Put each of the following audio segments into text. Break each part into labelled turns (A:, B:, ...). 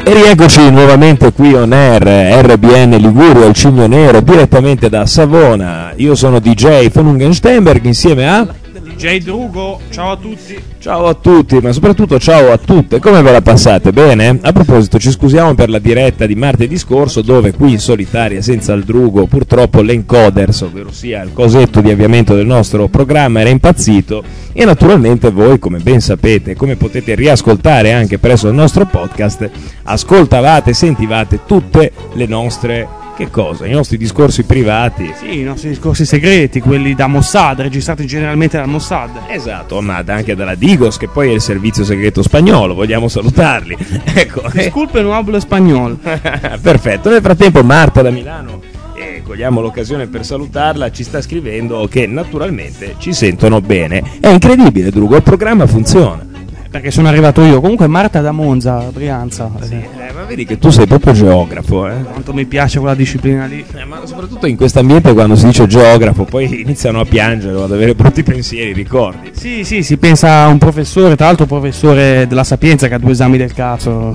A: E rieccoci nuovamente qui on air, RBN Liguria, il Cigno Nero, direttamente da Savona. Io sono DJ von Ungensteinberg insieme a
B: DJ Drugo. Ciao a tutti.
A: Ciao a tutti, ma soprattutto ciao a tutte. Come ve la passate? Bene? A proposito, ci scusiamo per la diretta di martedì scorso, dove qui in solitaria senza il Drugo purtroppo l'encoders, ovvero sia il cosetto di avviamento del nostro programma, era impazzito, e naturalmente voi, come ben sapete, come potete riascoltare anche presso il nostro podcast, ascoltavate, sentivate tutte le nostre... Che cosa? I nostri discorsi privati?
B: Sì, i nostri discorsi segreti, quelli da Mossad, registrati generalmente dal Mossad.
A: Esatto, ma anche dalla Digos, che poi è il servizio segreto spagnolo, vogliamo salutarli. Ecco.
B: Disculpe, no hablo spagnolo.
A: Perfetto, nel frattempo Marta da Milano, e cogliamo l'occasione per salutarla, ci sta scrivendo che naturalmente ci sentono bene. È incredibile, Drugo, il programma funziona.
B: Perché sono arrivato io. Comunque Marta da Monza, Brianza.
A: Sì, ma vedi che tu sei proprio geografo,
B: Quanto mi piace quella disciplina lì.
A: Ma soprattutto in questo ambiente, quando si dice geografo, poi iniziano a piangere o ad avere brutti pensieri, ricordi?
B: Sì, si pensa a un professore, tra l'altro professore della Sapienza, che ha 2 esami del cazzo.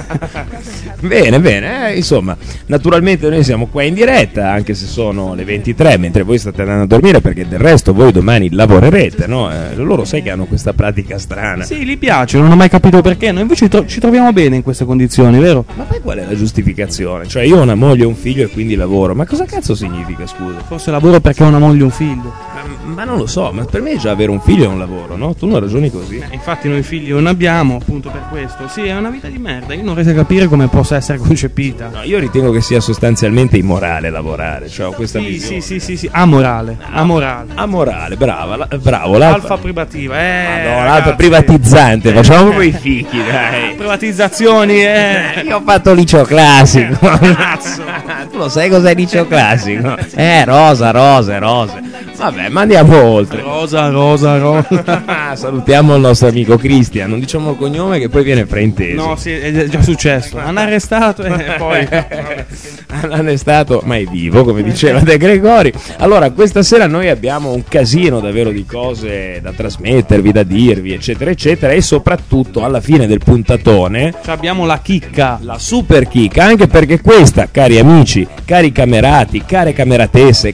A: Bene, insomma, naturalmente noi siamo qua in diretta, anche se sono le 23, mentre voi state andando a dormire, perché del resto voi domani lavorerete, no? Loro sai che hanno questa pratica strana.
B: Sì, gli piace, non ho mai capito perché, noi invece ci troviamo bene in queste condizioni, vero?
A: Ma poi qual è la giustificazione? Cioè, io ho una moglie e un figlio e quindi lavoro, ma cosa cazzo significa, scusa?
B: Forse lavoro perché ho una moglie e un figlio.
A: Ma non lo so, ma per me già avere un figlio è un lavoro, no? Tu non ragioni così?
B: Infatti noi figli non abbiamo, appunto per questo. Sì, è una vita di merda, io non riesco a capire come possa essere concepita.
A: No, io ritengo che sia sostanzialmente immorale lavorare, cioè ho questa visione.
B: Sì, amorale.
A: Amorale, bravo.
B: Alfa privativa,
A: Madonna, l'alfa privatizzante, facciamo proprio i fichi, dai.
B: Privatizzazioni,
A: Io ho fatto liceo classico. Cazzo. Tu lo sai cos'è liceo classico? Rose. Vabbè, ma andiamo oltre.
B: Rosa.
A: Salutiamo il nostro amico Cristian, non diciamo il cognome che poi viene frainteso.
B: No, sì, è già successo. Hanno arrestato e poi
A: hanno arrestato, ma è vivo, come diceva De Gregori. Allora, questa sera noi abbiamo un casino davvero di cose da trasmettervi, da dirvi, eccetera, eccetera, e soprattutto alla fine del puntatone
B: abbiamo la chicca,
A: la super chicca, anche perché questa, cari amici, cari camerati, care cameratesse,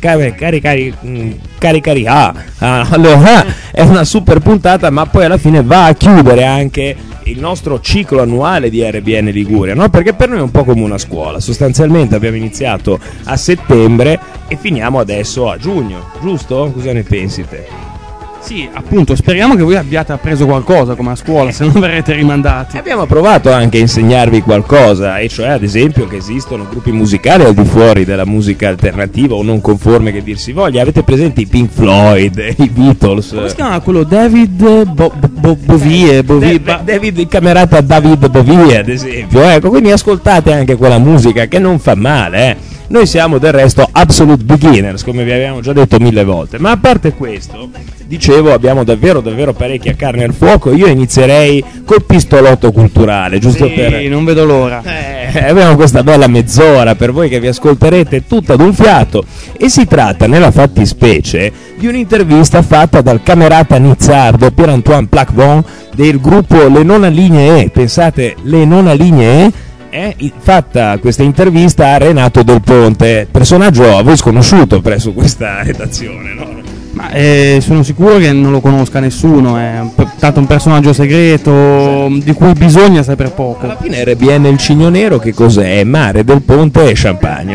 A: allora è una super puntata, ma poi alla fine va a chiudere anche il nostro ciclo annuale di RBN Liguria, no? Perché per noi è un po' come una scuola, sostanzialmente abbiamo iniziato a settembre e finiamo adesso a giugno, giusto? Cosa ne pensi te?
B: Sì, appunto, speriamo che voi abbiate appreso qualcosa come a scuola, se non verrete rimandati.
A: Abbiamo provato anche a insegnarvi qualcosa, e cioè ad esempio che esistono gruppi musicali al di fuori della musica alternativa o non conforme che dir si voglia. Avete presente i Pink Floyd, i Beatles?
B: Come si chiama quello? David Bowie?
A: David, il camerata David Bowie, ad esempio. Ecco, quindi ascoltate anche quella musica che non fa male, Noi siamo del resto absolute beginners, come vi abbiamo già detto 1000 volte, ma a parte questo, dicevo, abbiamo davvero parecchia carne al fuoco. Io inizierei col pistolotto culturale, giusto per...
B: non vedo l'ora.
A: Abbiamo questa bella mezz'ora per voi che vi ascolterete tutta ad un fiato, e si tratta nella fattispecie di un'intervista fatta dal camerata nizzardo Pierre-Antoine Plaquevent del gruppo Le Non Alinee. Pensate, Le Non Alinee. Fatta questa intervista a Renato Del Ponte, personaggio a voi sconosciuto presso questa redazione, no?
B: Ma sono sicuro che non lo conosca nessuno, è tanto un personaggio segreto di cui bisogna sapere poco.
A: Alla fine RBN il Cigno Nero che cos'è? Mare, Del Ponte e champagne.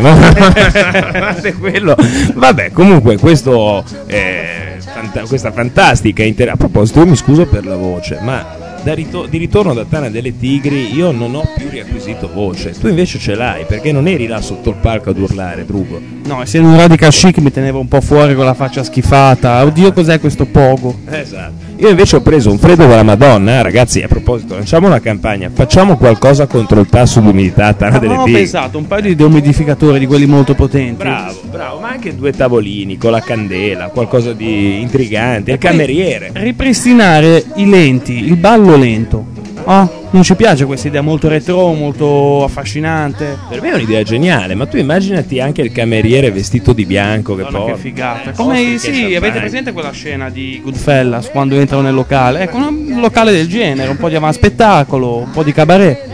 A: Quello. Vabbè, comunque questo questa fantastica a proposito, io mi scuso per la voce, ma di ritorno da Tana delle Tigri io non ho più riacquisito voce. Tu invece ce l'hai, perché non eri là sotto il palco ad urlare, Drugo.
B: No, essendo un radical chic mi tenevo un po' fuori con la faccia schifata. Oddio, cos'è questo pogo?
A: Esatto. Io invece ho preso un freddo della Madonna, ragazzi. A proposito, lanciamo una campagna, facciamo qualcosa contro il tasso di umidità a Tana delle Tigri.
B: Ho pensato, un paio di dehumidificatori di quelli molto potenti.
A: Bravo, ma anche 2 tavolini con la candela, qualcosa di intrigante, il cameriere.
B: Ripristinare i lenti, il ballo lento. Non ci piace questa idea molto retro, molto affascinante.
A: Per me è un'idea geniale, ma tu immaginati anche il cameriere vestito di bianco che porta.
B: Che figata. Come sì, avete presente quella scena di Goodfellas quando entrano nel locale? Ecco, un locale del genere, un po' di avanspettacolo, un po' di cabaret.
A: Esatto.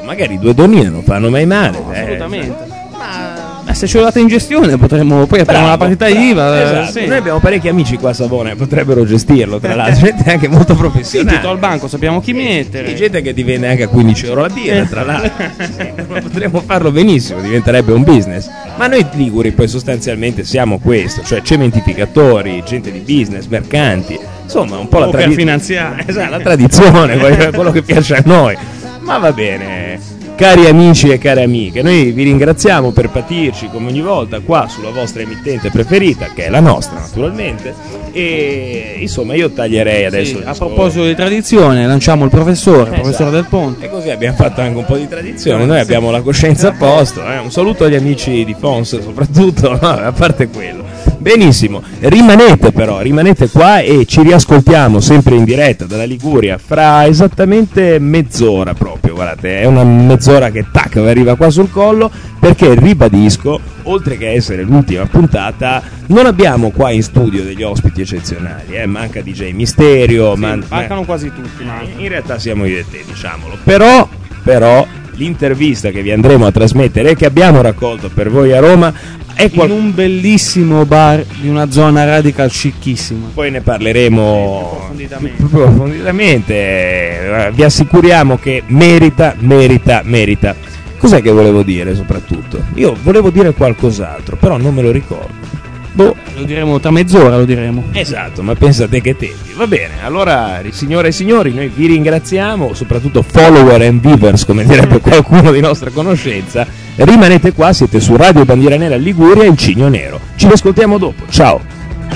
A: magari 2 donnine non fanno mai male.
B: Assolutamente. Se ce lo date in gestione potremmo poi aprire una partita IVA.
A: Esatto.
B: Sì.
A: Noi abbiamo parecchi amici qua a Savona, potrebbero gestirlo, tra l'altro, gente anche molto professionale.
B: Dietro al banco sappiamo chi mettere.
A: Sì, gente che ti vende anche a 15 euro la birra, tra l'altro. Sì, potremmo farlo benissimo, diventerebbe un business. Ma noi liguri poi sostanzialmente siamo questo, cioè cementificatori, gente di business, mercanti, insomma un po' la
B: finanziaria.
A: Esatto, la tradizione, quello che piace a noi. Ma va bene. Cari amici e care amiche, noi vi ringraziamo per patirci come ogni volta qua sulla vostra emittente preferita, che è la nostra naturalmente, e insomma io taglierei adesso.
B: Sì, a proposito di tradizione, lanciamo il professore Del Ponte.
A: E così abbiamo fatto anche un po' di tradizione, noi abbiamo la coscienza a posto, un saluto agli amici di Fons soprattutto, no, a parte quello. Benissimo, rimanete qua e ci riascoltiamo sempre in diretta dalla Liguria fra esattamente mezz'ora proprio, guardate, è una mezz'ora che tac arriva qua sul collo, perché ribadisco, oltre che essere l'ultima puntata, non abbiamo qua in studio degli ospiti eccezionali, manca DJ Misterio,
B: mancano quasi tutti, ma
A: in realtà siamo io e te, diciamolo, però l'intervista che vi andremo a trasmettere e che abbiamo raccolto per voi a Roma è
B: in un bellissimo bar di una zona radical scicchissima.
A: Poi ne parleremo approfonditamente. Vi assicuriamo che merita. Cos'è che volevo dire soprattutto? Io volevo dire qualcos'altro, però non me lo ricordo.
B: Lo diremo tra mezz'ora, lo diremo.
A: Esatto, ma pensate che tempi. Va bene, allora signore e signori, noi vi ringraziamo, soprattutto follower and viewers, come direbbe qualcuno di nostra conoscenza. Rimanete qua, siete su Radio Bandiera Nera Liguria, il Cigno Nero. Ci ascoltiamo dopo, ciao.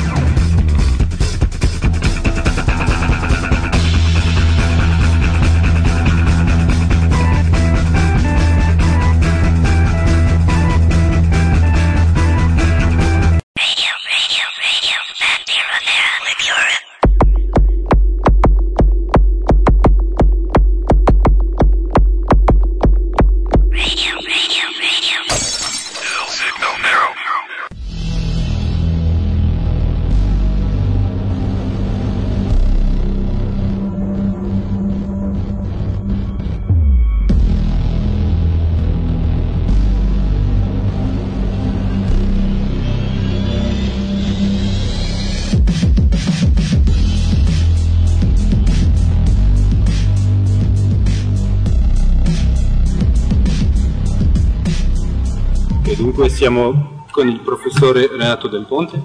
C: Dunque siamo con il professore Renato Del Ponte.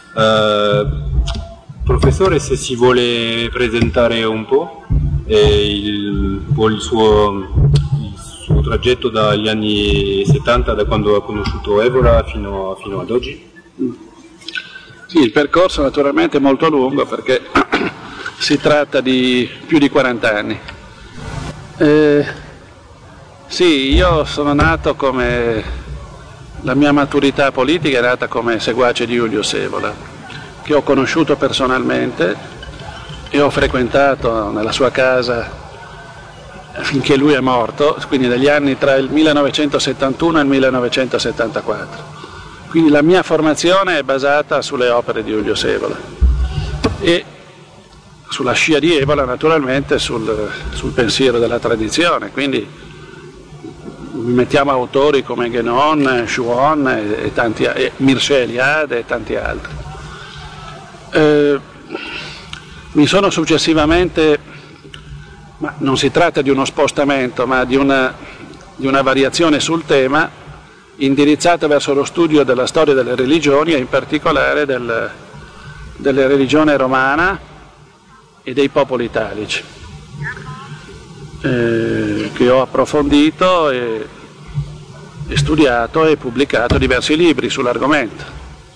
C: Professore, se si vuole presentare un po' il suo tragitto dagli anni 70, da quando ha conosciuto Evola fino ad oggi?
D: Sì, il percorso naturalmente è molto lungo perché si tratta di più di 40 anni. Sì, io sono nato come... La mia maturità politica è nata come seguace di Giulio Evola, che ho conosciuto personalmente e ho frequentato nella sua casa finché lui è morto, quindi negli anni tra il 1971 e il 1974. Quindi la mia formazione è basata sulle opere di Giulio Evola e sulla scia di Evola naturalmente sul pensiero della tradizione, quindi mettiamo autori come Guénon, Chouon e Mircea Eliade e tanti altri. Mi sono successivamente, ma non si tratta di uno spostamento, ma di una variazione sul tema indirizzata verso lo studio della storia delle religioni e in particolare della religione romana e dei popoli italici, che ho approfondito e studiato e pubblicato diversi libri sull'argomento.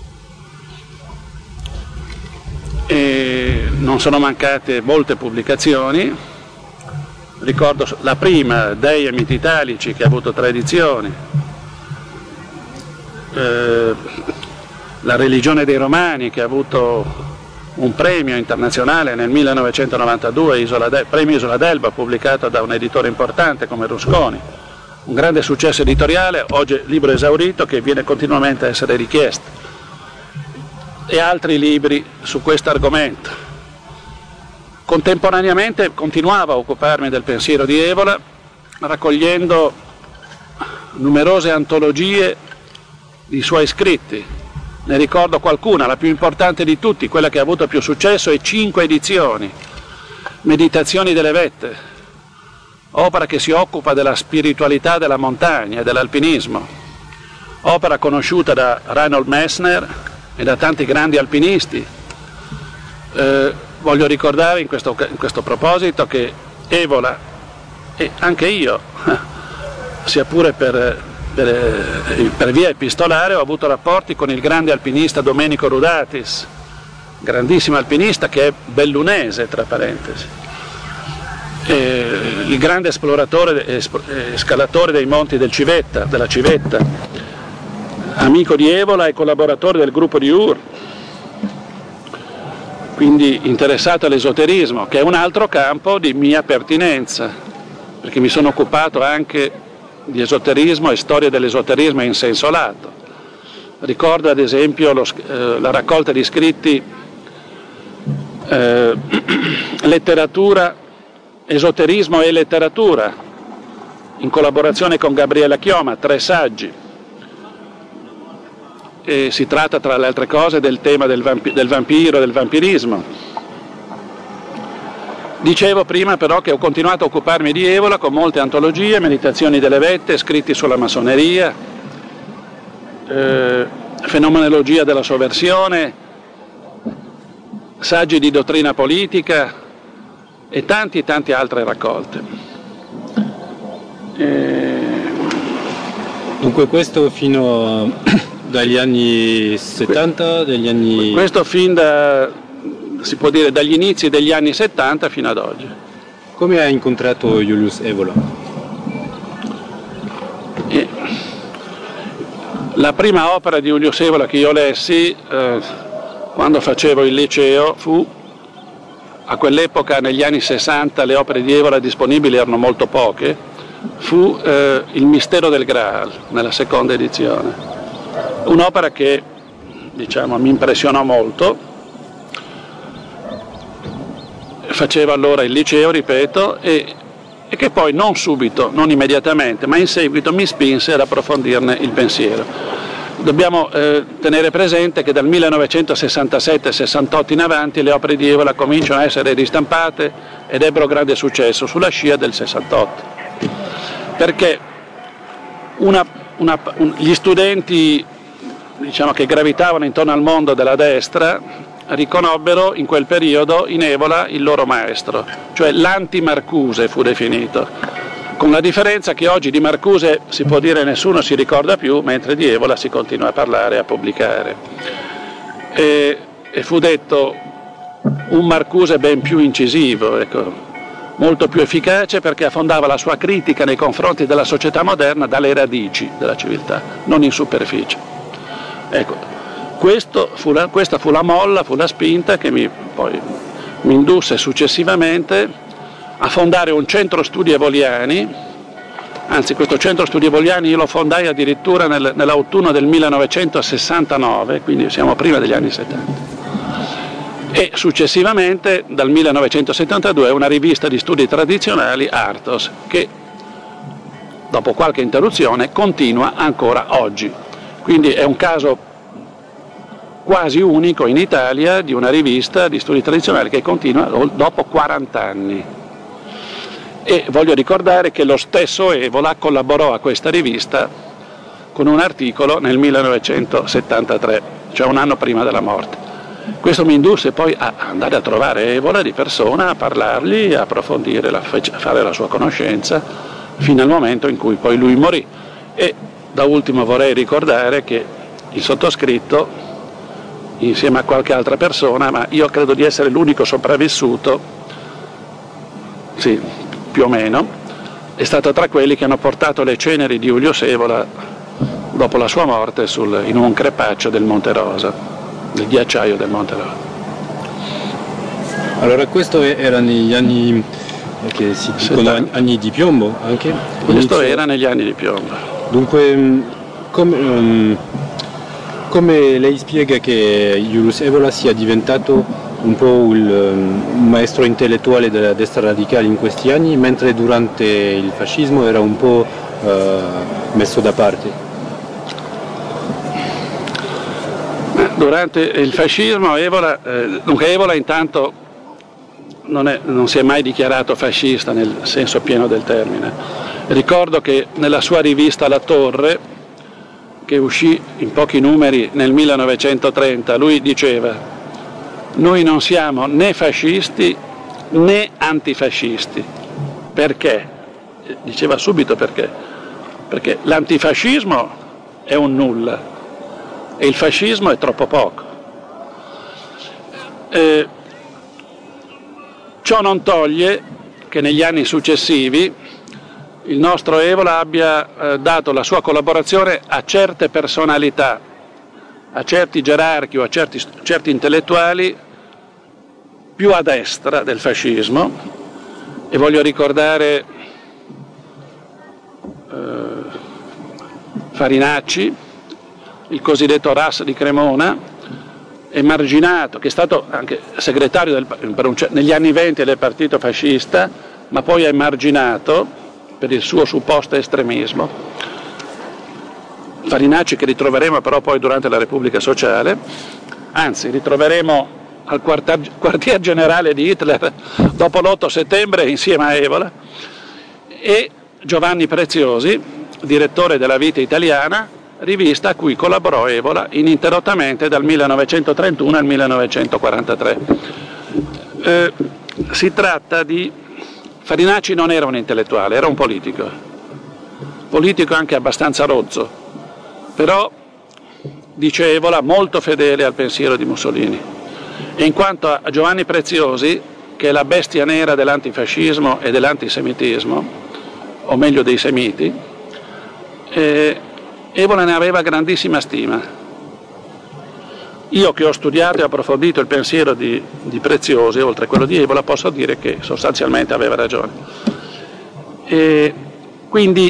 D: E non sono mancate molte pubblicazioni, ricordo la prima, Dei e Miti Italici, che ha avuto 3 edizioni, La religione dei Romani, che ha avuto un premio internazionale nel 1992, premio Isola d'Elba, pubblicato da un editore importante come Rusconi, un grande successo editoriale, oggi libro esaurito che viene continuamente a essere richiesto, e altri libri su questo argomento. Contemporaneamente continuavo a occuparmi del pensiero di Evola raccogliendo numerose antologie di suoi scritti. Ne ricordo qualcuna, la più importante di tutti, quella che ha avuto più successo, e 5 edizioni. Meditazioni delle vette, opera che si occupa della spiritualità della montagna e dell'alpinismo, opera conosciuta da Reinhold Messner e da tanti grandi alpinisti. Voglio ricordare in questo proposito che Evola, e anche io, sia pure per via epistolare, ho avuto rapporti con il grande alpinista Domenico Rudatis, grandissimo alpinista che è bellunese, tra parentesi, il grande esploratore e scalatore dei monti della Civetta, amico di Evola e collaboratore del gruppo di Ur, quindi interessato all'esoterismo, che è un altro campo di mia pertinenza, perché mi sono occupato anche di esoterismo e storia dell'esoterismo in senso lato. Ricordo ad esempio la raccolta di scritti letteratura, esoterismo e letteratura, in collaborazione con Gabriela Chioma, 3 saggi. E si tratta, tra le altre cose, del tema del vampiro, del vampirismo. Dicevo prima però che ho continuato a occuparmi di Evola con molte antologie, meditazioni delle vette, scritti sulla massoneria, fenomenologia della sovversione, saggi di dottrina politica e tanti altre raccolte.
C: Dunque questo fino dagli anni 70, degli anni...
D: Questo si può dire dagli inizi degli anni 70 fino ad oggi.
C: Come hai incontrato Julius Evola?
D: La prima opera di Julius Evola che io lessi quando facevo il liceo fu, a quell'epoca negli anni 60 le opere di Evola disponibili erano molto poche, fu Il mistero del Graal, nella seconda edizione. Un'opera che, diciamo, mi impressionò molto. Facevo allora il liceo, ripeto, e che poi non subito, non immediatamente, ma in seguito mi spinse ad approfondirne il pensiero. Dobbiamo tenere presente che dal 1967-68 in avanti le opere di Evola cominciano a essere ristampate ed ebbero grande successo sulla scia del 68, perché gli studenti, diciamo, che gravitavano intorno al mondo della destra riconobbero in quel periodo in Evola il loro maestro, cioè l'anti-Marcuse fu definito, con la differenza che oggi di Marcuse si può dire nessuno si ricorda più, mentre di Evola si continua a parlare e a pubblicare. E fu detto un Marcuse ben più incisivo, ecco, molto più efficace, perché affondava la sua critica nei confronti della società moderna dalle radici della civiltà, non in superficie. Ecco, questa fu la molla, fu la spinta che mi indusse successivamente a fondare un centro studi evoliani. Anzi, questo centro studi evoliani io lo fondai addirittura nell'autunno del 1969, quindi siamo prima degli anni 70. E successivamente, dal 1972, una rivista di studi tradizionali, Artos, che dopo qualche interruzione continua ancora oggi. Quindi è un caso quasi unico in Italia di una rivista di studi tradizionali che continua dopo 40 anni. E voglio ricordare che lo stesso Evola collaborò a questa rivista con un articolo nel 1973, cioè un anno prima della morte. Questo mi indusse poi a andare a trovare Evola di persona, a parlargli, a approfondire, a fare la sua conoscenza, fino al momento in cui poi lui morì. E da ultimo vorrei ricordare che il sottoscritto, insieme a qualche altra persona, ma io credo di essere l'unico sopravvissuto, sì, più o meno, è stato tra quelli che hanno portato le ceneri di Julius Evola dopo la sua morte in un crepaccio del Monte Rosa, del ghiacciaio del Monte Rosa.
C: Allora questo era negli anni che si dicono anni di piombo anche?
D: Questo era negli anni di piombo.
C: Dunque come lei spiega che Julius Evola sia diventato un po' un maestro intellettuale della destra radicale in questi anni, mentre durante il fascismo era un po' messo da parte.
D: Durante il fascismo Evola intanto non si è mai dichiarato fascista nel senso pieno del termine. Ricordo che nella sua rivista La Torre, che uscì in pochi numeri nel 1930, lui diceva: noi non siamo né fascisti né antifascisti. Perché? Diceva subito perché. Perché l'antifascismo è un nulla e il fascismo è troppo poco. Ciò non toglie che negli anni successivi il nostro Evola abbia dato la sua collaborazione a certe personalità, a certi gerarchi o a certi intellettuali più a destra del fascismo, e voglio ricordare Farinacci, il cosiddetto RAS di Cremona, emarginato, che è stato anche segretario negli anni 20 del partito fascista, ma poi è emarginato per il suo supposto estremismo. Farinacci, che ritroveremo però poi durante la Repubblica Sociale, anzi ritroveremo al quartier generale di Hitler dopo l'8 settembre insieme a Evola, e Giovanni Preziosi, direttore della Vita Italiana, rivista a cui collaborò Evola ininterrottamente dal 1931 al 1943. Si tratta di... Farinacci non era un intellettuale, era un politico anche abbastanza rozzo, però, dice Evola, molto fedele al pensiero di Mussolini. E in quanto a Giovanni Preziosi, che è la bestia nera dell'antifascismo e dell'antisemitismo, o meglio dei semiti, Evola ne aveva grandissima stima. Io, che ho studiato e approfondito il pensiero di Preziosi, oltre a quello di Evola, posso dire che sostanzialmente aveva ragione. E quindi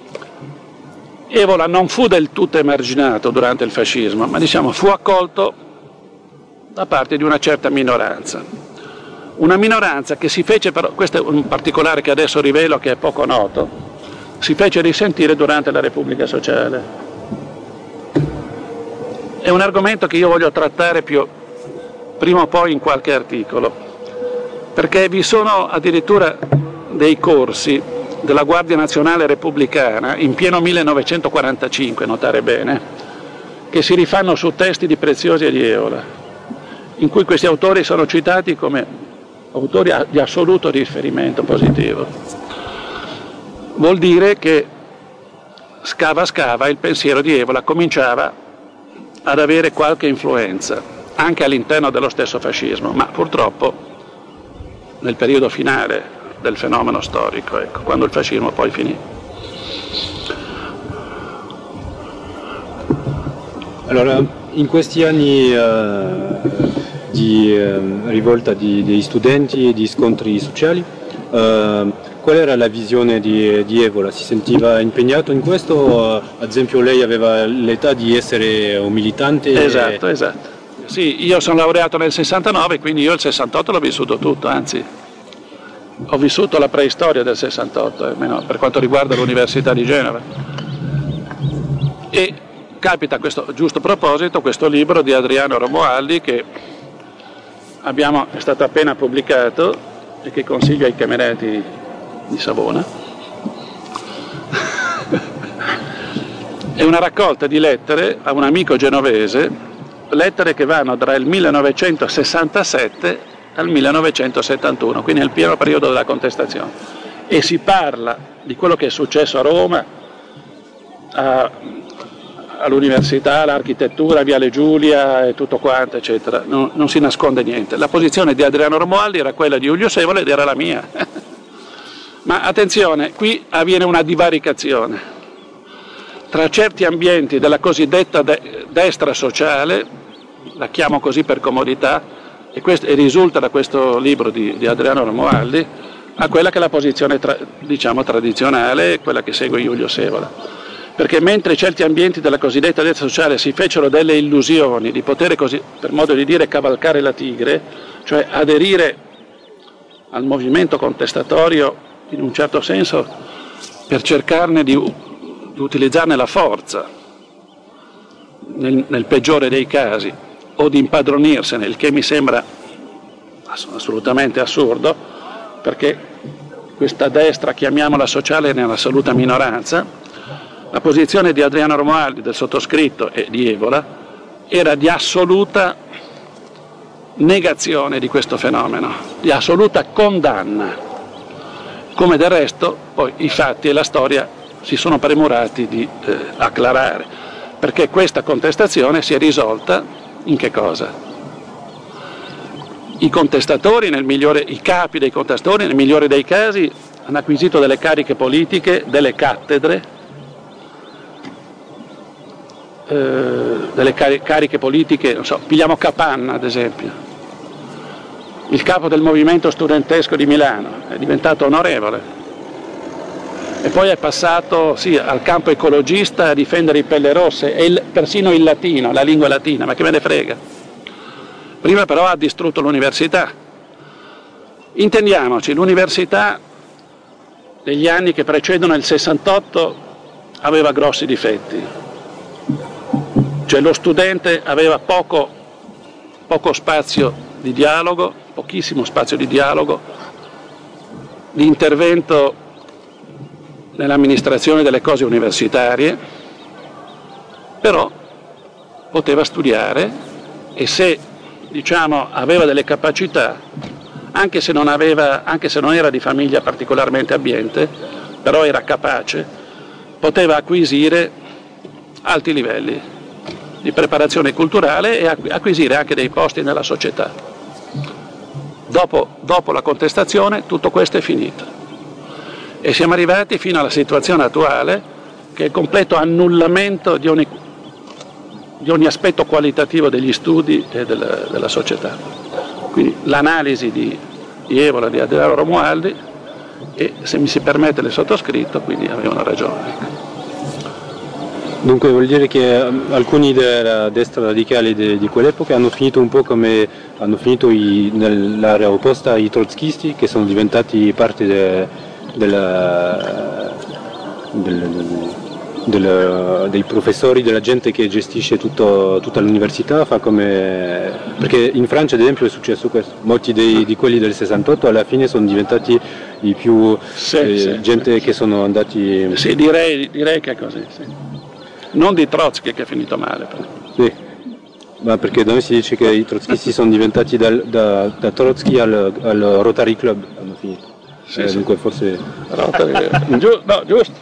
D: Evola non fu del tutto emarginato durante il fascismo, ma fu accolto da parte di una certa minoranza. Una minoranza che si fece, però, questo è un particolare che adesso rivelo, che è poco noto, si fece risentire durante la Repubblica Sociale. È un argomento che io voglio trattare prima o poi in qualche articolo, perché vi sono addirittura dei corsi della Guardia Nazionale Repubblicana in pieno 1945, notare bene, che si rifanno su testi di Preziosi e di Evola, in cui questi autori sono citati come autori di assoluto riferimento positivo. Vuol dire che scava il pensiero di Evola cominciava ad avere qualche influenza anche all'interno dello stesso fascismo, ma purtroppo nel periodo finale del fenomeno storico, quando il fascismo poi finì.
C: Allora, in questi anni di rivolta degli studenti e di scontri sociali, qual era la visione di Evola? Si sentiva impegnato in questo? O, ad esempio, lei aveva l'età di essere un militante?
D: Esatto. Sì, io sono laureato nel 69, quindi io il 68 l'ho vissuto tutto, anzi ho vissuto la preistoria del 68, almeno per quanto riguarda l'Università di Genova. E capita, a questo giusto proposito, questo libro di Adriano Romualdi che è stato appena pubblicato e che consiglio ai camerati di Savona. È una raccolta di lettere a un amico genovese, lettere che vanno tra il 1967 al 1971, quindi nel pieno periodo della contestazione, e si parla di quello che è successo a Roma, all'università, all'architettura, Viale Giulia e tutto quanto, eccetera. Non si nasconde niente. La posizione di Adriano Romualdi era quella di Giulio Sevola ed era la mia. Ma attenzione, qui avviene una divaricazione tra certi ambienti della cosiddetta destra sociale, la chiamo così per comodità, e risulta da questo libro di Adriano Romualdi, a quella che è la posizione tradizionale, quella che segue Giulio Sevola. Perché mentre certi ambienti della cosiddetta destra sociale si fecero delle illusioni di poter, così, per modo di dire, cavalcare la tigre, cioè aderire al movimento contestatorio in un certo senso per cercarne di utilizzarne la forza nel peggiore dei casi, o di impadronirsene, il che mi sembra assolutamente assurdo, perché questa destra, chiamiamola sociale, è nell'assoluta minoranza. La posizione di Adriano Romualdi, del sottoscritto e di Evola era di assoluta negazione di questo fenomeno, di assoluta condanna, come del resto poi i fatti e la storia si sono premurati di acclarare, perché questa contestazione si è risolta in che cosa? I contestatori, i capi dei contestatori, nel migliore dei casi, hanno acquisito delle cariche politiche, delle cattedre, delle cariche politiche, non so, pigliamo Capanna ad esempio, il capo del movimento studentesco di Milano, è diventato onorevole e poi è passato al campo ecologista a difendere i pelle rosse e persino il latino, la lingua latina, ma che me ne frega. Prima però ha distrutto l'università. Intendiamoci, l'università degli anni che precedono il 68 aveva grossi difetti. Cioè lo studente aveva poco spazio di dialogo, pochissimo spazio di dialogo, di intervento nell'amministrazione delle cose universitarie, però poteva studiare e se aveva delle capacità, anche se non era di famiglia particolarmente abbiente, però era capace, poteva acquisire alti livelli di preparazione culturale e acquisire anche dei posti nella società. Dopo la contestazione tutto questo è finito e siamo arrivati fino alla situazione attuale, che è il completo annullamento di ogni aspetto qualitativo degli studi e della società. Quindi l'analisi di Evola, di Adriano Romualdi, e se mi si permette il sottoscritto, quindi avevano ragione.
E: Dunque vuol dire che alcuni della destra radicale di quell'epoca hanno finito un po' come hanno finito nell'area opposta i trotskisti, che sono diventati parte dei professori, della gente che gestisce tutta l'università, perché in Francia ad esempio è successo questo, molti di quelli del 68 alla fine sono diventati i più gente che sono andati...
D: Sì, direi che è così, sì. Non di Trotsky che è finito male però.
E: Sì, ma perché da noi si dice che i trotskisti sono diventati da Trotsky al Rotary Club hanno finito.
D: Sì,
E: dunque forse...
D: giusto.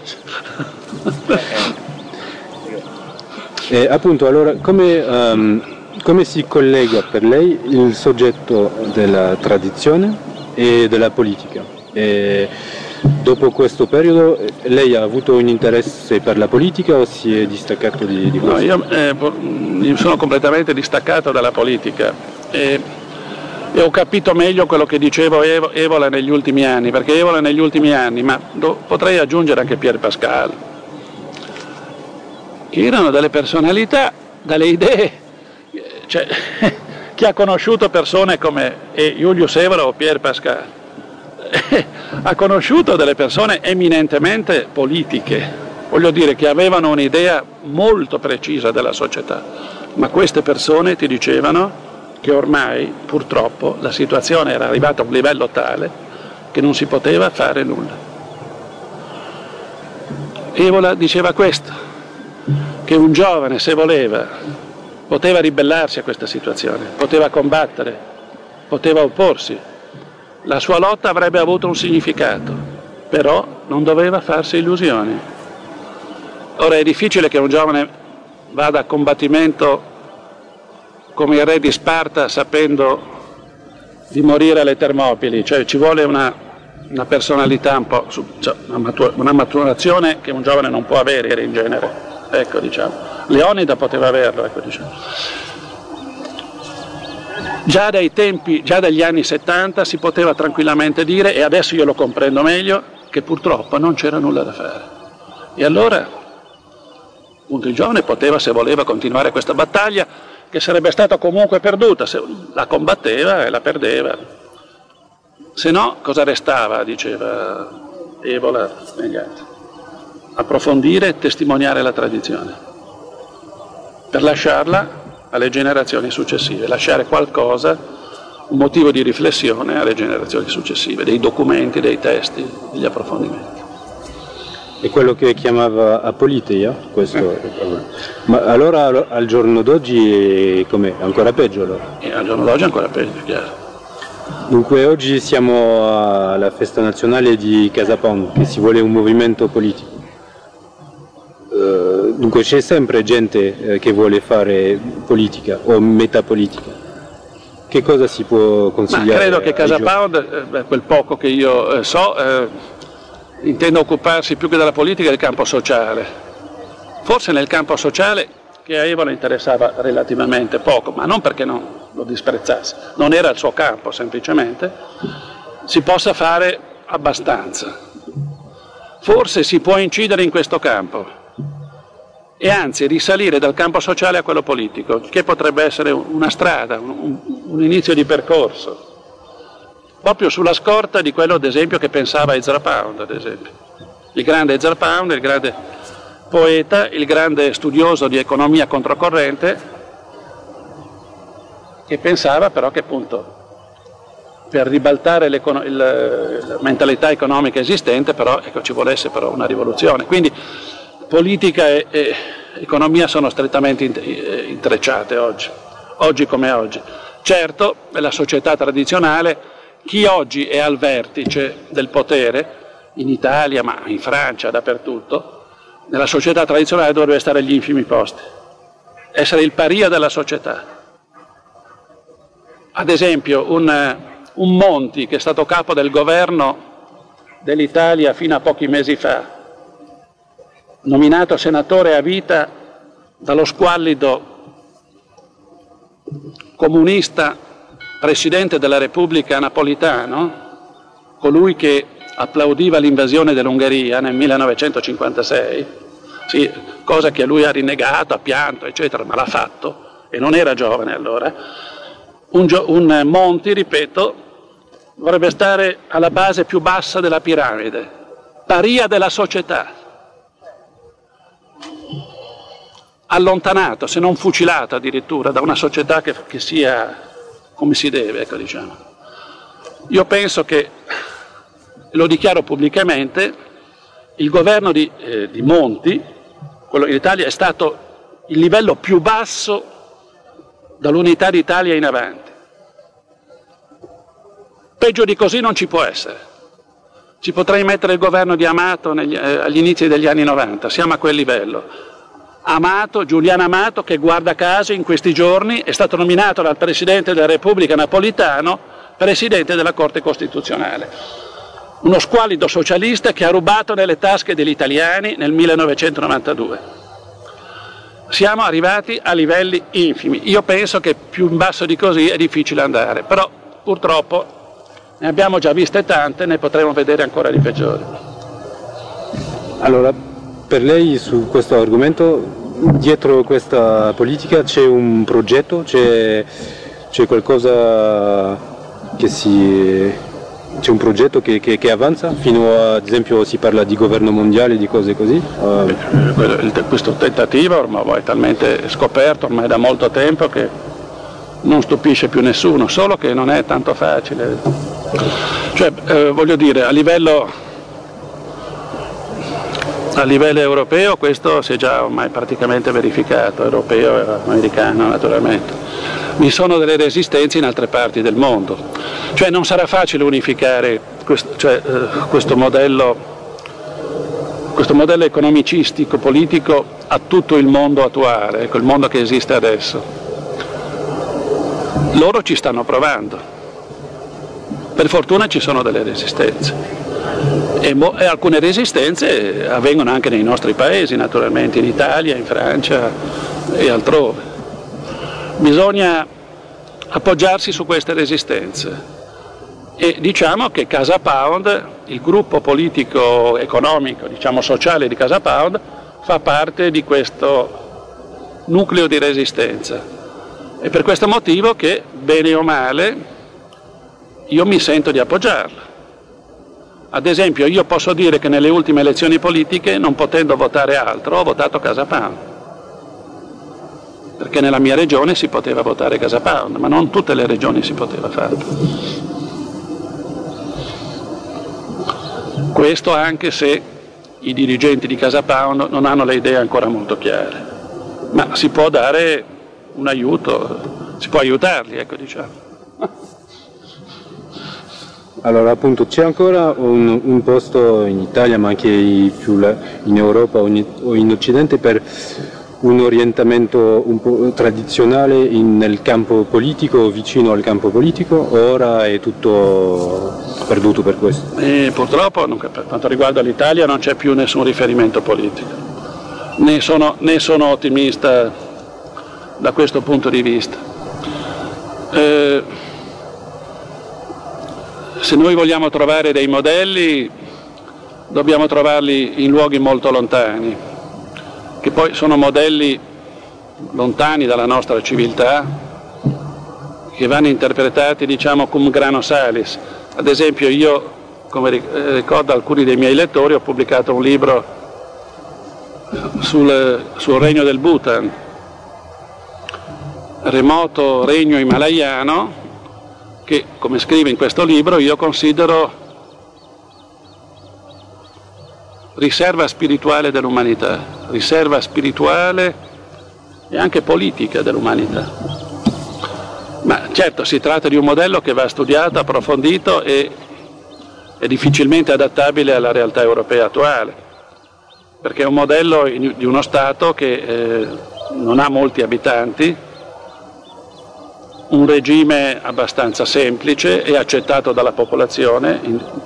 E: E appunto, allora, come si collega per lei il soggetto della tradizione e della politica? E dopo questo periodo lei ha avuto un interesse per la politica o si è distaccato di questo?
D: No, io sono completamente distaccato dalla politica e ho capito meglio quello che dicevo Evola negli ultimi anni, perché Evola negli ultimi anni, ma potrei aggiungere anche Pier Pascal, che erano delle personalità, dalle idee, cioè, chi ha conosciuto persone come Julius Evola o Pier Pascal ha conosciuto delle persone eminentemente politiche, voglio dire che avevano un'idea molto precisa della società, ma queste persone ti dicevano che ormai purtroppo la situazione era arrivata a un livello tale che non si poteva fare nulla. Evola diceva questo, che un giovane, se voleva, poteva ribellarsi a questa situazione, poteva combattere, poteva opporsi, la sua lotta avrebbe avuto un significato, però non doveva farsi illusioni. Ora è difficile che un giovane vada a combattimento come il re di Sparta sapendo di morire alle Termopili, cioè ci vuole una personalità un po', cioè una maturazione che un giovane non può avere in genere, ecco diciamo. Leonida poteva averlo, ecco diciamo. Già dagli anni 70 si poteva tranquillamente dire, e adesso io lo comprendo meglio, che purtroppo non c'era nulla da fare. E allora, appunto, il giovane poteva, se voleva, continuare questa battaglia, che sarebbe stata comunque perduta, se la combatteva e la perdeva. Se no, cosa restava, diceva Evola e gli altri? Approfondire e testimoniare la tradizione, per lasciarla alle generazioni successive, lasciare qualcosa, un motivo di riflessione alle generazioni successive, dei documenti, dei testi, degli approfondimenti.
E: È quello che chiamava apoliteia, questo. Ma allora al giorno d'oggi com'è? Ancora peggio allora?
D: E al giorno d'oggi ancora peggio, chiaro.
E: Dunque oggi siamo alla festa nazionale di Casa Pound, che si vuole un movimento politico. Dunque c'è sempre gente che vuole fare politica o metapolitica. Che cosa si può consigliare?
D: Ma credo che Casa Pound, quel poco che io so, intenda occuparsi più che della politica del campo sociale. Forse nel campo sociale, che a Evola interessava relativamente poco, ma non perché non lo disprezzasse, non era il suo campo semplicemente, si possa fare abbastanza. Forse si può incidere in questo campo e anzi risalire dal campo sociale a quello politico, che potrebbe essere una strada, un inizio di percorso, proprio sulla scorta di quello ad esempio che pensava Ezra Pound, ad esempio. Il grande Ezra Pound, il grande poeta, il grande studioso di economia controcorrente, che pensava però che appunto per ribaltare la mentalità economica esistente però ecco, ci volesse però una rivoluzione. Quindi politica e economia sono strettamente intrecciate oggi come oggi. Certo, nella società tradizionale, chi oggi è al vertice del potere, in Italia, ma in Francia, dappertutto, nella società tradizionale dovrebbe stare agli infimi posti, essere il paria della società. Ad esempio, un Monti, che è stato capo del governo dell'Italia fino a pochi mesi fa, nominato senatore a vita dallo squallido comunista presidente della Repubblica Napolitano, colui che applaudiva l'invasione dell'Ungheria nel 1956, sì, cosa che lui ha rinnegato, ha pianto, eccetera, ma l'ha fatto e non era giovane allora. Un Monti, ripeto, dovrebbe stare alla base più bassa della piramide, paria della società, allontanato, se non fucilato addirittura, da una società che sia come si deve, ecco, diciamo. Io penso che, lo dichiaro pubblicamente, il governo di Monti, quello in Italia, è stato il livello più basso dall'unità d'Italia in avanti. Peggio di così non ci può essere. Ci potrei mettere il governo di Amato agli inizi degli anni 90, siamo a quel livello. Giuliano Amato, che guarda caso in questi giorni è stato nominato dal Presidente della Repubblica Napolitano Presidente della Corte Costituzionale. Uno squallido socialista che ha rubato nelle tasche degli italiani nel 1992. Siamo arrivati a livelli infimi. Io penso che più in basso di così è difficile andare, però purtroppo ne abbiamo già viste tante, ne potremo vedere ancora di peggiori.
E: Allora, per lei su questo argomento, dietro questa politica c'è un progetto, c'è qualcosa c'è un progetto che avanza, fino a, ad esempio si parla di governo mondiale, di cose così?
D: Questo tentativo ormai è talmente scoperto, ormai da molto tempo, che non stupisce più nessuno, solo che non è tanto facile. Cioè, voglio dire, a livello europeo questo si è già ormai praticamente verificato, europeo e americano naturalmente. Vi sono delle resistenze in altre parti del mondo, cioè non sarà facile unificare questo modello economicistico, politico a tutto il mondo attuale, ecco, il mondo che esiste adesso. Loro ci stanno provando, per fortuna ci sono delle resistenze. E alcune resistenze avvengono anche nei nostri paesi, naturalmente, in Italia, in Francia e altrove. Bisogna appoggiarsi su queste resistenze e diciamo che Casa Pound, il gruppo politico economico, diciamo sociale di Casa Pound, fa parte di questo nucleo di resistenza. È per questo motivo che, bene o male, io mi sento di appoggiarla. Ad esempio, io posso dire che nelle ultime elezioni politiche, non potendo votare altro, ho votato Casa Pound, perché nella mia regione si poteva votare Casa Pound, ma non tutte le regioni si poteva fare. Questo anche se i dirigenti di Casa Pound non hanno le idee ancora molto chiare, ma si può dare un aiuto, si può aiutarli, ecco, diciamo.
E: Allora, appunto, c'è ancora un posto in Italia, ma anche più in Europa o in Occidente, per un orientamento un po' tradizionale nel campo politico, vicino al campo politico, o ora è tutto perduto per questo?
D: Purtroppo, per quanto riguarda l'Italia, non c'è più nessun riferimento politico. Ne sono ottimista da questo punto di vista. Se noi vogliamo trovare dei modelli, dobbiamo trovarli in luoghi molto lontani, che poi sono modelli lontani dalla nostra civiltà, che vanno interpretati, diciamo, cum grano salis. Ad esempio, io, come ricordo alcuni dei miei lettori, ho pubblicato un libro sul regno del Bhutan, remoto regno himalayano, che, come scrive in questo libro, io considero riserva spirituale dell'umanità, riserva spirituale e anche politica dell'umanità. Ma certo, si tratta di un modello che va studiato, approfondito e è difficilmente adattabile alla realtà europea attuale, perché è un modello di uno Stato che non ha molti abitanti, un regime abbastanza semplice e accettato dalla popolazione,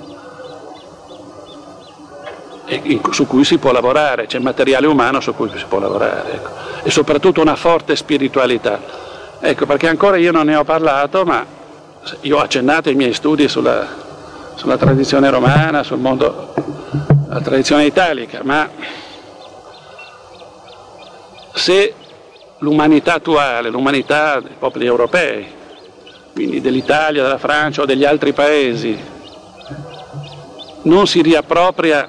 D: su cui si può lavorare, c'è materiale umano su cui si può lavorare, ecco. E soprattutto una forte spiritualità. Ecco, perché ancora io non ne ho parlato, ma io ho accennato ai miei studi sulla tradizione romana, sul mondo, la tradizione italica, ma se l'umanità attuale, l'umanità dei popoli europei, quindi dell'Italia, della Francia o degli altri paesi, non si riappropria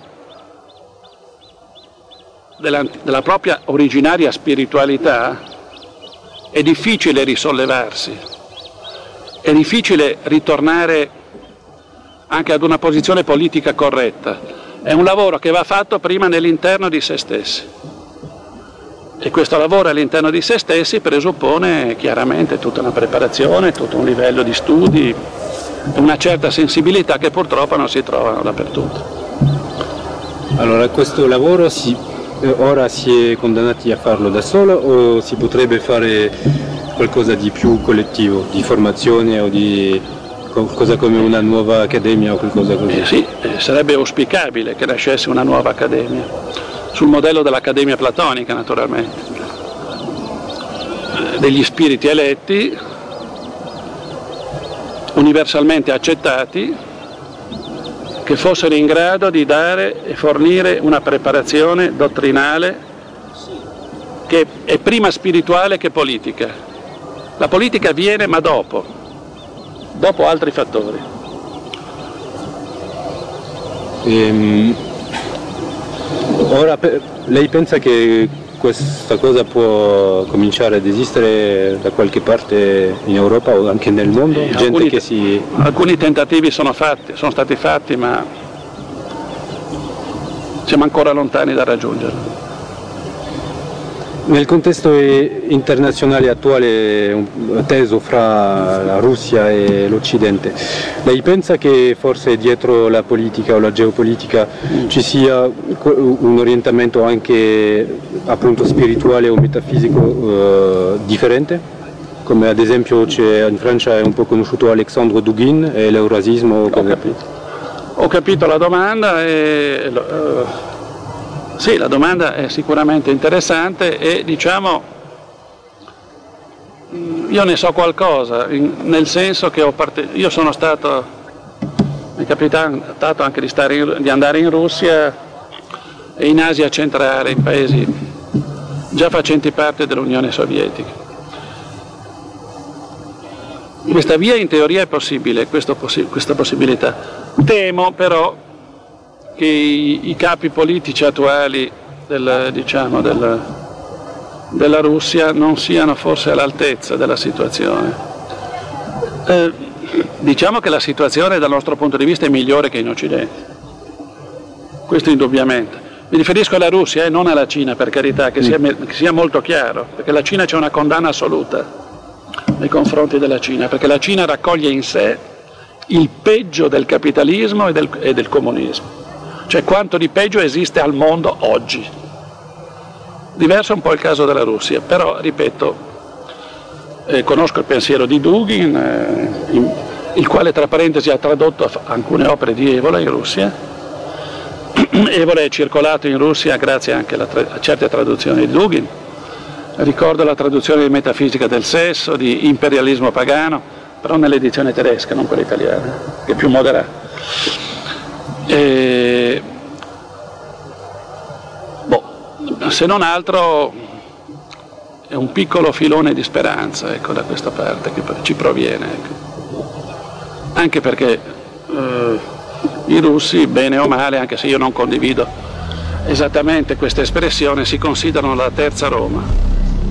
D: della propria originaria spiritualità, è difficile risollevarsi, è difficile ritornare anche ad una posizione politica corretta. È un lavoro che va fatto prima nell'interno di se stessi. E questo lavoro all'interno di se stessi presuppone chiaramente tutta una preparazione, tutto un livello di studi, una certa sensibilità che purtroppo non si trovano dappertutto.
E: Allora, questo lavoro ora si è condannati a farlo da solo o si potrebbe fare qualcosa di più collettivo, di formazione o di qualcosa come una nuova accademia o qualcosa così?
D: Sì, sarebbe auspicabile che nascesse una nuova accademia, sul modello dell'Accademia Platonica naturalmente, degli spiriti eletti, universalmente accettati, che fossero in grado di dare e fornire una preparazione dottrinale che è prima spirituale che politica. La politica viene ma dopo altri fattori.
E: Ora lei pensa che questa cosa può cominciare ad esistere da qualche parte in Europa o anche nel mondo?
D: Alcuni tentativi sono stati fatti, ma siamo ancora lontani da raggiungerlo.
E: Nel contesto internazionale attuale teso fra la Russia e l'Occidente, lei pensa che forse dietro la politica o la geopolitica ci sia un orientamento anche appunto spirituale o metafisico differente? Come ad esempio in Francia è un po' conosciuto Alexandre Dugin e l'eurasismo?
D: Ho capito la domanda e... Sì, la domanda è sicuramente interessante e diciamo io ne so qualcosa, nel senso che io sono stato, mi è capitato anche di andare in Russia e in Asia centrale, in paesi già facenti parte dell'Unione Sovietica. Questa via in teoria è possibile, questa possibilità. Temo però che i capi politici attuali della Russia non siano forse all'altezza della situazione. Diciamo che la situazione dal nostro punto di vista è migliore che in Occidente, questo indubbiamente. Mi riferisco alla Russia e non alla Cina, per carità, che sia molto chiaro, perché la Cina c'è una condanna assoluta nei confronti della Cina, perché la Cina raccoglie in sé il peggio del capitalismo e del comunismo, cioè quanto di peggio esiste al mondo oggi. Diverso è un po' il caso della Russia, però ripeto, conosco il pensiero di Dugin, il quale tra parentesi ha tradotto alcune opere di Evola in Russia. Evola è circolato in Russia grazie anche a certe traduzioni di Dugin. Ricordo la traduzione di Metafisica del sesso, di Imperialismo pagano, però nell'edizione tedesca, non quella italiana, che è più moderata. Se non altro è un piccolo filone di speranza, ecco, da questa parte che ci proviene, ecco. Anche perché i russi, bene o male, anche se io non condivido esattamente questa espressione, si considerano la terza Roma.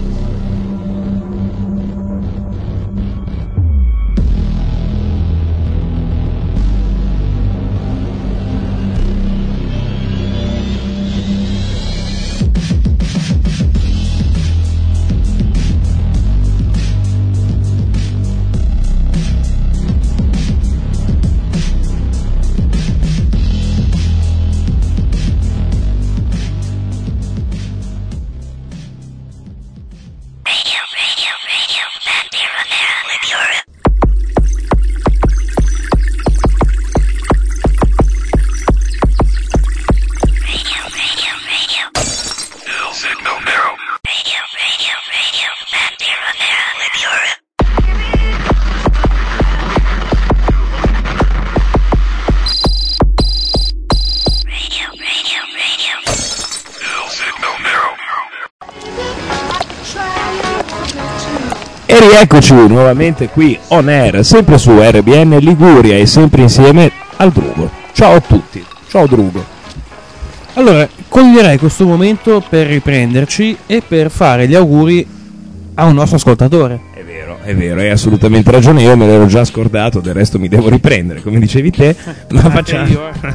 A: E rieccoci nuovamente qui on air, sempre su RBN Liguria e sempre insieme al Drugo. Ciao a tutti, ciao Drugo.
B: Allora, coglierei questo momento per riprenderci e per fare gli auguri a un nostro ascoltatore.
A: È vero, hai assolutamente ragione, io me l'ero già scordato, del resto mi devo riprendere, come dicevi te, ma facciamo...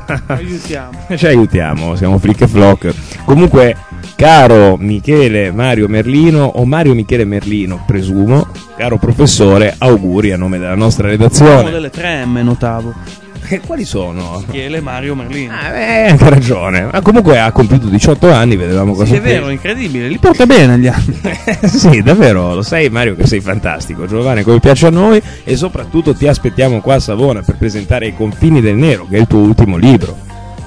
A: Ci aiutiamo, siamo flick e flock. Comunque, caro Michele Mario Merlino, o Mario Michele Merlino, presumo, caro professore, auguri a nome della nostra redazione.
B: Uno delle 3M, notavo.
A: Quali sono?
B: Michele Mario Merlino.
A: Hai anche ragione. Ma comunque ha compiuto 18 anni, vedevamo cosa.
B: Sì, è vero, incredibile, li porta bene gli anni.
A: Sì, davvero, lo sai Mario che sei fantastico, Giovanni, come piace a noi, e soprattutto ti aspettiamo qua a Savona per presentare I confini del nero, che è il tuo ultimo libro.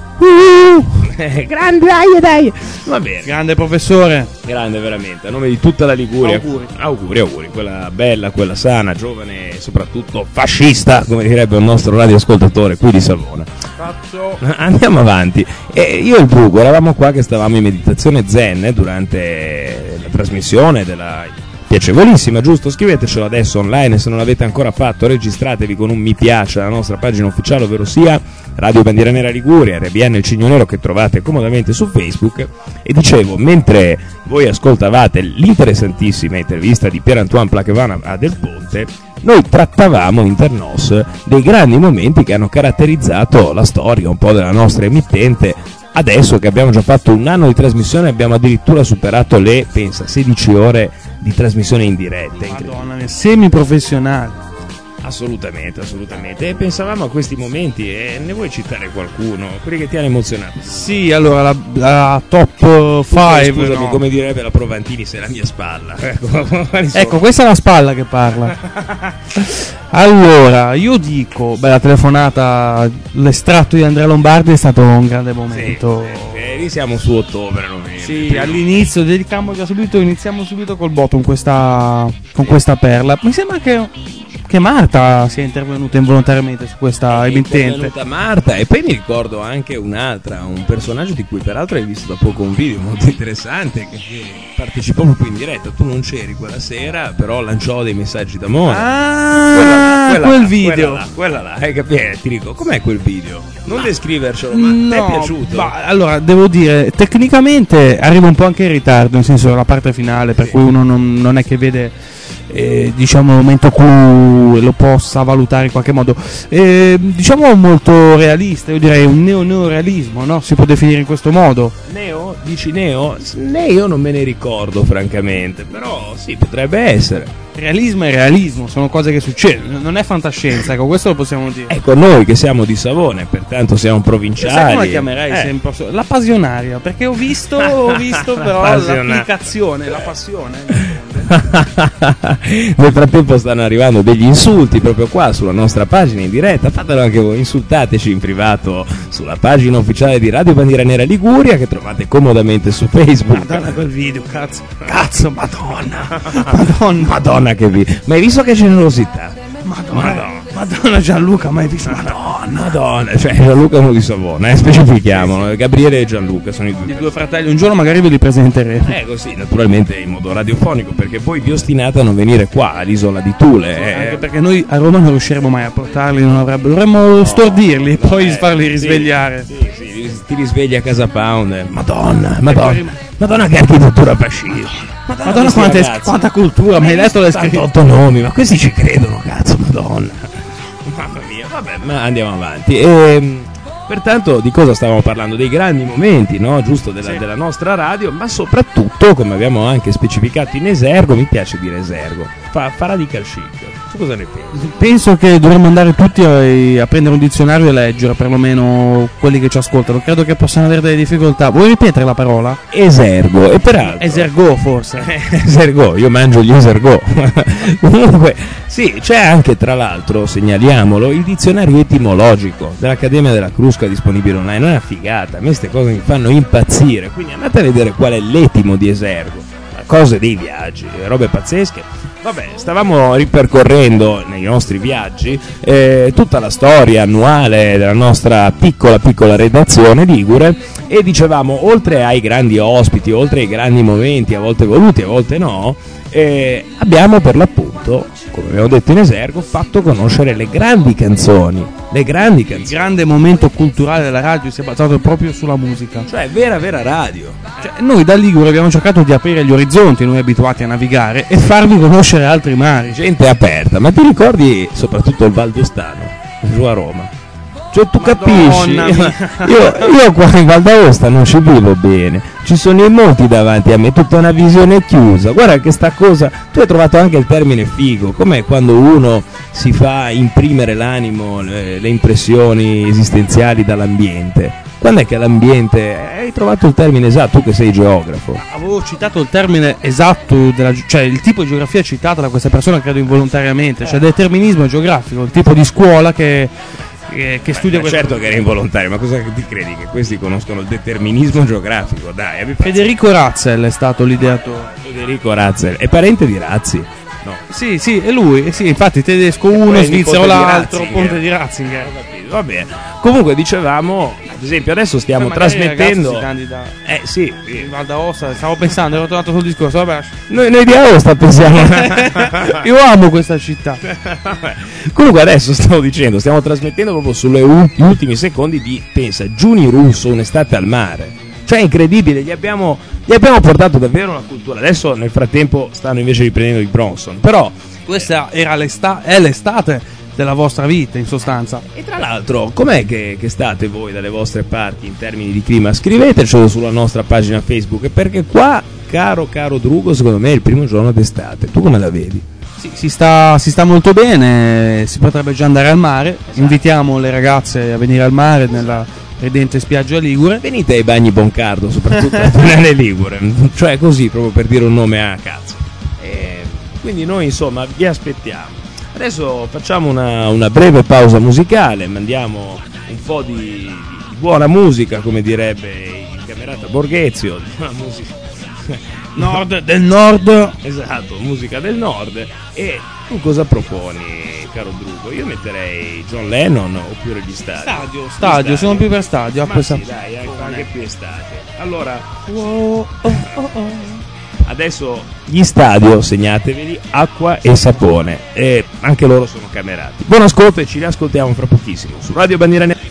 A: Grande, dai. Va bene.
B: Grande professore.
A: Grande veramente, a nome di tutta la Liguria. Auguri, quella bella, quella sana, giovane e soprattutto fascista, come direbbe un nostro radioascoltatore qui di Savona.
B: Cazzo.
A: Andiamo avanti. Io e il Drugo eravamo qua che stavamo in meditazione zen durante la trasmissione della piacevolissima, giusto? Scrivetecelo adesso online se non l'avete ancora fatto, registratevi con un mi piace alla nostra pagina ufficiale, ovvero sia Radio Bandiera Nera Liguria, RBN il Cigno Nero, che trovate comodamente su Facebook. E dicevo, mentre voi ascoltavate l'interessantissima intervista di Pierre-Antoine Plaquevin a Del Ponte, noi trattavamo internos dei grandi momenti che hanno caratterizzato la storia un po' della nostra emittente. Adesso che abbiamo già fatto un anno di trasmissione abbiamo addirittura superato le, pensa, 16 ore di trasmissione in diretta.
B: Madonna mia, semiprofessionale.
A: Assolutamente. E pensavamo a questi momenti, e ne vuoi citare qualcuno? Quelli che ti hanno emozionato?
B: Sì, allora la top 5.
A: Scusami,
B: no.
A: Come direbbe la Provantini, sei la mia spalla.
B: Ecco, questa è la spalla che parla. Allora, io dico, la telefonata, l'estratto di Andrea Lombardi è stato un grande momento.
A: Sì, siamo su ottobre, novembre.
B: Sì, all'inizio iniziamo subito col botto con questa perla. Mi sembra che anche Marta si è intervenuta involontariamente su questa emittente.
A: È intervenuta Marta, e poi mi ricordo anche un'altra, un personaggio di cui peraltro hai visto da poco un video molto interessante, che partecipò proprio in diretta. Tu non c'eri quella sera, però lanciò dei messaggi d'amore.
B: Quel video.
A: Quella là, hai capito? Ti dico, com'è quel video? Non descrivercelo, ma ti è piaciuto?
B: Allora, devo dire, tecnicamente arriva un po' anche in ritardo, nel senso la parte finale, per cui uno non è che vede diciamo il momento clou e lo possa valutare in qualche modo, diciamo molto realista, io direi un neorealismo, no? Si può definire in questo modo.
A: Neo? Dici neo? Io non me ne ricordo francamente, però sì, potrebbe essere.
B: Realismo e realismo sono cose che succedono, non è fantascienza, ecco, questo lo possiamo dire.
A: Ecco, noi che siamo di Savone, pertanto siamo provinciali.
B: Sai come la chiamerei sempre? La passionaria, perché ho visto però l'applicazione, la passione.
A: Nel frattempo stanno arrivando degli insulti proprio qua sulla nostra pagina in diretta. Fatelo anche voi, insultateci in privato sulla pagina ufficiale di Radio Bandiera Nera Liguria, che trovate comodamente su Facebook.
B: Madonna quel video, cazzo, madonna
A: che video. Ma hai visto che generosità?
B: Madonna Gianluca, mai visto?
A: Madonna, cioè Gianluca è uno di Savona, specifichiamolo. Gabriele e Gianluca sono i
B: due fratelli. Un giorno magari ve li presenteremo.
A: Così, naturalmente in modo radiofonico, perché poi vi ostinate a non venire qua all'isola di Thule.
B: Anche perché noi a Roma non riusciremo mai a portarli, dovremmo stordirli e poi farli risvegliare.
A: Sì, ti risvegli a Casa Pound. Madonna che architettura fascista.
B: Madonna quanta cultura, ma hai letto le scritte?
A: 8 nomi, ma questi ci credono, cazzo, Madonna. Mamma mia, vabbè, ma andiamo avanti. Pertanto di cosa stavamo parlando? Dei grandi momenti, no? Giusto, della nostra radio, ma soprattutto, come abbiamo anche specificato in esergo, mi piace dire esergo, fa radical chic. Tu cosa ne pensi?
B: Penso che dovremmo andare tutti a prendere un dizionario e leggere, perlomeno quelli che ci ascoltano. Credo che possano avere delle difficoltà. Vuoi ripetere la parola?
A: Esergo, e peraltro
B: esergo forse.
A: Esergo, io mangio gli esergo. Comunque, sì, c'è anche, tra l'altro, segnaliamolo, il dizionario etimologico dell'Accademia della Crusca disponibile online. È una figata, a me queste cose mi fanno impazzire, quindi andate a vedere qual è l'etimo di esergo. Cose dei viaggi, robe pazzesche. Vabbè, stavamo ripercorrendo nei nostri viaggi tutta la storia annuale della nostra piccola redazione ligure, e dicevamo, oltre ai grandi ospiti, oltre ai grandi momenti, a volte voluti, a volte no, abbiamo per l'appunto, come abbiamo detto in esergo, fatto conoscere le grandi canzoni. Il
B: grande momento culturale della radio si è basato proprio sulla musica.
A: Cioè vera radio.
B: Cioè, noi da Ligure abbiamo cercato di aprire gli orizzonti, noi abituati a navigare, e farvi conoscere altri mari.
A: Gente aperta, ma ti ricordi soprattutto il Valdostano, giù a Roma? Cioè tu capisci, io qua in Val d'Aosta non ci vivo bene, ci sono in molti davanti a me, tutta una visione chiusa. Guarda che sta cosa, tu hai trovato anche il termine figo, com'è quando uno si fa imprimere l'animo, le impressioni esistenziali dall'ambiente. Quando è che l'ambiente, hai trovato il termine esatto, tu che sei geografo?
B: Avevo citato il termine esatto, cioè il tipo di geografia citata da questa persona, credo involontariamente, cioè determinismo geografico, il tipo di scuola che studia questo.
A: Certo che era involontario, ma cosa ti credi? Che questi conoscono il determinismo geografico? Dai,
B: Federico Ratzel è stato l'ideatore.
A: Federico Ratzel, è parente di Razzi? No.
B: Sì, è lui, sì, infatti tedesco uno, svizzero l'altro, ponte di Ratzinger.
A: Va bene. Comunque dicevamo, ad esempio adesso stiamo trasmettendo. Sì.
B: Val d'Aosta, stavo pensando, ero tornato sul discorso, vabbè.
A: Noi di Aosta pensiamo.
B: Io amo questa città.
A: Comunque adesso stavo dicendo, stiamo trasmettendo proprio sulle ultimi secondi di, pensa, Giuni Russo, un'estate al mare. Cioè incredibile, gli abbiamo portato davvero una cultura. Adesso nel frattempo stanno invece riprendendo i Bronson. Però
B: questa era l'estate della vostra vita, in sostanza.
A: E tra l'altro, com'è che state voi dalle vostre parti in termini di clima? Scrivetecelo sulla nostra pagina Facebook, perché qua, caro Drugo, secondo me è il primo giorno d'estate. Tu come la vedi?
B: Sì, si sta molto bene, si potrebbe già andare al mare. Esatto. Invitiamo le ragazze a venire al mare nella ridente spiaggia ligure.
A: Venite ai bagni Boncardo, soprattutto nelle Ligure, cioè così, proprio per dire un nome a cazzo. Quindi noi insomma vi aspettiamo. Adesso facciamo una breve pausa musicale, mandiamo un po' di buona musica, come direbbe il camerata Borghezio,
B: del nord.
A: Esatto, musica del nord. E tu cosa proponi? caro Drugo? Io metterei John Lennon oppure gli Stadio.
B: Sono più per Stadio.
A: Ma sì, dai, anche più estate. Allora, adesso gli Stadio, segnateveli, acqua e sapone. E anche loro sono camerati. Buon ascolto e ci riascoltiamo fra pochissimo su Radio Bandiera Nera.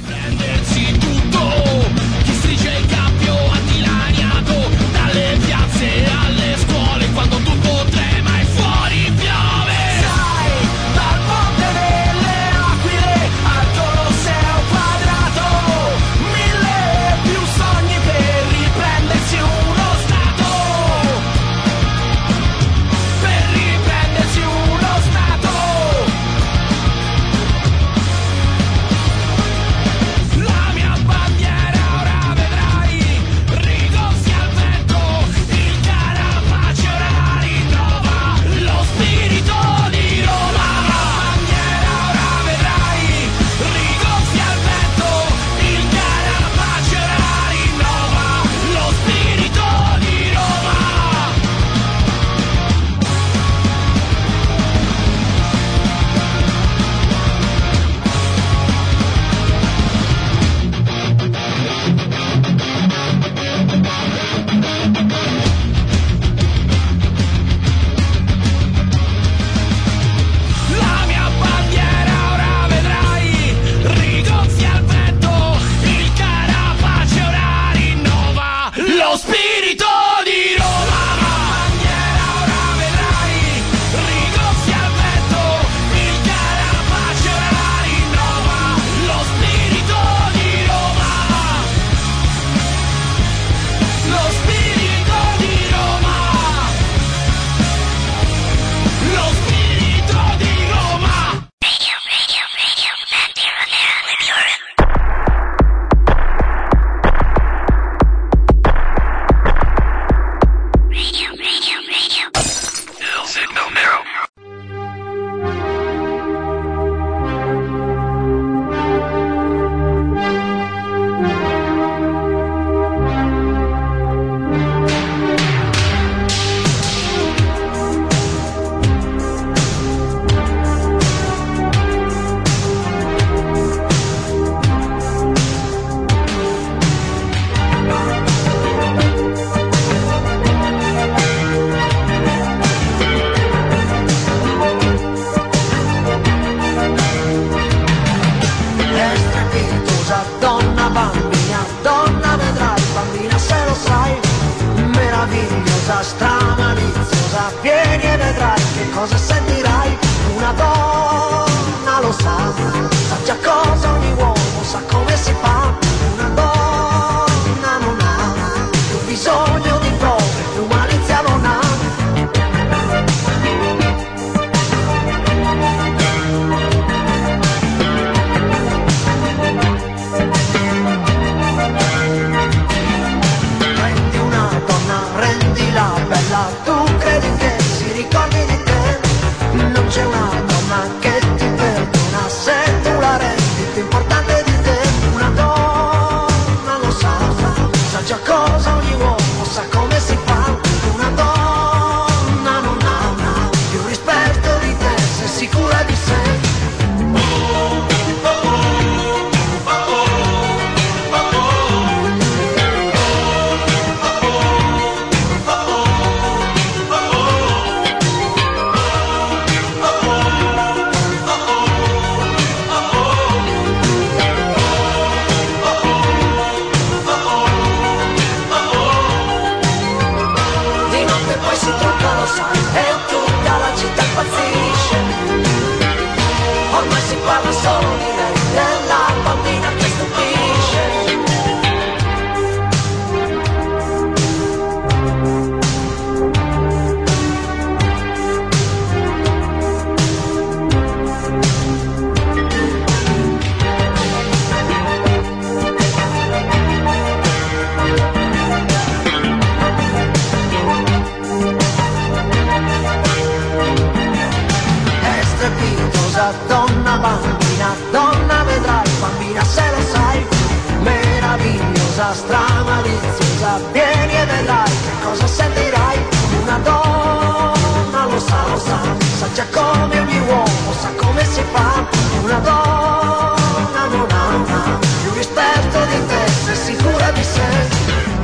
F: saggia come ogni uomo, sa come si fa. Una donna non ama più rispetto di te, se sicura di sé.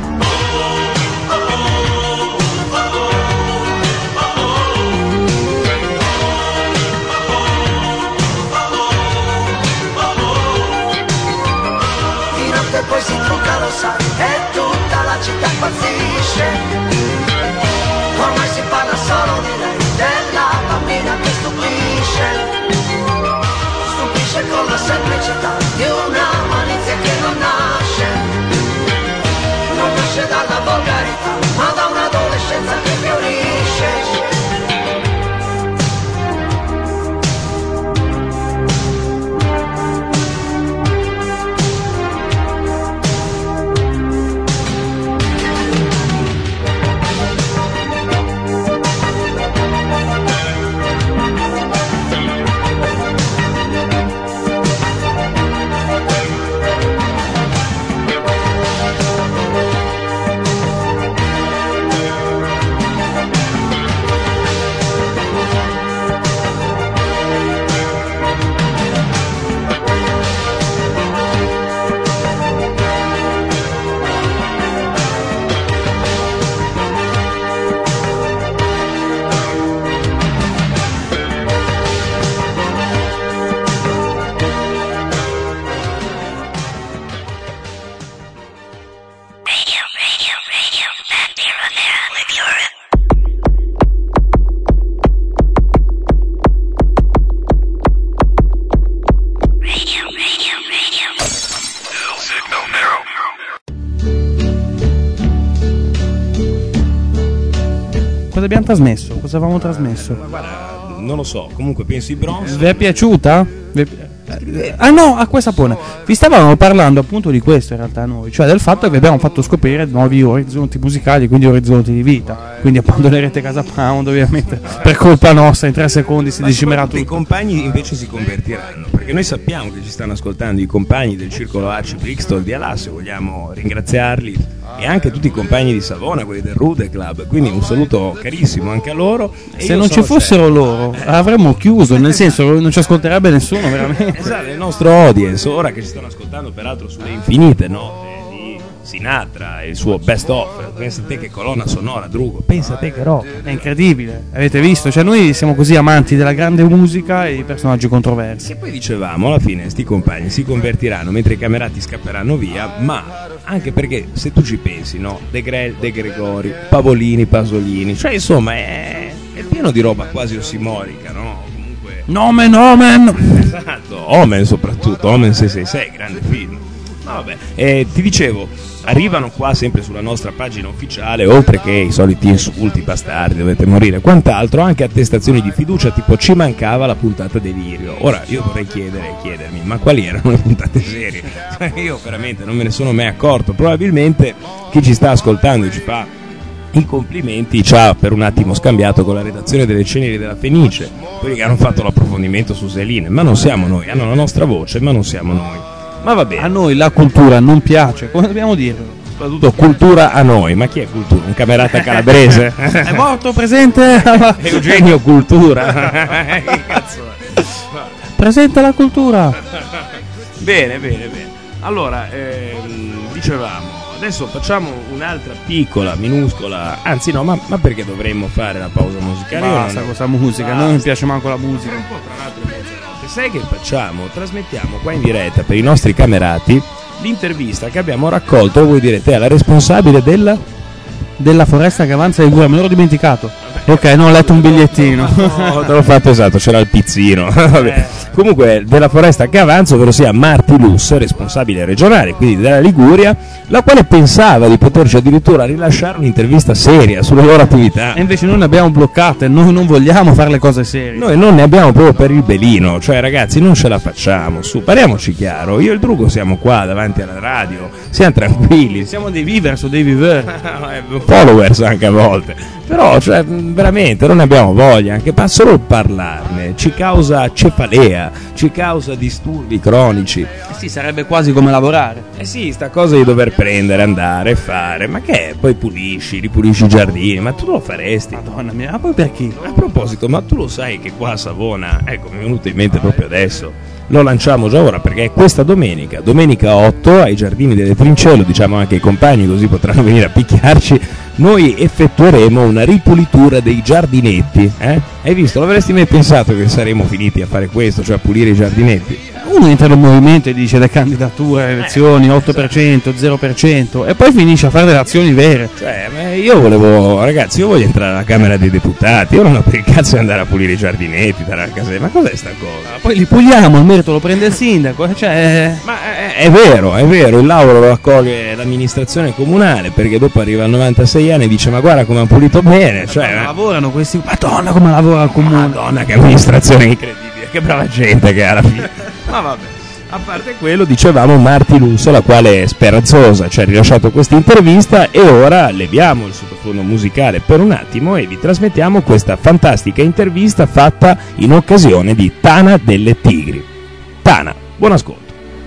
F: E poi si trucca, lo sai, e tutta la città impazzisce. Ormai si parla solo di lei, della bambina che stupisce. Stupisce con la semplicità di una malizia che non nasce dalla volgarità, ma da un'adolescenza che fiorisce.
B: Cosa abbiamo trasmesso? Cosa avevamo trasmesso?
A: Guarda, non lo so, comunque penso i Bronx.
B: Vi è piaciuta? Ah no, acqua e sapone. Vi stavamo parlando appunto di questo in realtà noi, cioè del fatto che abbiamo fatto scoprire nuovi orizzonti musicali, quindi orizzonti di vita. Quindi abbandonerete Casa Pound ovviamente per colpa nostra, in 3 secondi si decimerà tutto.
A: I compagni invece si convertiranno, perché noi sappiamo che ci stanno ascoltando i compagni del Circolo Arci Brixton di Alassio, vogliamo ringraziarli, e anche tutti i compagni di Savona, quelli del Rude Club, quindi un saluto carissimo anche a loro.
B: Se non ci fossero loro avremmo chiuso, nel senso che non ci ascolterebbe nessuno veramente.
A: Esatto, il nostro audience, ora che ci stanno ascoltando peraltro sulle infinite note di Sinatra e il suo best of, pensa te che colonna sonora, Drugo, pensa te che roba.
B: È incredibile, avete visto? Cioè noi siamo così amanti della grande musica e di personaggi controversi.
A: E poi dicevamo, alla fine sti compagni si convertiranno mentre i camerati scapperanno via, ma anche perché se tu ci pensi, no? De Gregori, Pavolini, Pasolini, cioè insomma è pieno di roba quasi ossimorica, no?
B: Nomen, Omen!
A: Esatto, Omen soprattutto, Omen 666, grande film. Vabbè, ti dicevo, arrivano qua sempre sulla nostra pagina ufficiale, oltre che i soliti insulti, bastardi, dovete morire, quant'altro, anche attestazioni di fiducia tipo ci mancava la puntata delirio. Ora io vorrei chiedermi, ma quali erano le puntate serie? Io veramente non me ne sono mai accorto, probabilmente chi ci sta ascoltando e ci fa i complimenti ci ha per un attimo scambiato con la redazione delle Ceneri della Fenice, quelli che hanno fatto l'approfondimento su Zeline, ma non siamo noi, hanno la nostra voce, ma non siamo noi. Ma va bene.
B: A noi la cultura non piace, come dobbiamo dirlo?
A: Soprattutto cultura a noi, ma chi è cultura? Un camerata calabrese?
B: È morto, presente?
A: Eugenio Cultura. Che cazzo è?
B: Presenta la cultura.
A: Bene. Allora, dicevamo, adesso facciamo un'altra piccola, minuscola, anzi no, ma perché dovremmo fare la pausa musicale?
B: Basta questa musica, a noi non piace manco la musica.
A: Un po' tra l'altro mezzanotte. Sai che facciamo? Trasmettiamo qua in diretta per i nostri camerati l'intervista che abbiamo raccolto, voi direte, alla responsabile
B: della foresta che avanza in Liguria, me l'ero dimenticato. Ok, no, ho letto un bigliettino.
A: No, te l'ho fatto esatto, c'era il pizzino. Vabbè. Comunque della foresta che avanza, ovvero sia Marti Lus, responsabile regionale, quindi della Liguria, la quale pensava di poterci addirittura rilasciare un'intervista seria sulle loro attività.
B: E invece noi ne abbiamo bloccate, noi non vogliamo fare le cose serie.
A: Noi non ne abbiamo proprio per il belino, cioè ragazzi non ce la facciamo, su, parliamoci chiaro, io e il Drugo siamo qua davanti alla radio, siamo tranquilli.
B: Siamo dei viver, dei viver.
A: Followers anche a volte. Però, cioè, veramente non ne abbiamo voglia, anche solo parlarne ci causa cefalea, ci causa disturbi cronici.
B: Sì, sarebbe quasi come lavorare.
A: Eh sì, sta cosa di dover prendere, andare, fare, ma che è? Poi ripulisci i giardini, ma tu lo faresti?
B: Madonna mia, ma poi per chi?
A: A proposito, ma tu lo sai che qua a Savona, ecco, mi è venuto in mente proprio adesso, lo lanciamo già ora perché è questa domenica 8 ai Giardini delle Trincee, lo diciamo anche ai compagni così potranno venire a picchiarci, noi effettueremo una ripulitura dei giardinetti, Hai visto? L'avresti mai pensato che saremmo finiti a fare questo, cioè a pulire i giardinetti?
B: Uno entra in un movimento e dice le candidature, elezioni, 8%, 0% e poi finisce a fare delle azioni vere.
A: Cioè, io voglio entrare alla Camera dei Deputati, io non ho per il cazzo di andare a pulire i giardinetti, dare la casa, ma cos'è sta cosa?
B: Poi li puliamo, il merito lo prende il sindaco, cioè...
A: Ma è vero, il lavoro lo raccoglie l'amministrazione comunale, perché dopo arriva a 96 anni e dice ma guarda come hanno pulito bene, cioè...
B: Ma lavorano questi... Madonna come lavora il comune!
A: Madonna che amministrazione incredibile, che brava gente che è alla fine. Ma vabbè, a parte quello, dicevamo Marti Lusso, la quale è speranzosa, ci ha rilasciato questa intervista e ora leviamo il sottofondo musicale per un attimo e vi trasmettiamo questa fantastica intervista fatta in occasione di Tana delle Tigri. Tana, buon ascolto.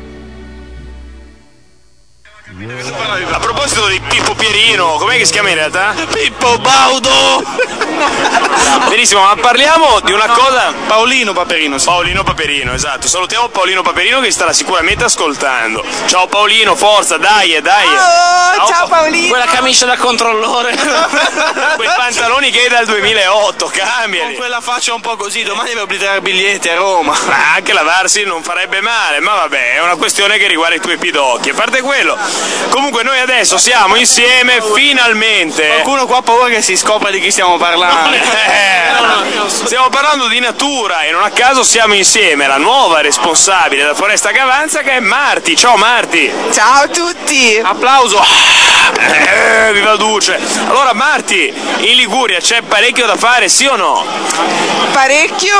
G: A proposito di Pippo Pierino, com'è che si chiama in realtà? Pippo Baudo! Benissimo, ma parliamo di una cosa...
H: Paolino Paperino. Sì.
G: Paolino Paperino, esatto. Salutiamo Paolino Paperino che starà sicuramente ascoltando. Ciao Paolino, forza, dai.
I: Oh, ciao Paolino.
H: Quella camicia da controllore.
G: Quei pantaloni che hai dal 2008, cambiali.
H: Con quella faccia un po' così, domani devo obbligare biglietti a Roma.
G: Ma anche lavarsi non farebbe male, ma vabbè, è una questione che riguarda i tuoi pidocchi. A parte quello, comunque noi adesso siamo insieme finalmente.
H: Qualcuno qua ha paura che si scopra di chi stiamo parlando.
G: Stiamo parlando di natura e non a caso siamo insieme alla nuova responsabile della Foresta Cavanza che è Marti. Ciao Marti.
I: Ciao a tutti.
G: Applauso. Viva Duce. Allora Marti, in Liguria c'è parecchio da fare, sì o no?
I: Parecchio,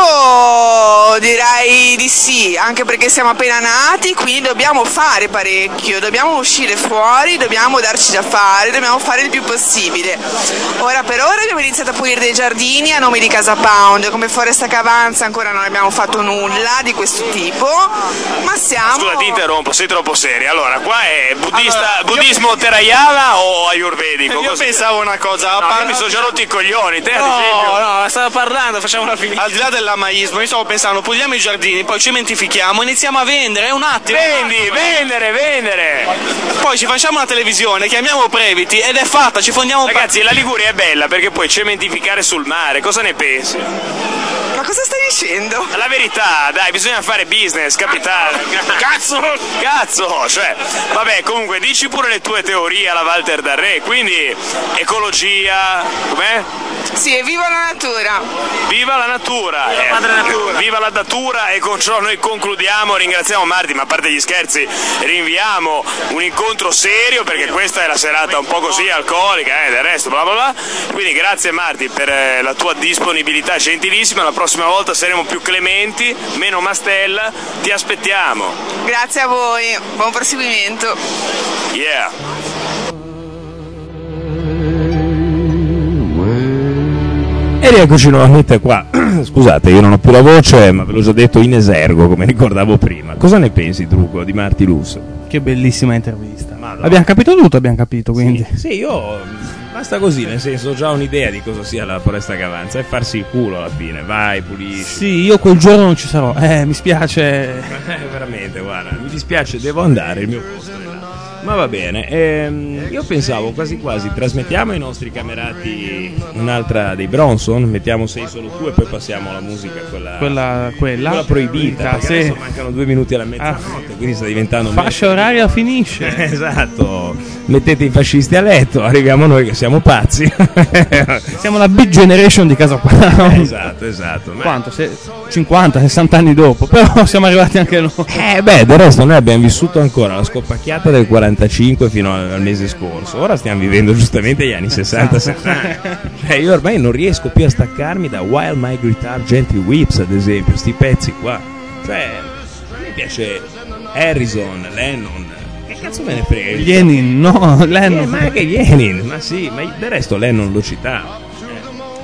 I: direi di sì, anche perché siamo appena nati, quindi dobbiamo fare parecchio, dobbiamo uscire fuori, dobbiamo darci da fare, dobbiamo fare il più possibile. Ora per ora abbiamo iniziato a pulire dei giardini a nome di Casa Pound, come Foresta Cavanza ancora non abbiamo fatto nulla di questo tipo, ma siamo...
G: Scusa, ti interrompo, sei troppo seria. Allora, qua è buddismo Terayala o ayurvedico?
H: Io pensavo una cosa...
G: mi sono già rotti i coglioni, te
H: No, stavo parlando, facciamo una finita. Al di là dell'amaismo, io stavo pensando, puliamo i giardini, poi cementifichiamo, iniziamo a vendere, è un attimo.
G: Vendere!
H: Poi ci facciamo una televisione, chiamiamo Previti ed è fatta, ci fondiamo...
G: Ragazzi, la Liguria è bella perché puoi cementificare sul mare, cosa ne pensi?
I: Ma cosa stai dicendo?
G: La verità, dai, bisogna fare business, capitale. Cazzo, cioè, vabbè, comunque dici pure le tue teorie alla Walter Darré, quindi ecologia, com'è?
I: Sì, e viva la natura!
G: Viva la natura! Viva la natura e con ciò noi concludiamo, ringraziamo Marti, ma a parte gli scherzi rinviamo un incontro serio perché questa è la serata un po' così alcolica, del resto bla bla bla, quindi grazie Marti per la tua disponibilità gentilissima, la prossima volta saremo più clementi, meno mastella, ti aspettiamo.
I: Grazie a voi, buon proseguimento.
G: Yeah.
A: E rieccoci nuovamente qua. Scusate, io non ho più la voce, ma ve l'ho già detto in esergo, come ricordavo prima. Cosa ne pensi, Drugo, di Marti Lusso?
B: Che bellissima intervista.
A: Madonna.
B: Abbiamo capito tutto, quindi.
A: Sì, io basta così, nel senso ho già un'idea di cosa sia la Foresta Cavanza e farsi il culo alla fine, vai, pulisci.
B: Sì, io quel giorno non ci sarò, mi spiace.
A: Veramente, guarda, mi dispiace, devo andare, il mio posto è là. Ma va bene, io pensavo quasi trasmettiamo ai nostri camerati un'altra dei Bronson, mettiamo Sei solo tu e poi passiamo alla musica, quella proibita, perché
B: sì.
A: Adesso mancano 2 minuti alla mezzanotte, quindi sta diventando...
B: Fascia oraria finisce.
A: Esatto, mettete i fascisti a letto, arriviamo noi che siamo pazzi.
B: Siamo la big generation di Casa Pound.
A: Esatto.
B: Quanto? 50, 60 anni dopo, però siamo arrivati anche noi.
A: Del resto noi abbiamo vissuto ancora la scoppacchiata del 45 fino al mese scorso, ora stiamo vivendo giustamente gli anni 60-70. Io ormai non riesco più a staccarmi da While My Guitar Gently Weeps, ad esempio, sti pezzi qua. Cioè, a me piace Harrison, Lennon, che cazzo me ne frega?
B: Lenin, no, Lennon.
A: Ma anche Lenin, ma sì, ma del resto Lennon lo citava.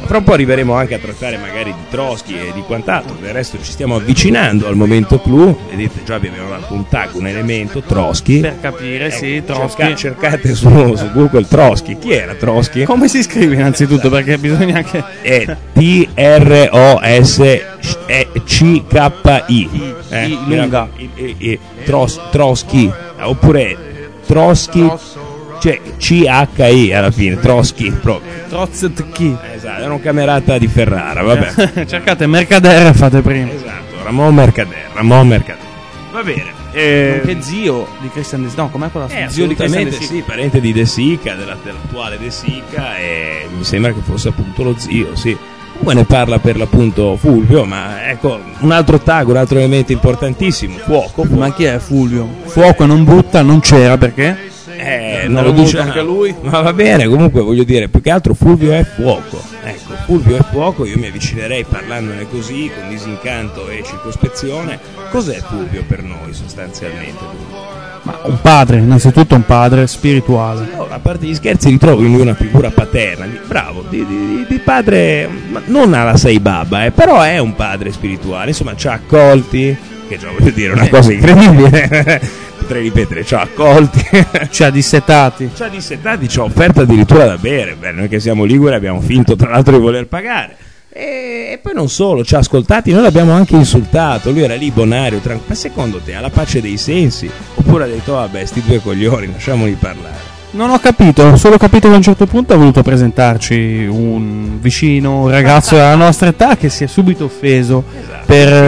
A: Fra un po' arriveremo anche a trattare magari di Trotsky e di quant'altro. Del resto ci stiamo avvicinando al momento clou. Vedete, già vi abbiamo dato un tag, un elemento, Trotsky.
B: Per capire, sì, Trotsky.
A: Cercate su Google Trotsky. Chi era Trotsky?
B: Come si scrive innanzitutto? Perché bisogna anche...
A: È Troski.
B: lunga.
A: Trotsky. Oppure Trotsky, cioè CHI alla fine, Trotsky proprio.
B: Trotsky.
A: Esatto, era un camerata di Ferrara, vabbè.
B: Cercate Mercader e fate prima.
A: Esatto, Ramon Mercader. Va bene.
B: Anche zio di Christian De Sica. No, com'è quella? Zio di Christian De Sica.
A: Sì, parente di De Sica, dell'attuale De Sica, e mi sembra che fosse appunto lo zio, sì. Comunque ne parla per l'appunto Fulvio, ma ecco, un altro tag, un altro elemento importantissimo, fuoco.
B: Ma chi è Fulvio? Fuoco non butta, non c'era, perché?
A: Non lo dice anche lui. Ma va bene, comunque voglio dire, più che altro Fulvio è fuoco. Ecco, Fulvio è fuoco, io mi avvicinerei parlandone così, con disincanto e circospezione. Cos'è Fulvio per noi sostanzialmente?
B: Ma un padre, innanzitutto un padre spirituale.
A: No, a parte gli scherzi, ritrovo in lui una figura paterna, bravo, di padre, non alla Sai Baba, però è un padre spirituale, insomma ci ha accolti, che già voglio dire una cosa incredibile. Potrei ripetere, ci ha accolti,
B: ci ha dissetati,
A: ci ha offerto addirittura da bere. Beh, noi che siamo liguri abbiamo finto tra l'altro di voler pagare. E poi non solo, ci ha ascoltati, noi l'abbiamo anche insultato, lui era lì bonario, ma secondo te ha la pace dei sensi? Oppure ha detto vabbè, sti due coglioni, lasciamoli parlare?
B: Non ho capito, ho solo capito che a un certo punto ha voluto presentarci un vicino, un ragazzo della nostra età che si è subito offeso, esatto,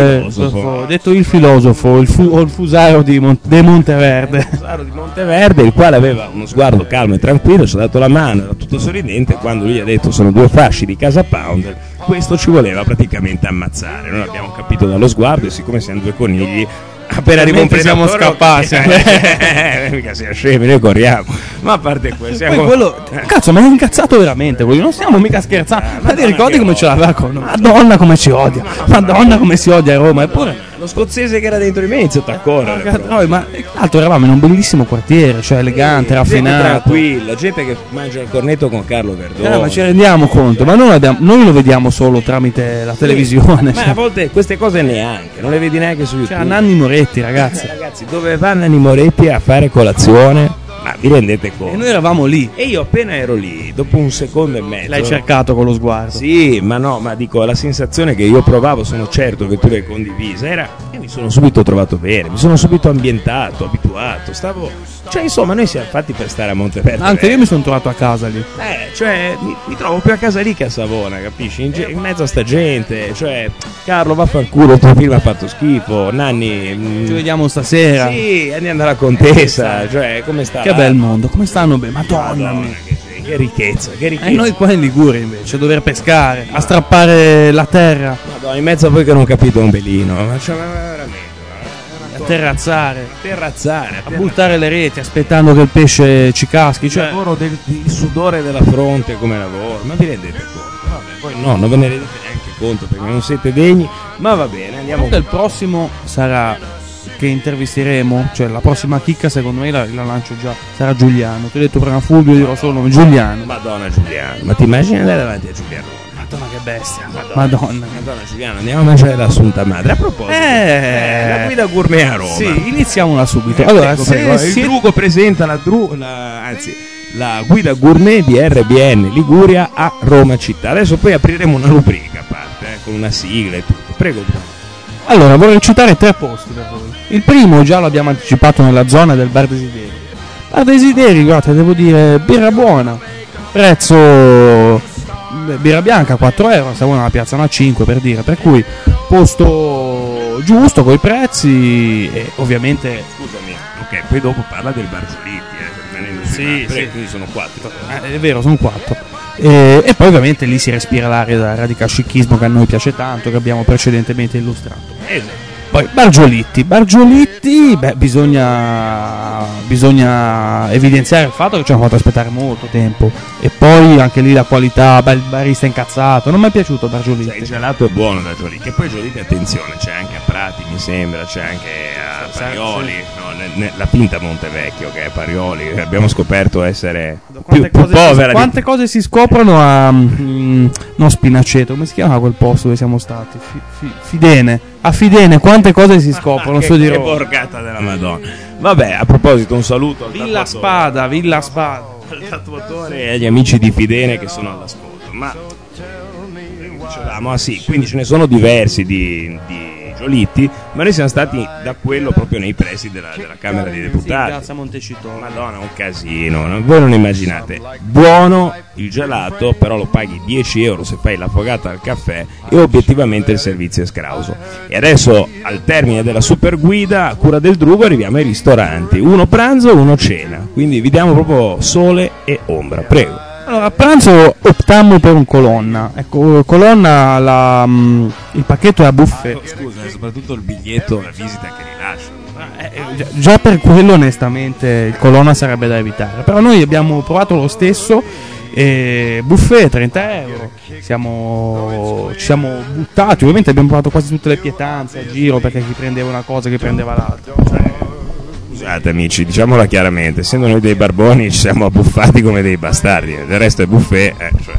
B: per detto il filosofo, o il fusaro di Monteverde.
A: Il fusaro di Monteverde, il quale aveva uno sguardo calmo e tranquillo, ci ha dato la mano, era tutto sorridente, quando lui ha detto sono due fasci di Casa Pound, questo ci voleva praticamente ammazzare. Noi l'abbiamo capito dallo sguardo e siccome siamo due conigli, appena arriva un
B: siamo scappati,
A: mica siamo scemi, noi corriamo. Ma a parte questo,
B: cazzo, ma è incazzato veramente quello. Non stiamo mica scherzando. Ma ti ricordi come ce l'aveva con noi? Madonna come ci odia. Madonna come si odia a Roma. Eppure
A: lo scozzese che era dentro di me inizia a correre.
B: Ma tra l'altro eravamo in un bellissimo quartiere, cioè elegante, raffinato,
A: tranquilla, gente che mangia il cornetto con Carlo Verdone.
B: Ma ci rendiamo conto, ma noi lo vediamo solo tramite la televisione.
A: Ma a volte queste cose neanche, non le vedi neanche su YouTube.
B: C'era Nanni Moretti, ragazzi.
A: Ragazzi, dove va Nanni Moretti a fare colazione? Ma vi rendete conto?
B: E noi eravamo lì.
A: E io appena ero lì, dopo un secondo e mezzo.
B: L'hai cercato con lo sguardo?
A: Sì, ma no, ma dico, la sensazione che io provavo, sono certo che tu l'hai condivisa, era che mi sono subito trovato bene, mi sono subito ambientato, abituato, cioè insomma noi siamo fatti per stare a Monteverde.
B: Anche io mi sono trovato a casa lì.
A: Cioè mi trovo più a casa lì che a Savona, capisci? In mezzo a sta gente, cioè Carlo vaffanculo, il tuo film ha fatto schifo, Nanni
B: ci vediamo stasera.
A: Sì, andiamo dalla Contessa, cioè come sta?
B: Che bel mondo, come stanno bene? Madonna mia.
A: Che ricchezza, che ricchezza.
B: E noi qua in Liguria invece a dover pescare, a strappare la terra.
A: Madonna, in mezzo a voi che non capito un belino, ma veramente.
B: A terrazzare,
A: a
B: buttare le reti aspettando che il pesce ci caschi, cioè
A: il lavoro del sudore della fronte come lavoro, ma vi rendete conto? Vabbè, poi no, non ve ne rendete neanche conto perché non siete degni, ma va bene, andiamo.
B: Il prossimo sarà che intervisteremo, cioè la prossima chicca secondo me la lancio già, sarà Giuliano. Ti ho detto prima Fulvio, dirò solo nome Giuliano.
A: Madonna Giuliano, ma ti immagini andare davanti a Giuliano?
B: Madonna che bestia, Madonna
A: Giuliano, andiamo a mangiare l'Assunta Madre. A proposito, la guida gourmet a Roma.
B: Sì, iniziamola subito. Allora,
A: il Drugo presenta la guida gourmet di RBN Liguria a Roma città. Adesso poi apriremo una rubrica a parte, con una sigla e tutto. Prego.
B: Allora, vorrei citare 3 posti per voi. Il primo già l'abbiamo anticipato nella zona del Bar Desideri. Bar Desideri, guardate, devo dire, birra buona. Prezzo birra bianca 4 euro, se vuoi una piazza a 5 per dire, per cui posto giusto coi prezzi e ovviamente.
A: Scusami, ok, poi dopo parla del Bar Giolitti, quindi sono 4.
B: È vero, sono 4. E poi ovviamente lì si respira l'aria da radical scichismo che a noi piace tanto, che abbiamo precedentemente illustrato.
A: Esatto.
B: Poi Bar Giolitti, beh, bisogna evidenziare il fatto che ci hanno fatto aspettare molto tempo. E poi anche lì la qualità, il barista incazzato, non mi è piaciuto Bar Giolitti.
A: Il gelato è buono da Giolitti. E poi Giolitti, attenzione, c'è anche a Prati, mi sembra, c'è anche a Parioli, no, la Pinta Montevecchio, che è Parioli, che abbiamo scoperto essere
B: Quante
A: più
B: cose
A: povera.
B: quante cose si scoprono a non Spinaceto, come si chiama quel posto dove siamo stati? Fidene. A Fidene quante cose si scoprono su di
A: Che
B: Roma.
A: porcata della Madonna. Vabbè, a proposito, un saluto al
B: Villa Spada.
A: al tatuatore e agli amici di Fidene che sono all'ascolto. Ma dicevamo, sì, quindi ce ne sono diversi di Giolitti, ma noi siamo stati da quello proprio nei pressi della Camera dei Deputati.
B: Piazza Montecitorio.
A: Madonna, un casino, no? Voi non immaginate. Buono il gelato, però lo paghi 10 euro se fai l'affogata al caffè, e obiettivamente il servizio è scrauso. E adesso, al termine della super guida a cura del Drugo, arriviamo ai ristoranti: uno pranzo, uno cena, quindi vi diamo proprio sole e ombra. Prego.
B: Allora, a pranzo optammo per un colonna. Ecco, colonna, il pacchetto è a buffet.
A: Scusa, soprattutto il biglietto, la visita che rilasciano.
B: Già per quello, onestamente, il colonna sarebbe da evitare. Però noi abbiamo provato lo stesso. Buffet 30 euro. Ci siamo buttati. Ovviamente abbiamo provato quasi tutte le pietanze a giro, perché chi prendeva una cosa, chi prendeva l'altra.
A: Scusate amici, diciamola chiaramente, essendo noi dei barboni ci siamo abbuffati come dei bastardi, del resto è buffet,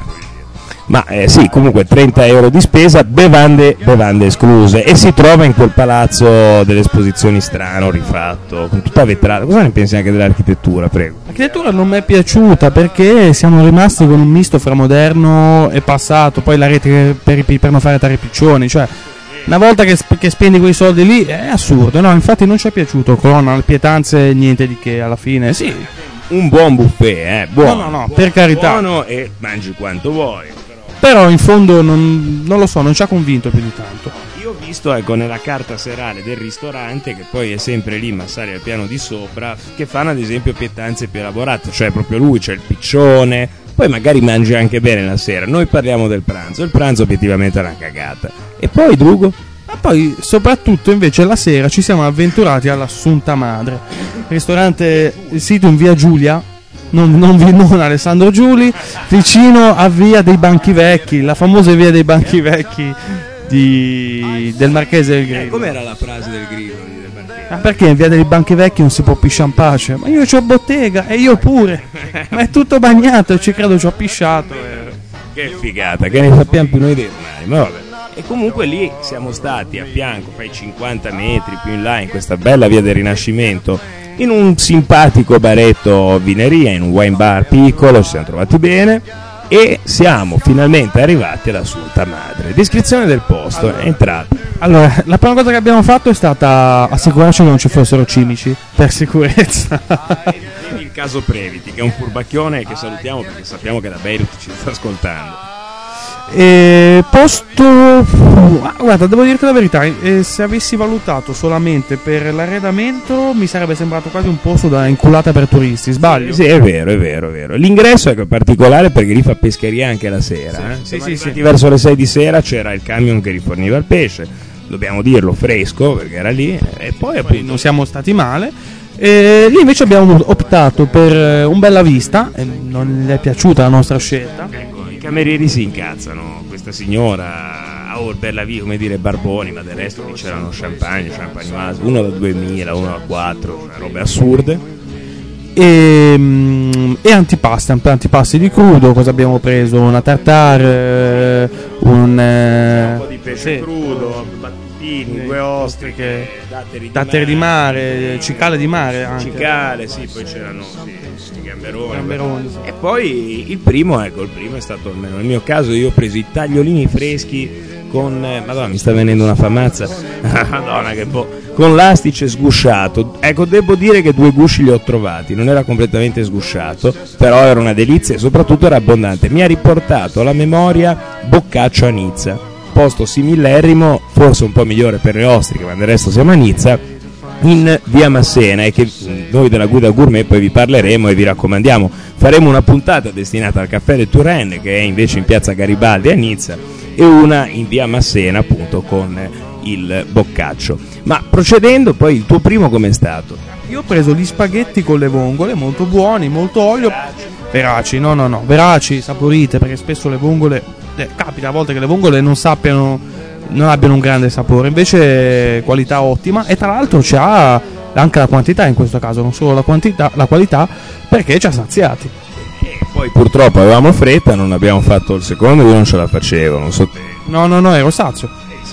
A: ma sì, comunque 30 euro di spesa, bevande escluse, e si trova in quel palazzo delle esposizioni strano, rifatto, con tutta vetrata. Cosa ne pensi anche dell'architettura, prego?
B: L'architettura non mi è piaciuta, perché siamo rimasti con un misto fra moderno e passato, poi la rete per non fare tare piccioni, cioè una volta che spendi quei soldi lì è assurdo. No, infatti non ci è piaciuto. Colonna, le pietanze, niente di che alla fine. Sì,
A: un buon buffet, buono.
B: No, per carità.
A: Buono, e mangi quanto vuoi.
B: Però in fondo non lo so, non ci ha convinto più di tanto.
A: Io ho visto, nella carta serale del ristorante, che poi è sempre lì, Massari al piano di sopra, che fanno ad esempio pietanze più elaborate, cioè proprio lui c'è il piccione, poi magari mangi anche bene la sera. Noi parliamo del pranzo, il pranzo obiettivamente è una cagata. E poi, Drugo?
B: Ma poi soprattutto invece la sera ci siamo avventurati all'Assunta Madre, ristorante, il sito in via Giulia, non Alessandro Giuli, vicino a via dei Banchi Vecchi, la famosa via dei Banchi Vecchi del Marchese del Grillo.
A: Com'era la frase del Grillo?
B: Perché in via dei Banchi Vecchi non si può pisciare in pace? Ma io c'ho bottega, e io pure, ma è tutto bagnato, ci credo, ci ho pisciato.
A: Che figata, che ne sappiamo più noi dei romani, ma vabbè. E comunque lì siamo stati a fianco, fai 50 metri più in là, in questa bella via del Rinascimento, in un simpatico baretto vineria, in un wine bar piccolo, ci siamo trovati bene e siamo finalmente arrivati all'Assunta Madre. Descrizione del posto, è entrato.
B: Allora, la prima cosa che abbiamo fatto è stata assicurarci che non ci fossero cimici, per sicurezza.
A: Il caso Previti, che è un furbacchione che salutiamo perché sappiamo che da Beirut ci sta ascoltando.
B: Posto, guarda, devo dirti la verità, se avessi valutato solamente per l'arredamento mi sarebbe sembrato quasi un posto da inculata per turisti, sbaglio?
A: Sì, è vero. L'ingresso è particolare perché lì fa pescheria anche la sera. Sì. Verso le 6 di sera c'era il camion che riforniva il pesce, dobbiamo dirlo, fresco, perché era lì, e poi appunto
B: non siamo stati male. Lì invece abbiamo optato per un Bella Vista, e non gli è piaciuta la nostra scelta.
A: I camerieri si incazzano, questa signora Bella Via, come dire, barboni, ma del resto lì c'erano champagne vase, uno da 2000, uno da 4, cioè robe assurde.
B: E antipasti di crudo. Cosa abbiamo preso? Una tartare, un
A: po' di pesce crudo, battini, due ostriche,
B: datteri di mare, cicale di mare anche.
A: Cicale, sì, poi c'erano i gamberoni. E poi il primo è stato, almeno nel mio caso, io ho preso i tagliolini freschi con Madonna, mi sta venendo una famazza. Madonna, che con l'astice sgusciato. Ecco, devo dire che 2 gusci li ho trovati, non era completamente sgusciato, però era una delizia e soprattutto era abbondante. Mi ha riportato alla memoria Boccaccio a Nizza, posto simillerrimo, forse un po' migliore per le ostriche, ma del resto siamo a Nizza, in via Massena, e che noi della guida gourmet poi vi parleremo e vi raccomandiamo. Faremo una puntata destinata al caffè del Turenne, che è invece in piazza Garibaldi a Nizza, e una in via Massena appunto con il Boccaccio. Ma procedendo, poi il tuo primo com'è stato?
B: Io ho preso gli spaghetti con le vongole, molto buoni, molto olio. Veraci, no, veraci, saporite, perché spesso le vongole capita a volte che le vongole non sappiano non abbiano un grande sapore, invece qualità ottima, e tra l'altro c'ha anche la quantità in questo caso, non solo la qualità, perché ci ha saziati.
A: Poi purtroppo avevamo fretta, non abbiamo fatto il secondo, io non ce la facevo, non so te.
B: No, ero sazio.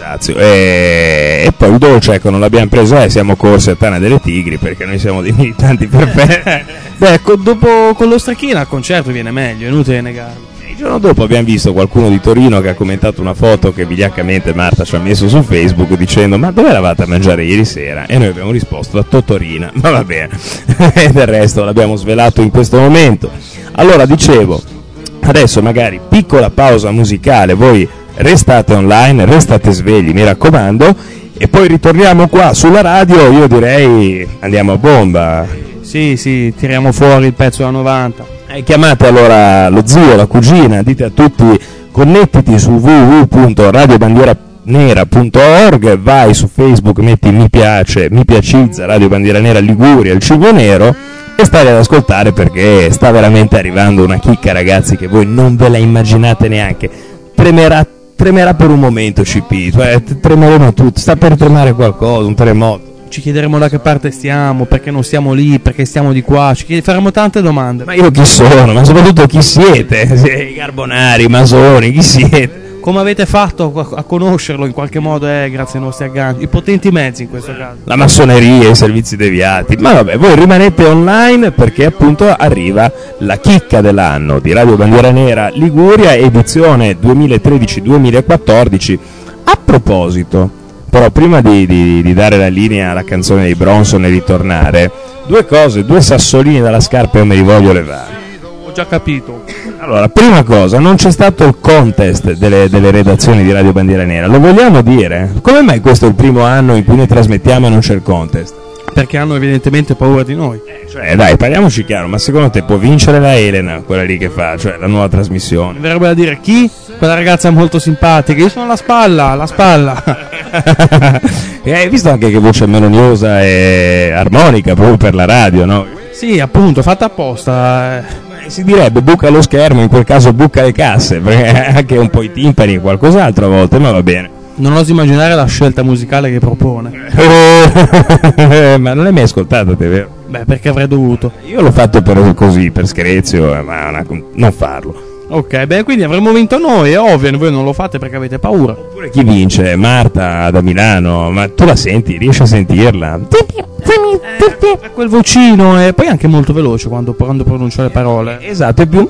A: E poi il dolce, ecco, non l'abbiamo preso e siamo corsi a Tana delle Tigri, perché noi siamo dei militanti perfetti.
B: Beh, dopo con l'Ostrechina al concerto viene meglio, è inutile negarlo.
A: Il giorno dopo abbiamo visto qualcuno di Torino che ha commentato una foto che vigliaccamente Marta ci ha messo su Facebook dicendo: ma dove eravate a mangiare ieri sera? E noi abbiamo risposto: a Totorina. Ma va bene, e del resto l'abbiamo svelato in questo momento. Allora, dicevo, adesso magari piccola pausa musicale, voi restate online, restate svegli, mi raccomando, e poi ritorniamo qua sulla radio. Io direi andiamo a bomba.
B: Sì, tiriamo fuori il pezzo da 90.
A: Chiamate allora lo zio, la cugina, dite a tutti: connettiti su www.radiobandiera.nera.org, vai su Facebook, metti mi piace, mi piacizza Radio Bandiera Nera Liguria, il Cigno Nero, e state ad ascoltare, perché sta veramente arrivando una chicca, ragazzi, che voi non ve la immaginate neanche. Tremerà per un momento CP, cioè tremeremo tutti, sta per tremare qualcosa, un terremoto.
B: Ci chiederemo da che parte stiamo, perché non stiamo lì, perché stiamo di qua, faremo tante domande.
A: Ma io chi sono? Ma soprattutto chi siete? I Carbonari, i masoni, chi siete?
B: Come avete fatto a conoscerlo in qualche modo? Grazie ai nostri agganci, i potenti mezzi in questo caso.
A: La massoneria, i servizi deviati. Ma vabbè, voi rimanete online, perché appunto arriva la chicca dell'anno di Radio Bandiera Nera Liguria, edizione 2013-2014. A proposito, però prima di dare la linea alla canzone dei Bronson e ritornare, due sassolini dalla scarpa io me li voglio levare.
B: Ho già capito.
A: Allora, prima cosa, non c'è stato il contest delle redazioni di Radio Bandiera Nera, lo vogliamo dire? Come mai questo è il primo anno in cui noi trasmettiamo e non c'è il contest?
B: Perché hanno evidentemente paura di noi.
A: Cioè, dai, parliamoci chiaro, ma secondo te può vincere la Elena, quella lì che fa, cioè la nuova trasmissione?
B: Mi verrebbe da dire: chi? Quella ragazza molto simpatica, io sono la spalla.
A: E hai visto anche che voce melodiosa e armonica proprio per la radio, no?
B: Sì, appunto, fatta apposta.
A: Si direbbe buca lo schermo, in quel caso buca le casse, perché anche un po' i timpani e qualcos'altro a volte, ma va bene.
B: Non oso immaginare la scelta musicale che propone.
A: Ma non l'hai mai ascoltato, te, vero?
B: Beh, perché avrei dovuto.
A: Io l'ho fatto per screzio, ma non farlo.
B: Ok, beh, quindi avremmo vinto noi, è ovvio, voi non lo fate perché avete paura.
A: Oppure chi vince? Marta da Milano, ma tu la senti? Riesci a sentirla?
B: Quel vocino, e poi anche molto veloce quando pronuncia le parole.
A: Esatto, è più...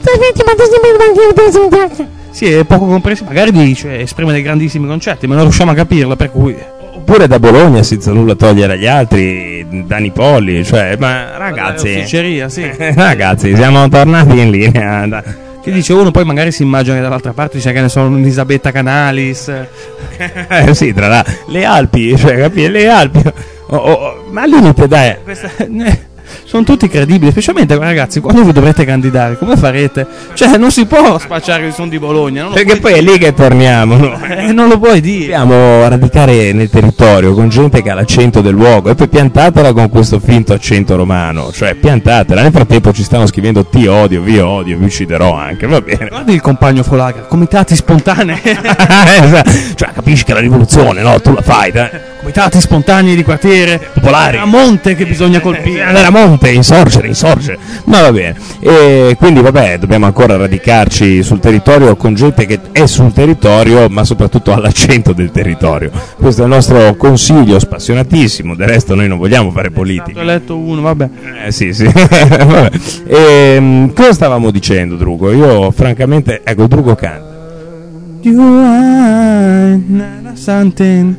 B: Sì, è poco comprensibile, magari dice, esprime dei grandissimi concetti, ma non riusciamo a capirla, per cui...
A: Oppure da Bologna, senza nulla togliere agli altri, Dani Polli, cioè, ma ragazzi...
B: Sì.
A: Ragazzi, siamo tornati in linea...
B: Che dice uno, poi magari si immagina che dall'altra parte dice che ne sono Elisabetta Canalis.
A: Sì, tra l'altro, le Alpi, cioè, capi? Le Alpi. Ma al limite, dai.
B: Sono tutti credibili, specialmente ragazzi, quando vi dovrete candidare, come farete? Cioè, non si può spacciare il son di Bologna, non
A: perché poi è lì che torniamo, no?
B: Non lo puoi dire.
A: Dobbiamo radicare nel territorio con gente che ha l'accento del luogo, e poi piantatela con questo finto accento romano, cioè piantatela. Nel frattempo ci stanno scrivendo: ti odio, vi ucciderò anche, va bene.
B: Guardi il compagno Folaga, comitati spontanei.
A: Cioè, capisci che la rivoluzione, no? Tu la fai,
B: comitati spontanei di quartiere
A: popolari,
B: a monte che bisogna colpire,
A: andare a monte, insorgere, ma va bene. E quindi vabbè, dobbiamo ancora radicarci sul territorio con gente che è sul territorio, ma soprattutto ha l'accento del territorio. Questo è il nostro consiglio spassionatissimo. Del resto noi non vogliamo fare politica.
B: Ho letto uno, vabbè.
A: Sì. Vabbè. Cosa stavamo dicendo, Drugo? Io francamente, ecco, il Drugo canta.
B: You are something.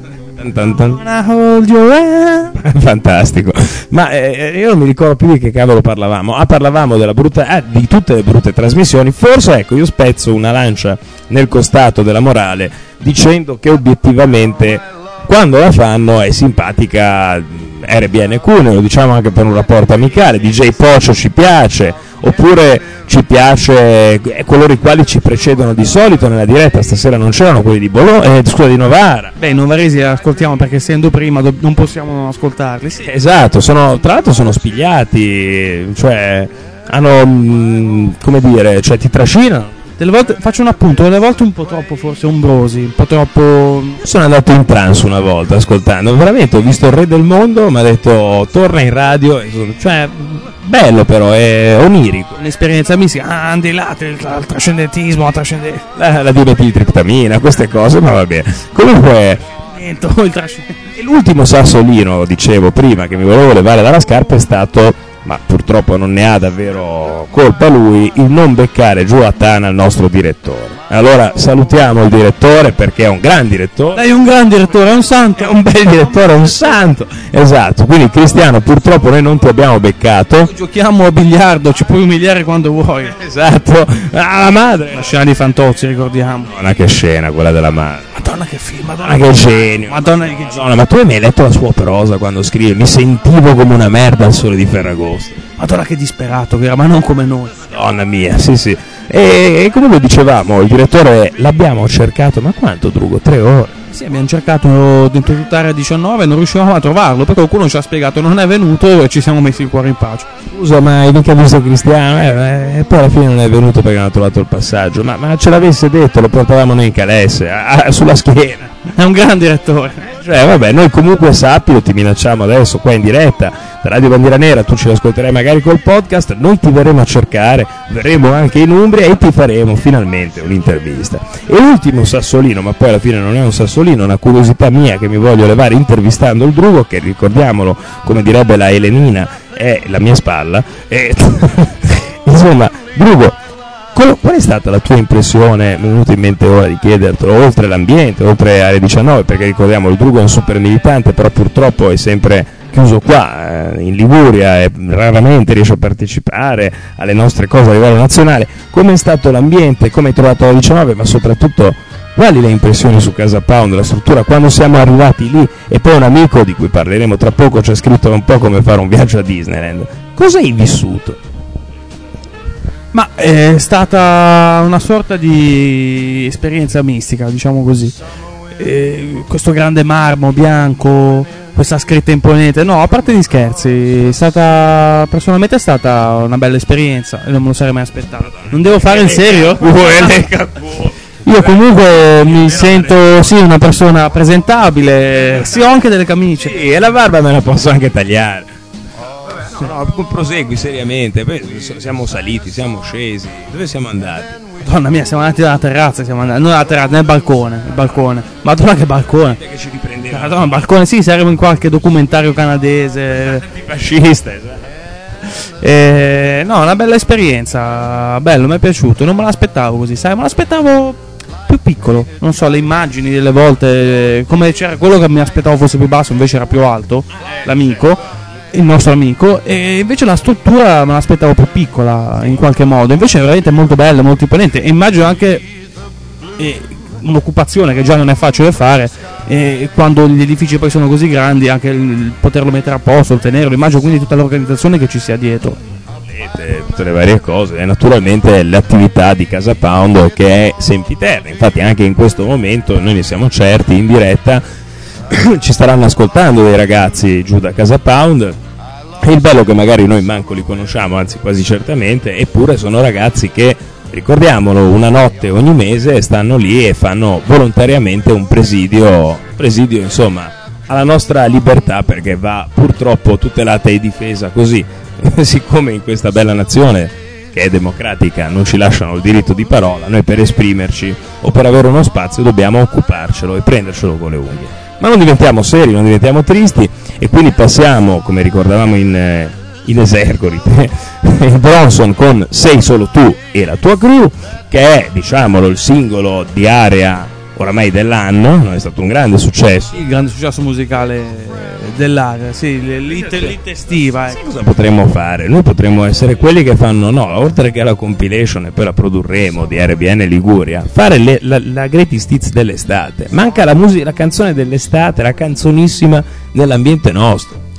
A: Fantastico, ma io non mi ricordo più di che cavolo parlavamo. Parlavamo della di tutte le brutte trasmissioni. Forse, ecco, io spezzo una lancia nel costato della morale dicendo che obiettivamente quando la fanno è simpatica RBN Cuneo, lo diciamo anche per un rapporto amicale. DJ Pocio ci piace, oppure ci piace coloro i quali ci precedono di solito nella diretta. Stasera non c'erano quelli di Bologna, di Novara.
B: Beh, i novaresi ascoltiamo perché essendo prima non possiamo non ascoltarli. Sì.
A: Esatto, tra l'altro sono spigliati, cioè hanno, come dire, cioè ti trascinano.
B: Delle volte faccio un appunto, delle volte un po' troppo forse ombrosi, un po' troppo.
A: Sono andato in trance una volta ascoltando, veramente ho visto il Re del Mondo, mi ha detto torna in radio, cioè bello però, è onirico.
B: Un'esperienza mistica, di là, il trascendentismo,
A: La dimetiltriptamina, queste cose, ma va bene. Comunque,
B: e
A: l'ultimo sassolino, dicevo prima, che mi volevo levare dalla scarpa è stato, ma purtroppo non ne ha davvero colpa lui, il non beccare giù a Tana il nostro direttore. Allora salutiamo il direttore perché è un gran direttore.
B: Lei è un gran direttore, è un santo.
A: È un bel direttore, è un santo. Esatto, quindi Cristiano purtroppo noi non ti abbiamo beccato.
B: Giochiamo a biliardo, ci puoi umiliare quando vuoi.
A: Esatto, la madre.
B: La scena di Fantozzi, ricordiamo.
A: Madonna che scena quella della madre.
B: Madonna che film,
A: Madonna che genio. Madonna, ma tu hai mai letto la sua prosa quando scrive? Mi sentivo come una merda al Sole di Ferragosto.
B: Madonna che disperato che era, ma non come noi.
A: Madonna mia, sì. E come lo dicevamo, il direttore l'abbiamo cercato, ma quanto Drugo? 3 ore?
B: Sì, abbiamo cercato dentro tutta area 19 e non riuscivamo a trovarlo, perché qualcuno ci ha spiegato non è venuto e ci siamo messi il cuore in pace.
A: Scusa, ma hai mica visto Cristiano? E poi alla fine non è venuto perché non ha trovato il passaggio, ma ce l'avesse detto, lo portavamo noi in calesse, sulla schiena.
B: È un gran direttore.
A: Cioè, vabbè, noi comunque sappilo, ti minacciamo adesso qua in diretta da Radio Bandiera Nera, tu ce l'ascolterai magari col podcast, noi ti verremo a cercare, verremo anche in Umbria e ti faremo finalmente un'intervista. E l'ultimo sassolino, ma poi alla fine non è un sassolino, è una curiosità mia che mi voglio levare intervistando il Drugo, che ricordiamolo, come direbbe la Elenina, è la mia spalla. E insomma, Drugo, qual è stata la tua impressione? Mi è venuto in mente ora di chiedertelo, oltre l'ambiente, oltre Area 19, perché ricordiamo il Drugo è un super militante, però purtroppo è sempre chiuso qua in Liguria e raramente riesce a partecipare alle nostre cose a livello nazionale. Come è stato l'ambiente, come hai trovato la 19, ma soprattutto quali le impressioni su Casa Pound, la struttura, quando siamo arrivati lì? E poi un amico di cui parleremo tra poco ci ha scritto un po' come fare un viaggio a Disneyland. Cosa hai vissuto?
B: Ma è stata una sorta di esperienza mistica, diciamo così. Questo grande marmo bianco, questa scritta imponente, no, a parte gli scherzi, personalmente è stata una bella esperienza e non me lo sarei mai aspettato. Non devo fare il serio? Io comunque mi sento una persona presentabile, sì, ho anche delle camicie.
A: Sì, e la barba me la posso anche tagliare. No, prosegui seriamente. Poi siamo saliti, siamo scesi. Dove siamo andati?
B: Madonna mia, siamo andati dalla terrazza, non alla terrazza, nel balcone, Madonna che balcone.
A: Che ci riprendeva.
B: Madonna, balcone, sì, saremo in qualche documentario canadese.
A: Fascista, esatto.
B: No, una bella esperienza, bello, mi è piaciuto, non me l'aspettavo così, sai, me l'aspettavo più piccolo, non so, le immagini delle volte, come c'era quello che mi aspettavo fosse più basso, invece era più alto, il nostro amico, e invece la struttura me l'aspettavo più piccola in qualche modo, invece è veramente molto bella, molto imponente, e immagino anche un'occupazione che già non è facile fare, e quando gli edifici poi sono così grandi anche il poterlo mettere a posto, il tenerlo, immagino quindi tutta l'organizzazione che ci sia dietro,
A: tutte le varie cose, e naturalmente l'attività di Casa Pound che è sempiterna. Infatti anche in questo momento noi ne siamo certi, in diretta ci staranno ascoltando dei ragazzi giù da Casa Pound, e il bello che magari noi manco li conosciamo, anzi quasi certamente, eppure sono ragazzi che, ricordiamolo, una notte ogni mese stanno lì e fanno volontariamente un presidio insomma alla nostra libertà, perché va purtroppo tutelata e difesa così. Siccome in questa bella nazione che è democratica non ci lasciano il diritto di parola, noi per esprimerci o per avere uno spazio dobbiamo occuparcelo e prendercelo con le unghie. Ma non diventiamo seri, non diventiamo tristi, e quindi passiamo, come ricordavamo in esergorite, il Bronson con Sei solo tu e la tua crew, che è, diciamolo, il singolo di Area oramai dell'anno, non è stato un grande successo.
B: Il grande successo musicale dell'area, sì, l'hit estiva.
A: Sì, cosa potremmo fare? Noi potremmo essere quelli che fanno, oltre che la compilation, e poi la produrremo, di RBN Liguria, fare la greatest hits dell'estate. Manca la canzone dell'estate, la canzonissima nell'ambiente nostro.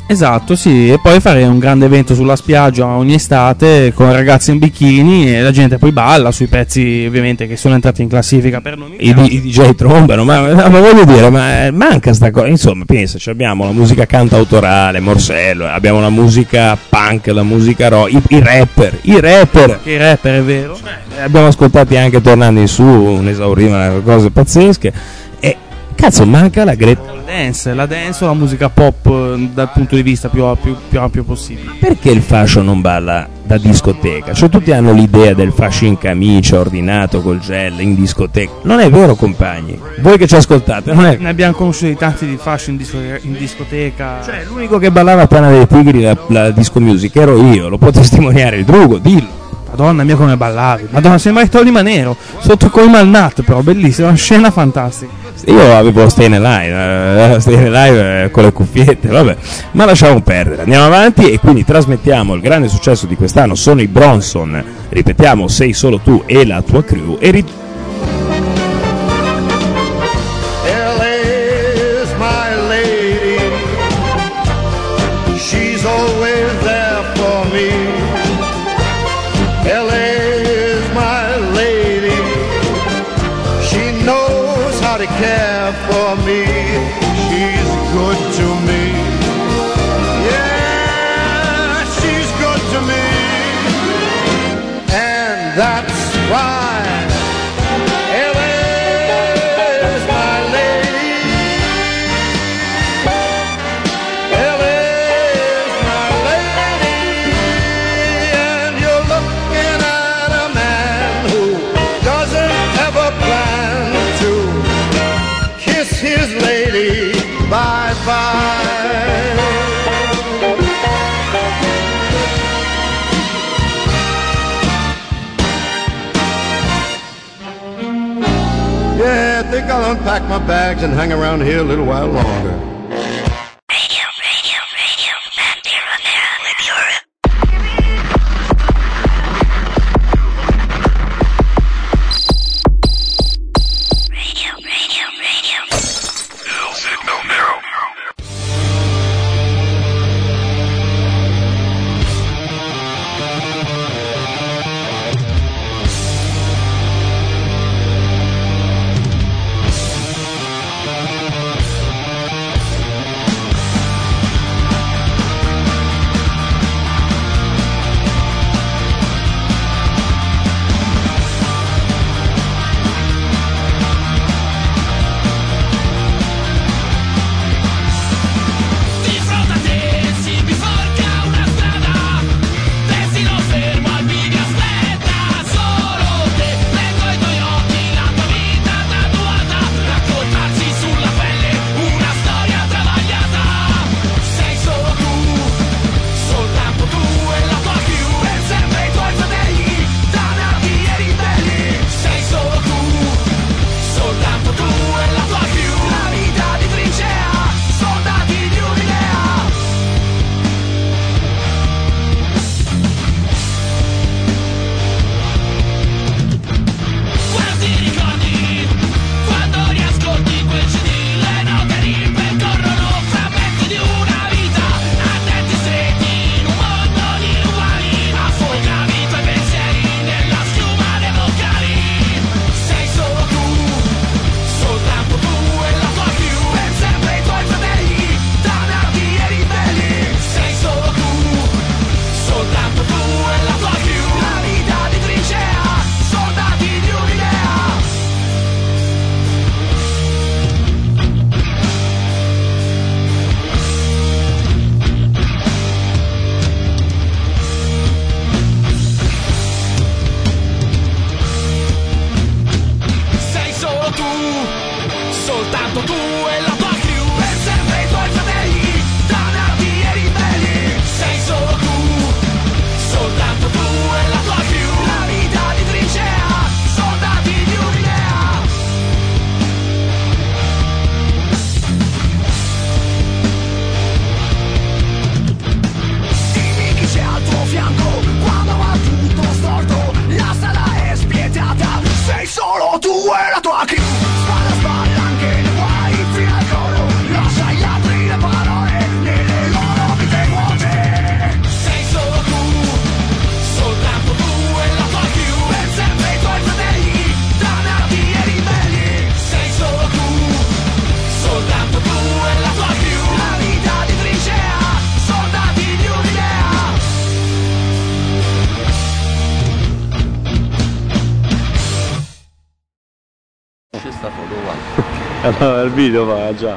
B: Esatto, sì, e poi fare un grande evento sulla spiaggia ogni estate con ragazzi in bikini e la gente poi balla sui pezzi ovviamente che sono entrati in classifica per noi.
A: I DJ trombano, ma voglio dire, ma manca sta cosa, insomma, pensaci, abbiamo la musica cantautorale, Morsello, abbiamo la musica punk, la musica rock, i rapper.
B: Che i rapper, è vero.
A: Abbiamo ascoltati anche tornando in su, un'esaurima, cose pazzesche, e cazzo manca la
B: la dance o la musica pop dal punto di vista più ampio possibile.
A: Perché il fascio non balla da discoteca? Cioè tutti hanno l'idea del fascio in camicia, ordinato col gel in discoteca. Non è vero, compagni, voi che ci ascoltate, non è.
B: Ne abbiamo conosciuti tanti di fascio in discoteca.
A: Cioè l'unico che ballava a Tana dei Tigri la disco music ero io, lo può testimoniare il Drugo, dillo.
B: Madonna mia come ballavi, Madonna, sembra Tolima Nero sotto coi Malnat, però bellissima, una scena fantastica.
A: Io avevo Stay Alive con le cuffiette, vabbè, ma lasciamo perdere, andiamo avanti. E quindi trasmettiamo il grande successo di quest'anno, sono i Bronson, ripetiamo, Sei solo tu e la tua crew, e
J: care for me, she's good to me, yeah, she's good to me, and that's why LA is my lady, LA is my lady, and you're looking at a man who doesn't ever plan to his lady bye-bye. Yeah, I think I'll unpack my bags and hang around here a little while longer.
E: Allora il video va già.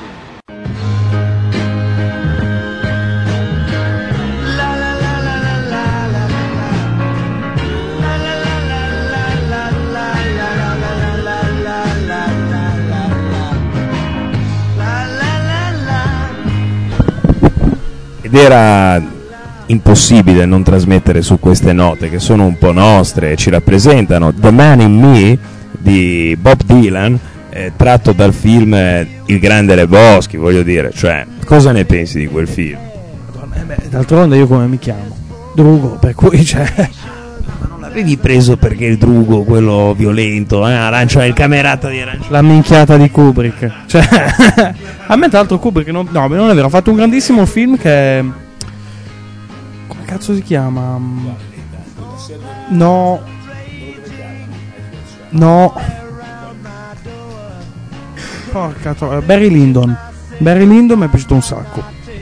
A: Ed era impossibile non trasmettere su queste note che sono un po' nostre e ci rappresentano. The Man in Me di Bob Dylan, tratto dal film Il Grande Lebowski, voglio dire, cioè, cosa ne pensi di quel film?
B: D'altronde io come mi chiamo? Drugo, per cui
A: non l'avevi preso perché il Drugo, quello violento, arancia, il camerata di arancia,
B: la minchiata di Kubrick, cioè a me tra l'altro Kubrick no, non è vero, ha fatto un grandissimo film che come cazzo si chiama? No porca Barry Lyndon mi è piaciuto un sacco.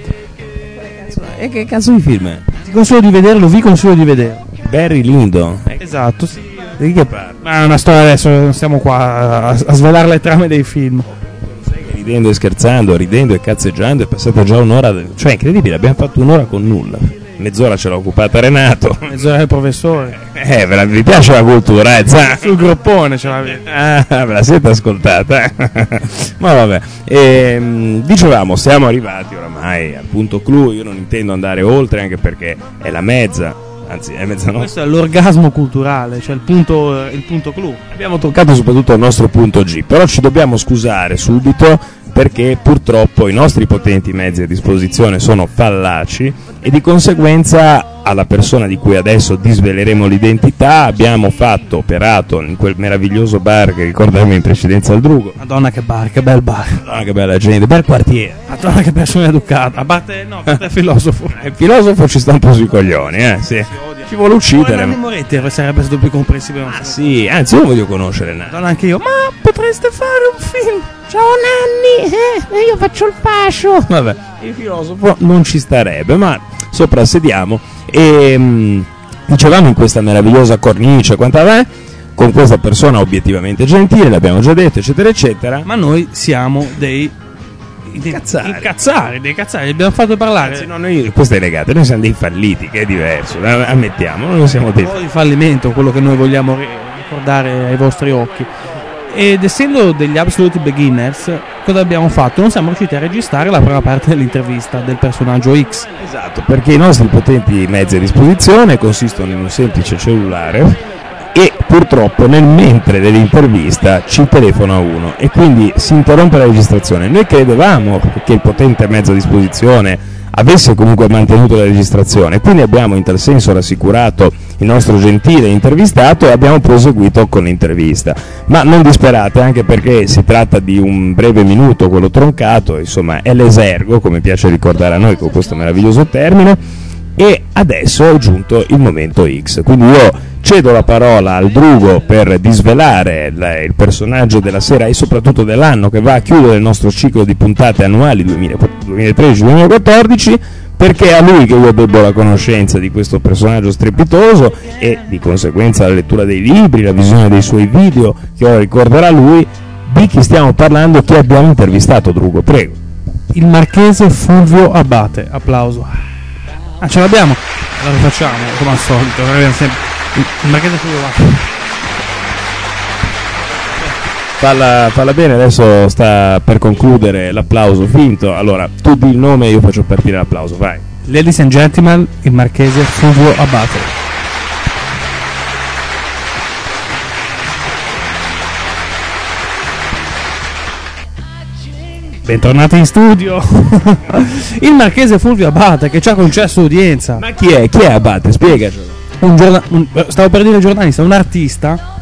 A: E che cazzo di film è?
B: Ti consiglio di vederlo, vi consiglio di vederlo.
A: Barry Lyndon,
B: esatto, sì.
A: Di che parla?
B: Ma è una storia, adesso non stiamo qua a svelare le trame dei film.
A: Ridendo e scherzando, ridendo e cazzeggiando, è passata già un'ora, cioè incredibile, abbiamo fatto un'ora con nulla. Mezz'ora ce l'ha occupata Renato.
B: Mezz'ora il professore.
A: Vi piace la cultura,
B: sul groppone ce l'avete.
A: Ve la siete ascoltata? Ma vabbè. Dicevamo, siamo arrivati oramai al punto clou. Io non intendo andare oltre, anche perché è la mezza. Anzi, è mezzanotte.
B: Questo è l'orgasmo culturale, cioè il punto clou.
A: Abbiamo toccato soprattutto il nostro punto G, però ci dobbiamo scusare subito perché purtroppo i nostri potenti mezzi a disposizione sono fallaci e di conseguenza alla persona di cui adesso disveleremo l'identità abbiamo operato in quel meraviglioso bar che ricordiamo in precedenza al Drugo.
B: Madonna che bar, che bel bar.
A: Madonna che bella gente, bel quartiere.
B: Madonna che persona educata. A parte il filosofo.
A: Il filosofo ci sta un po' sui coglioni, sì. Ci vuole uccidere.
B: Ma Moretti sarebbe stato più comprensibile.
A: Sì, anzi io voglio conoscere Nanni.
B: Madonna, anche io. Ma potreste fare un film?
K: Ciao Nanni, io faccio il fascio.
A: Vabbè, il filosofo non ci starebbe, ma soprassediamo e dicevamo in questa meravigliosa cornice con questa persona obiettivamente gentile, l'abbiamo già detto, eccetera eccetera,
B: ma noi siamo dei incazzari, abbiamo fatto parlare.
A: Anzi, no, questo è legato, noi siamo dei falliti, che è diverso, ammettiamo, noi siamo dei
B: di fallimento, quello che noi vogliamo ricordare ai vostri occhi. Ed essendo degli absolute beginners, cosa abbiamo fatto? Non siamo riusciti a registrare la prima parte dell'intervista del personaggio X.
A: Esatto, perché i nostri potenti mezzi a disposizione consistono in un semplice cellulare e purtroppo nel mentre dell'intervista ci telefona uno e quindi si interrompe la registrazione. Noi credevamo che il potente mezzo a disposizione avesse comunque mantenuto la registrazione, quindi abbiamo in tal senso rassicurato il nostro gentile intervistato e abbiamo proseguito con l'intervista, ma non disperate, anche perché si tratta di un breve minuto, quello troncato, insomma è l'esergo, come piace ricordare a noi con questo meraviglioso termine, e adesso è giunto il momento X, quindi io cedo la parola al Drugo per disvelare il personaggio della sera e soprattutto dell'anno che va a chiudere il nostro ciclo di puntate annuali 2013-2014, perché è a lui che io debbo la conoscenza di questo personaggio strepitoso e di conseguenza la lettura dei libri, la visione dei suoi video che ora ricorderà lui. Di chi stiamo parlando, chi abbiamo intervistato, Drugo, prego.
B: Il marchese Fulvio Abate, applauso. Ce l'abbiamo? Allora facciamo come al solito, il marchese Fulvio Abate.
A: Falla bene, adesso sta per concludere l'applauso finto. Allora, tu di il nome e io faccio partire l'applauso, vai.
B: Ladies and gentlemen, il marchese Fulvio Abate. Bentornati in studio. Il marchese Fulvio Abate che ci ha concesso udienza.
A: Ma chi è? Chi è Abate? Spiegacelo.
B: Stavo per dire giornalista, un artista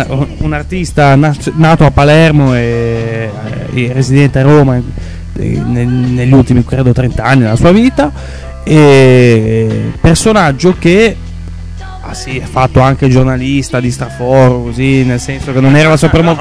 B: nato a Palermo e residente a Roma negli ultimi credo 30 anni della sua vita, e personaggio che ha fatto anche giornalista di straforo, così, nel senso che non era la sua prima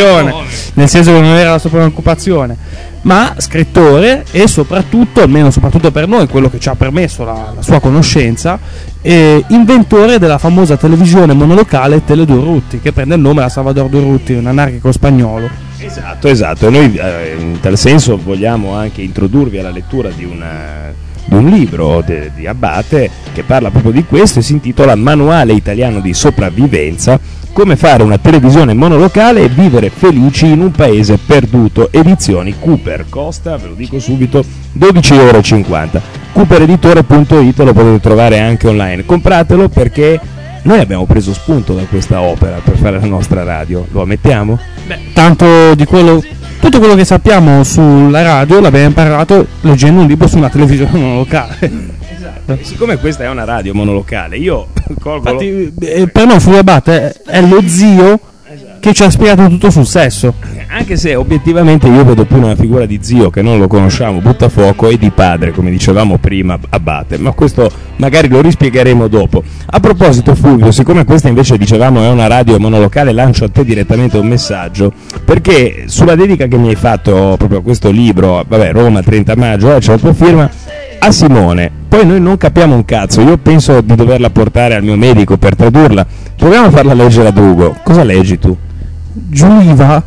B: occupazione, ma scrittore e soprattutto, almeno soprattutto per noi, quello che ci ha permesso la sua conoscenza, inventore della famosa televisione monolocale Tele2Rutti, che prende il nome da Salvador Durruti, un anarchico spagnolo.
A: Esatto, e noi in tal senso vogliamo anche introdurvi alla lettura di un libro di Abate che parla proprio di questo e si intitola Manuale italiano di sopravvivenza, come fare una televisione monolocale e vivere felici in un paese perduto, edizioni Cooper, costa, ve lo dico subito, 12,50 €. Coopereditore.it lo potete trovare anche online, compratelo perché noi abbiamo preso spunto da questa opera per fare la nostra radio, lo ammettiamo?
B: Tanto di tutto quello che sappiamo sulla radio l'abbiamo imparato leggendo un libro su una televisione monolocale.
A: Esatto. E siccome questa è una radio monolocale, io colgo.
B: Infatti, per noi Fulvio Abate è lo zio che ci ha spiegato tutto sul sesso.
A: Anche se obiettivamente io vedo più una figura di zio che non lo conosciamo, Buttafuoco, e di padre, come dicevamo prima, Abate, ma questo magari lo rispiegheremo dopo. A proposito, Fulvio, siccome questa invece dicevamo è una radio monolocale, lancio a te direttamente un messaggio, perché sulla dedica che mi hai fatto proprio a questo libro, Roma 30 maggio, c'è la tua firma, a Simone. Poi noi non capiamo un cazzo, io penso di doverla portare al mio medico per tradurla. Proviamo a farla leggere a Drugo. Cosa leggi tu?
B: Giuliva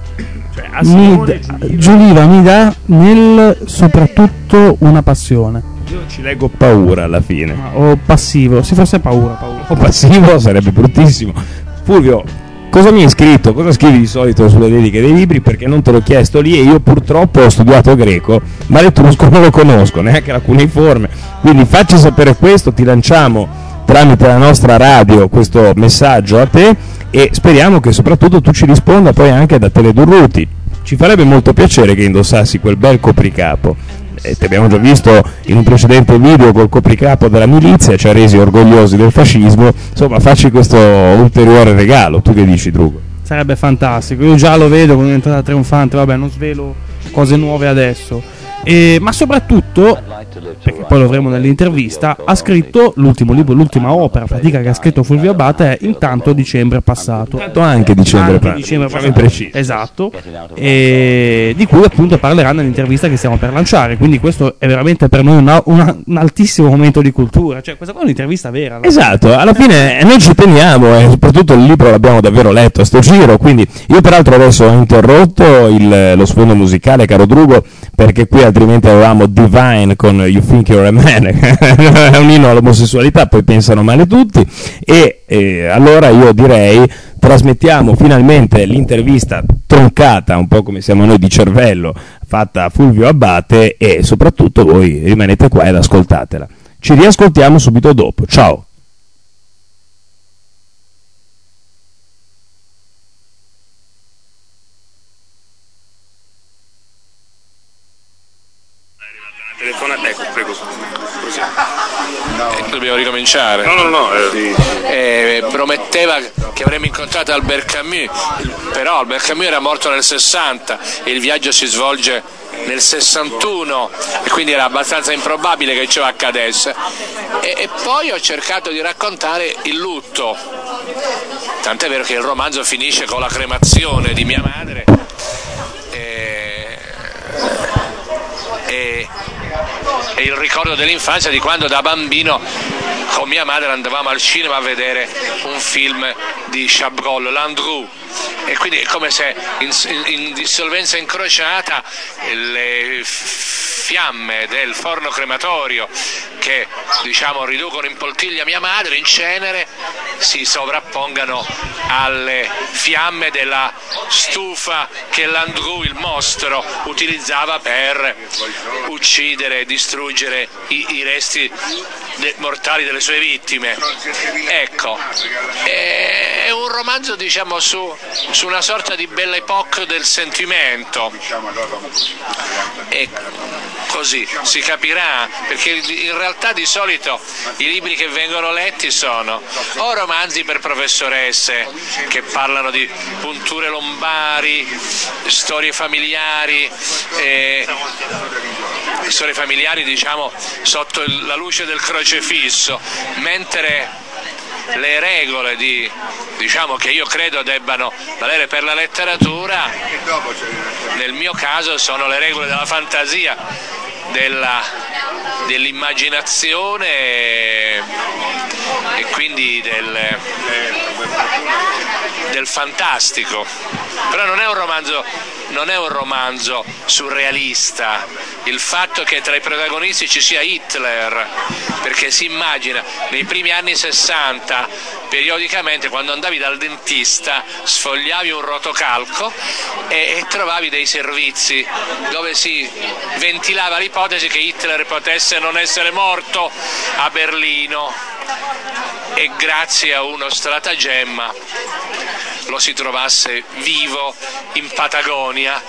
B: mi dà nel soprattutto una passione.
A: Io ci leggo paura alla fine.
B: O passivo, sì, forse paura.
A: O passivo sarebbe bruttissimo. Fulvio, cosa mi hai scritto? Cosa scrivi di solito sulle dediche dei libri? Perché non te l'ho chiesto lì e io purtroppo ho studiato greco, ma l'etrusco non lo conosco, neanche la cuneiforme. Quindi facci sapere questo, ti lanciamo tramite la nostra radio questo messaggio a te e speriamo che soprattutto tu ci risponda poi anche da Tele2Rutti. Ci farebbe molto piacere che indossassi quel bel copricapo. Ti abbiamo già visto in un precedente video col copricapo della milizia, ci ha resi orgogliosi del fascismo. Insomma, facci questo ulteriore regalo. Tu che dici, Drugo?
B: Sarebbe fantastico, io già lo vedo con un'entrata trionfante. Vabbè, non svelo cose nuove adesso. Ma soprattutto, perché poi lo avremo nell'intervista, ha scritto l'ultimo libro, l'ultima opera pratica che ha scritto Fulvio Abate è Intanto dicembre passato.
A: Anche dicembre passato.
B: Preciso. Esatto. E di cui appunto parlerà nell'intervista che stiamo per lanciare. Quindi questo è veramente per noi un altissimo momento di cultura. Cioè, questa qua è un'intervista vera.
A: Esatto, alla fine noi ci teniamo e soprattutto il libro l'abbiamo davvero letto a sto giro. Quindi io peraltro adesso ho interrotto lo sfondo musicale, caro Drugo, perché qui altrimenti avevamo Divine con You Think You're a Man, è un inno all'omosessualità, poi pensano male tutti, e allora io direi trasmettiamo finalmente l'intervista troncata, un po' come siamo noi di cervello, fatta a Fulvio Abate, e soprattutto voi rimanete qua ed ascoltatela. Ci riascoltiamo subito dopo, ciao!
G: Ecco, prego.
L: Dobbiamo ricominciare.
G: No.
L: Prometteva che avremmo incontrato Albert Camus, però Albert Camus era morto nel 60 e il viaggio si svolge nel 61 e quindi era abbastanza improbabile che ciò accadesse. E poi ho cercato di raccontare il lutto, tant'è vero che il romanzo finisce con la cremazione di mia madre e il ricordo dell'infanzia di quando da bambino con mia madre andavamo al cinema a vedere un film di Chabrol, Landru, e quindi è come se in dissolvenza incrociata le fiamme del forno crematorio che riducono in poltiglia mia madre, in cenere, si sovrappongano alle fiamme della stufa che Landru, il mostro, utilizzava per uccidere e distruggere i resti mortali delle sue vittime. Ecco, è un romanzo su una sorta di belle époque del sentimento, e così si capirà, perché in realtà di solito i libri che vengono letti sono o romanzi per professoresse che parlano di punture lombari, storie familiari sotto la luce del crocefisso, mentre le regole che io credo debbano valere per la letteratura, nel mio caso sono le regole della fantasia, dell'immaginazione e quindi del fantastico. Però non è un romanzo surrealista il fatto che tra i protagonisti ci sia Hitler, perché si immagina nei primi anni 60 periodicamente quando andavi dal dentista sfogliavi un rotocalco e trovavi dei servizi dove si ventilava l'ipotesi che Hitler potesse non essere morto a Berlino e grazie a uno stratagemma lo si trovasse vivo in Patagonia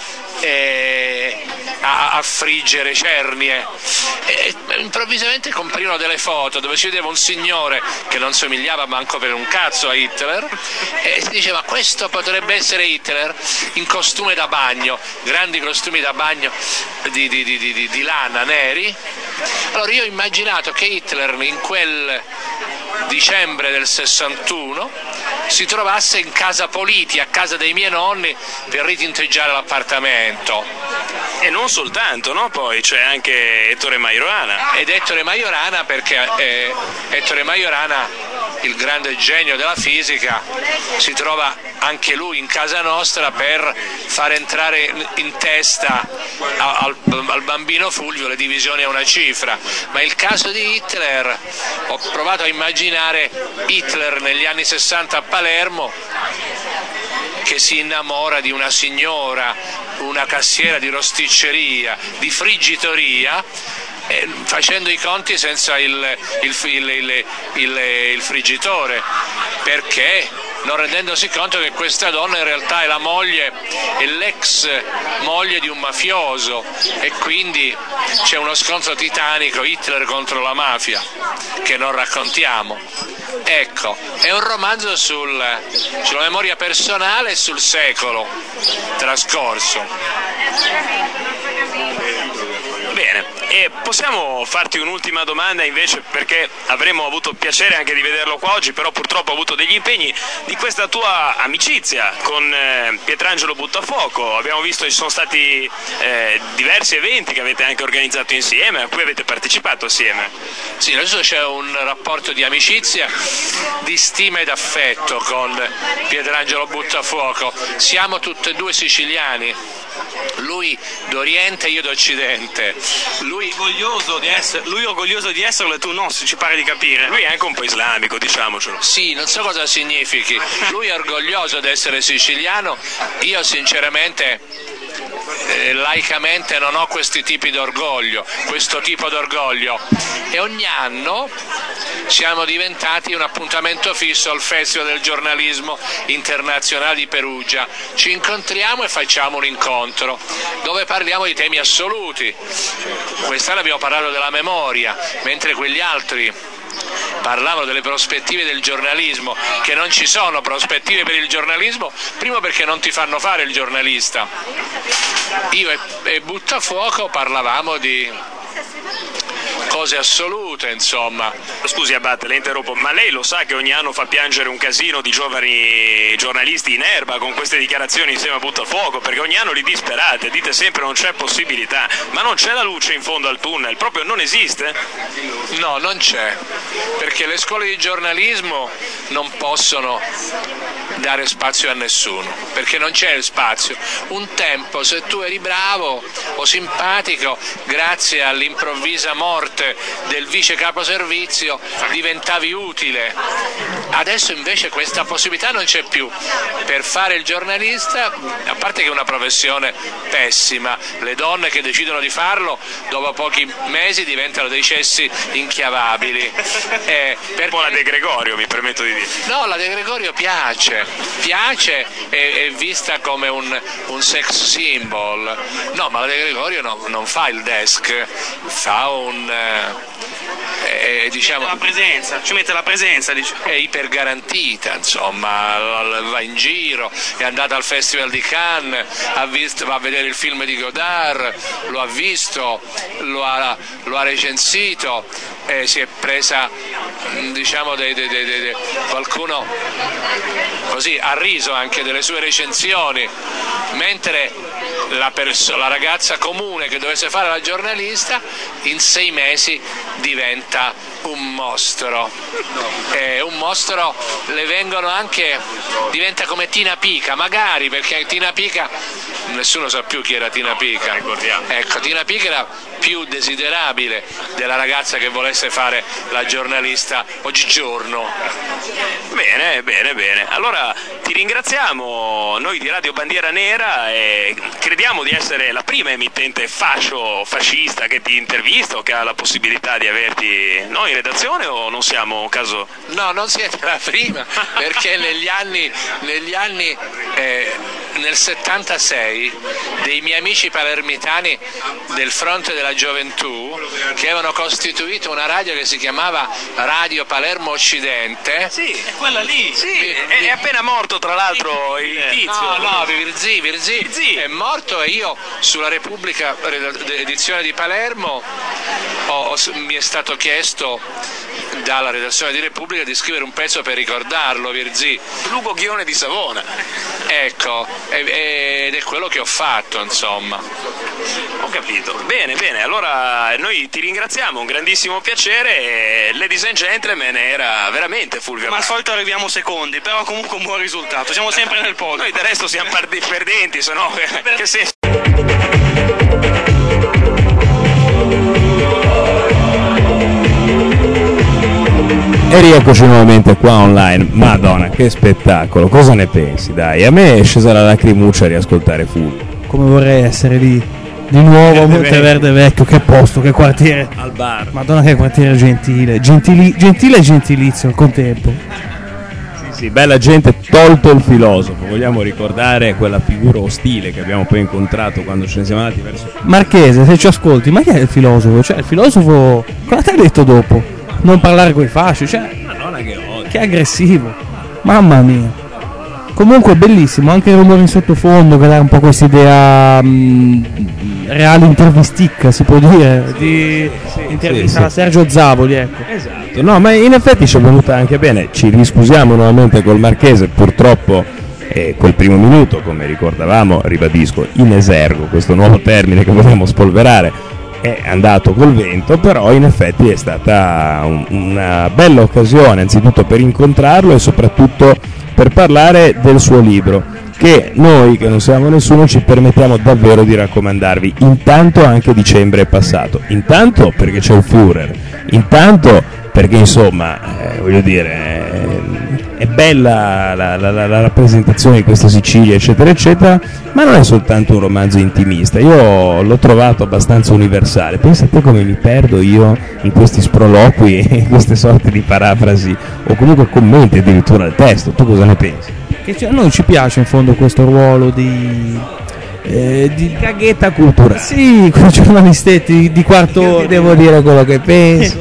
L: a friggere cernie. E improvvisamente comparivano delle foto dove si vedeva un signore che non somigliava manco per un cazzo a Hitler e si diceva questo potrebbe essere Hitler in costume da bagno, grandi costumi da bagno di lana neri. Allora io ho immaginato che Hitler in quel dicembre del 61 si trovasse in casa Politi, a casa dei miei nonni, per ritinteggiare l'appartamento.
G: E non soltanto, no? Poi c'è anche Ettore Majorana.
L: Ed Ettore Majorana perché Ettore Majorana, il grande genio della fisica, si trova anche lui in casa nostra per far entrare in testa al bambino Fulvio le divisioni a una cifra. Ma il caso di Hitler, ho provato a immaginare Hitler negli anni 60 a Palermo che si innamora di una signora, una cassiera di rosticceria, di friggitoria, facendo i conti senza il friggitore, perché non rendendosi conto che questa donna in realtà è la moglie, è l'ex moglie di un mafioso, e quindi c'è uno scontro titanico, Hitler contro la mafia, che non raccontiamo. Ecco, è un romanzo sulla memoria personale e sul secolo trascorso.
G: Bene, e possiamo farti un'ultima domanda invece, perché avremmo avuto piacere anche di vederlo qua oggi, però purtroppo ha avuto degli impegni, di questa tua amicizia con Pietrangelo Buttafuoco. Abbiamo visto che ci sono stati diversi eventi che avete anche organizzato insieme, a cui avete partecipato assieme.
L: Sì, adesso c'è un rapporto di amicizia, di stima ed affetto con Pietrangelo Buttafuoco. Siamo tutti e due siciliani, lui d'Oriente e io d'Occidente.
G: Lui orgoglioso di esserlo e tu no, se ci pare di capire. Lui è anche un po' islamico, diciamocelo.
L: Sì, non so cosa significhi. Lui è orgoglioso di essere siciliano, io sinceramente laicamente non ho questo tipo d'orgoglio, e ogni anno siamo diventati un appuntamento fisso al Festival del giornalismo internazionale di Perugia. Ci incontriamo e facciamo un incontro dove parliamo di temi assoluti. Quest'anno abbiamo parlato della memoria, mentre quegli altri parlavano delle prospettive del giornalismo, che non ci sono prospettive per il giornalismo, primo perché non ti fanno fare il giornalista. Io e Buttafuoco parlavamo di cose assolute, insomma.
G: Scusi Abate, le interrompo, ma lei lo sa che ogni anno fa piangere un casino di giovani giornalisti in erba con queste dichiarazioni insieme a Buttafuoco, perché ogni anno li disperate, dite sempre non c'è possibilità, ma non c'è la luce in fondo al tunnel, proprio non esiste?
L: No, non c'è, perché le scuole di giornalismo non possono dare spazio a nessuno, perché non c'è spazio. Un tempo, se tu eri bravo o simpatico, grazie all'improvvisa morte del vice capo servizio diventavi utile. Adesso invece questa possibilità non c'è più. Per fare il giornalista, a parte che è una professione pessima, le donne che decidono di farlo dopo pochi mesi diventano dei cessi inchiavabili.
G: Un po' la De Gregorio, mi permetto di dire.
L: No, la De Gregorio piace, è vista come un sex symbol. No, ma la De Gregorio non fa il desk, fa diciamo
H: la presenza, ci mette la presenza,
L: è ipergarantita, insomma, va in giro, è andata al Festival di Cannes, va a vedere il film di Godard, lo ha visto, lo ha recensito, si è presa, diciamo, qualcuno così ha riso anche delle sue recensioni, mentre la ragazza comune che dovesse fare la giornalista in 6 mesi diventa un mostro. Un mostro le vengono anche, diventa come Tina Pica, magari, perché Tina Pica nessuno sa più chi era Tina Pica. Ecco, Tina Pica era più desiderabile della ragazza che volesse fare la giornalista oggigiorno.
G: Bene. Allora ti ringraziamo, noi di Radio Bandiera Nera, e crediamo di essere la prima emittente fascista che ti intervista o che ha la possibilità di averti noi in redazione, o non siamo un caso?
L: No, non siete la prima, perché nel 76 dei miei amici palermitani del Fronte della Gioventù, che avevano costituito una radio che si chiamava Radio Palermo Occidente.
G: Sì, è quella lì. Sì, è appena morto tra l'altro il tizio.
L: No, Virzì è morto, e io sulla Repubblica edizione di Palermo mi è stato chiesto dalla redazione di Repubblica di scrivere un pezzo per ricordarlo, Virzì.
G: Lugo Ghione di Savona.
L: Ecco, ed è quello che ho fatto, insomma.
G: Ho capito. Bene, allora noi ti ringraziamo, un grandissimo piacere, e ladies and gentlemen, era veramente Fulvio.
H: Ma al solito arriviamo secondi, però comunque un buon risultato, siamo sempre nel podio.
G: Noi del resto siamo perdenti, se no che senso?
A: E rieccoci nuovamente qua online. Madonna, che spettacolo, cosa ne pensi? Dai, a me è scesa la lacrimuccia a riascoltare Fulvio.
B: Come vorrei essere lì di nuovo a Monteverde Vecchio, che posto, che quartiere.
A: Al bar.
B: Madonna, che quartiere gentile e gentilizio al contempo.
A: Sì, bella gente, tolto il filosofo. Vogliamo ricordare quella figura ostile che abbiamo poi incontrato quando ce ne siamo andati verso
B: Marchese, se ci ascolti, ma chi è il filosofo? Cioè, il filosofo, cosa ti hai detto dopo? Non parlare coi fasci, cioè,
A: Madonna,
B: che aggressivo, mamma mia. Comunque bellissimo, anche il rumore in sottofondo che dà un po' questa idea reale intervistic, si può dire, di intervista a Sergio Zavoli, ecco.
A: Esatto, no, ma in effetti ci è venuta anche bene. Ci riscusiamo nuovamente col Marchese, purtroppo quel primo minuto, come ricordavamo, ribadisco, in esergo, questo nuovo termine che vogliamo spolverare, è andato col vento, però in effetti è stata una bella occasione, anzitutto per incontrarlo e soprattutto per parlare del suo libro, che noi, che non siamo nessuno, ci permettiamo davvero di raccomandarvi. Intanto anche dicembre è passato, intanto perché c'è il Führer, intanto perché insomma, voglio dire, è bella la rappresentazione di questa Sicilia, eccetera eccetera, ma non è soltanto un romanzo intimista. Io l'ho trovato abbastanza universale. Pensa a te come mi perdo io in questi sproloqui, in queste sorte di parafrasi o comunque commenti addirittura al testo. Tu cosa ne pensi?
B: Che a noi ci piace in fondo questo ruolo di
A: caghetta culturale.
B: Sì, quei giornalistetti di quarto.
A: Io devo dire quello che penso.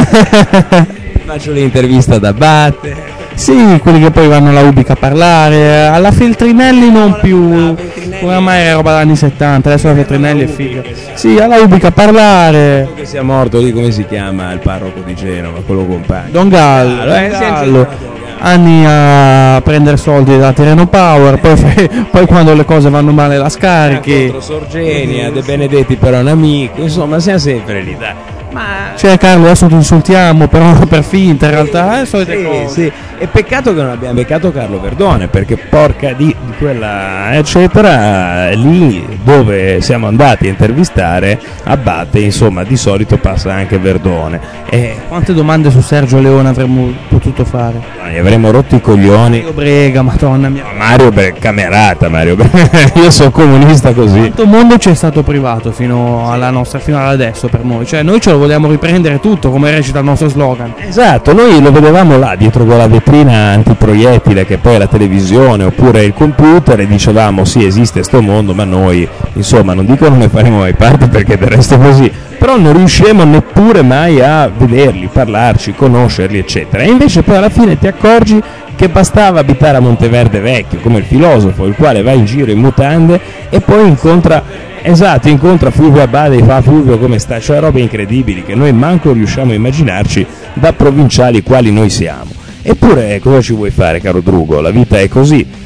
A: Faccio l'intervista da Batte.
B: Sì, quelli che poi vanno alla Ubica a parlare, alla Feltrinelli non più, oramai era roba degli anni 70, adesso la Feltrinelli è figa. Sì, alla Ubica a parlare.
A: Che sia morto lì, come si chiama il parroco di Genova, quello compagno?
B: Don Gallo. Anni a prendere soldi da Tirreno Power, poi quando le cose vanno male la scarichi.
A: Contro Sorgenia, De Benedetti però un amico, insomma siamo sempre lì, dai.
B: Cioè Carlo, adesso ti insultiamo, però per finta in realtà
A: sì. E peccato che non abbiamo beccato Carlo Verdone, perché porca di quella eccetera, lì dove siamo andati a intervistare a Batte, insomma di solito passa anche Verdone.
B: Quante domande su Sergio Leone avremmo potuto fare?
A: Gli avremmo rotto i coglioni.
B: Mario Brega, madonna mia.
A: Mario Brega, camerata Mario Brega. Io sono comunista così.
B: Quanto mondo ci è stato privato fino ad adesso per noi, cioè noi ce lo vogliamo riprendere tutto, come recita il nostro slogan.
A: Esatto, noi lo vedevamo là dietro quella vetrina antiproiettile che poi è la televisione oppure il computer, e dicevamo sì, esiste sto mondo, ma noi insomma non dico non ne faremo mai parte, perché del resto è così, però non riusciremo neppure mai a vederli, parlarci, conoscerli eccetera. E invece poi alla fine ti accorgi che bastava abitare a Monteverde Vecchio come il filosofo, il quale va in giro in mutande e poi incontra Fulvio Abbate e fa: Fulvio, come sta? Cioè robe incredibili che noi manco riusciamo a immaginarci da provinciali quali noi siamo. Eppure cosa ci vuoi fare, caro Drugo? La vita è così.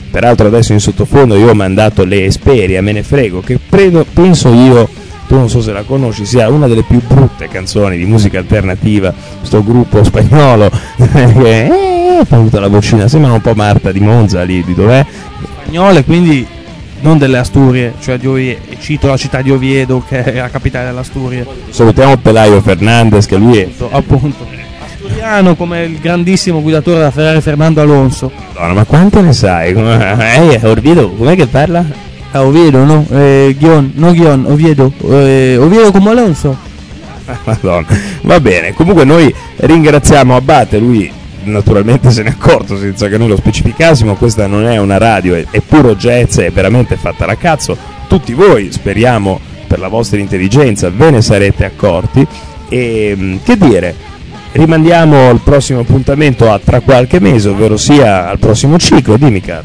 A: peraltro adesso in sottofondo io ho mandato le Esperia, me ne frego, che penso io, tu non so se la conosci, sia una delle più brutte canzoni di musica alternativa, questo gruppo spagnolo che ha avuto la vocina, sembra un po' Marta di Monza lì, di dov'è?
B: Spagnole, quindi non delle Asturie, cioè di Oviedo, cito la città di Oviedo che è la capitale dell'Asturie.
A: Salutiamo Pelayo Fernandez che lui è
B: appunto asturiano come il grandissimo guidatore della Ferrari Fernando Alonso.
A: Madonna, ma quante ne sai? Oviedo, com'è che parla?
B: Oviedo, no? Oviedo. Oviedo come Alonso.
A: Madonna, va bene. Comunque noi ringraziamo Abate, lui naturalmente se ne è accorto senza che noi lo specificassimo, questa non è una radio, è puro jazz, è veramente fatta la cazzo. Tutti voi, speriamo, per la vostra intelligenza, ve ne sarete accorti. E che dire, rimandiamo al prossimo appuntamento a tra qualche mese, ovvero sia al prossimo ciclo. Dimmi caro.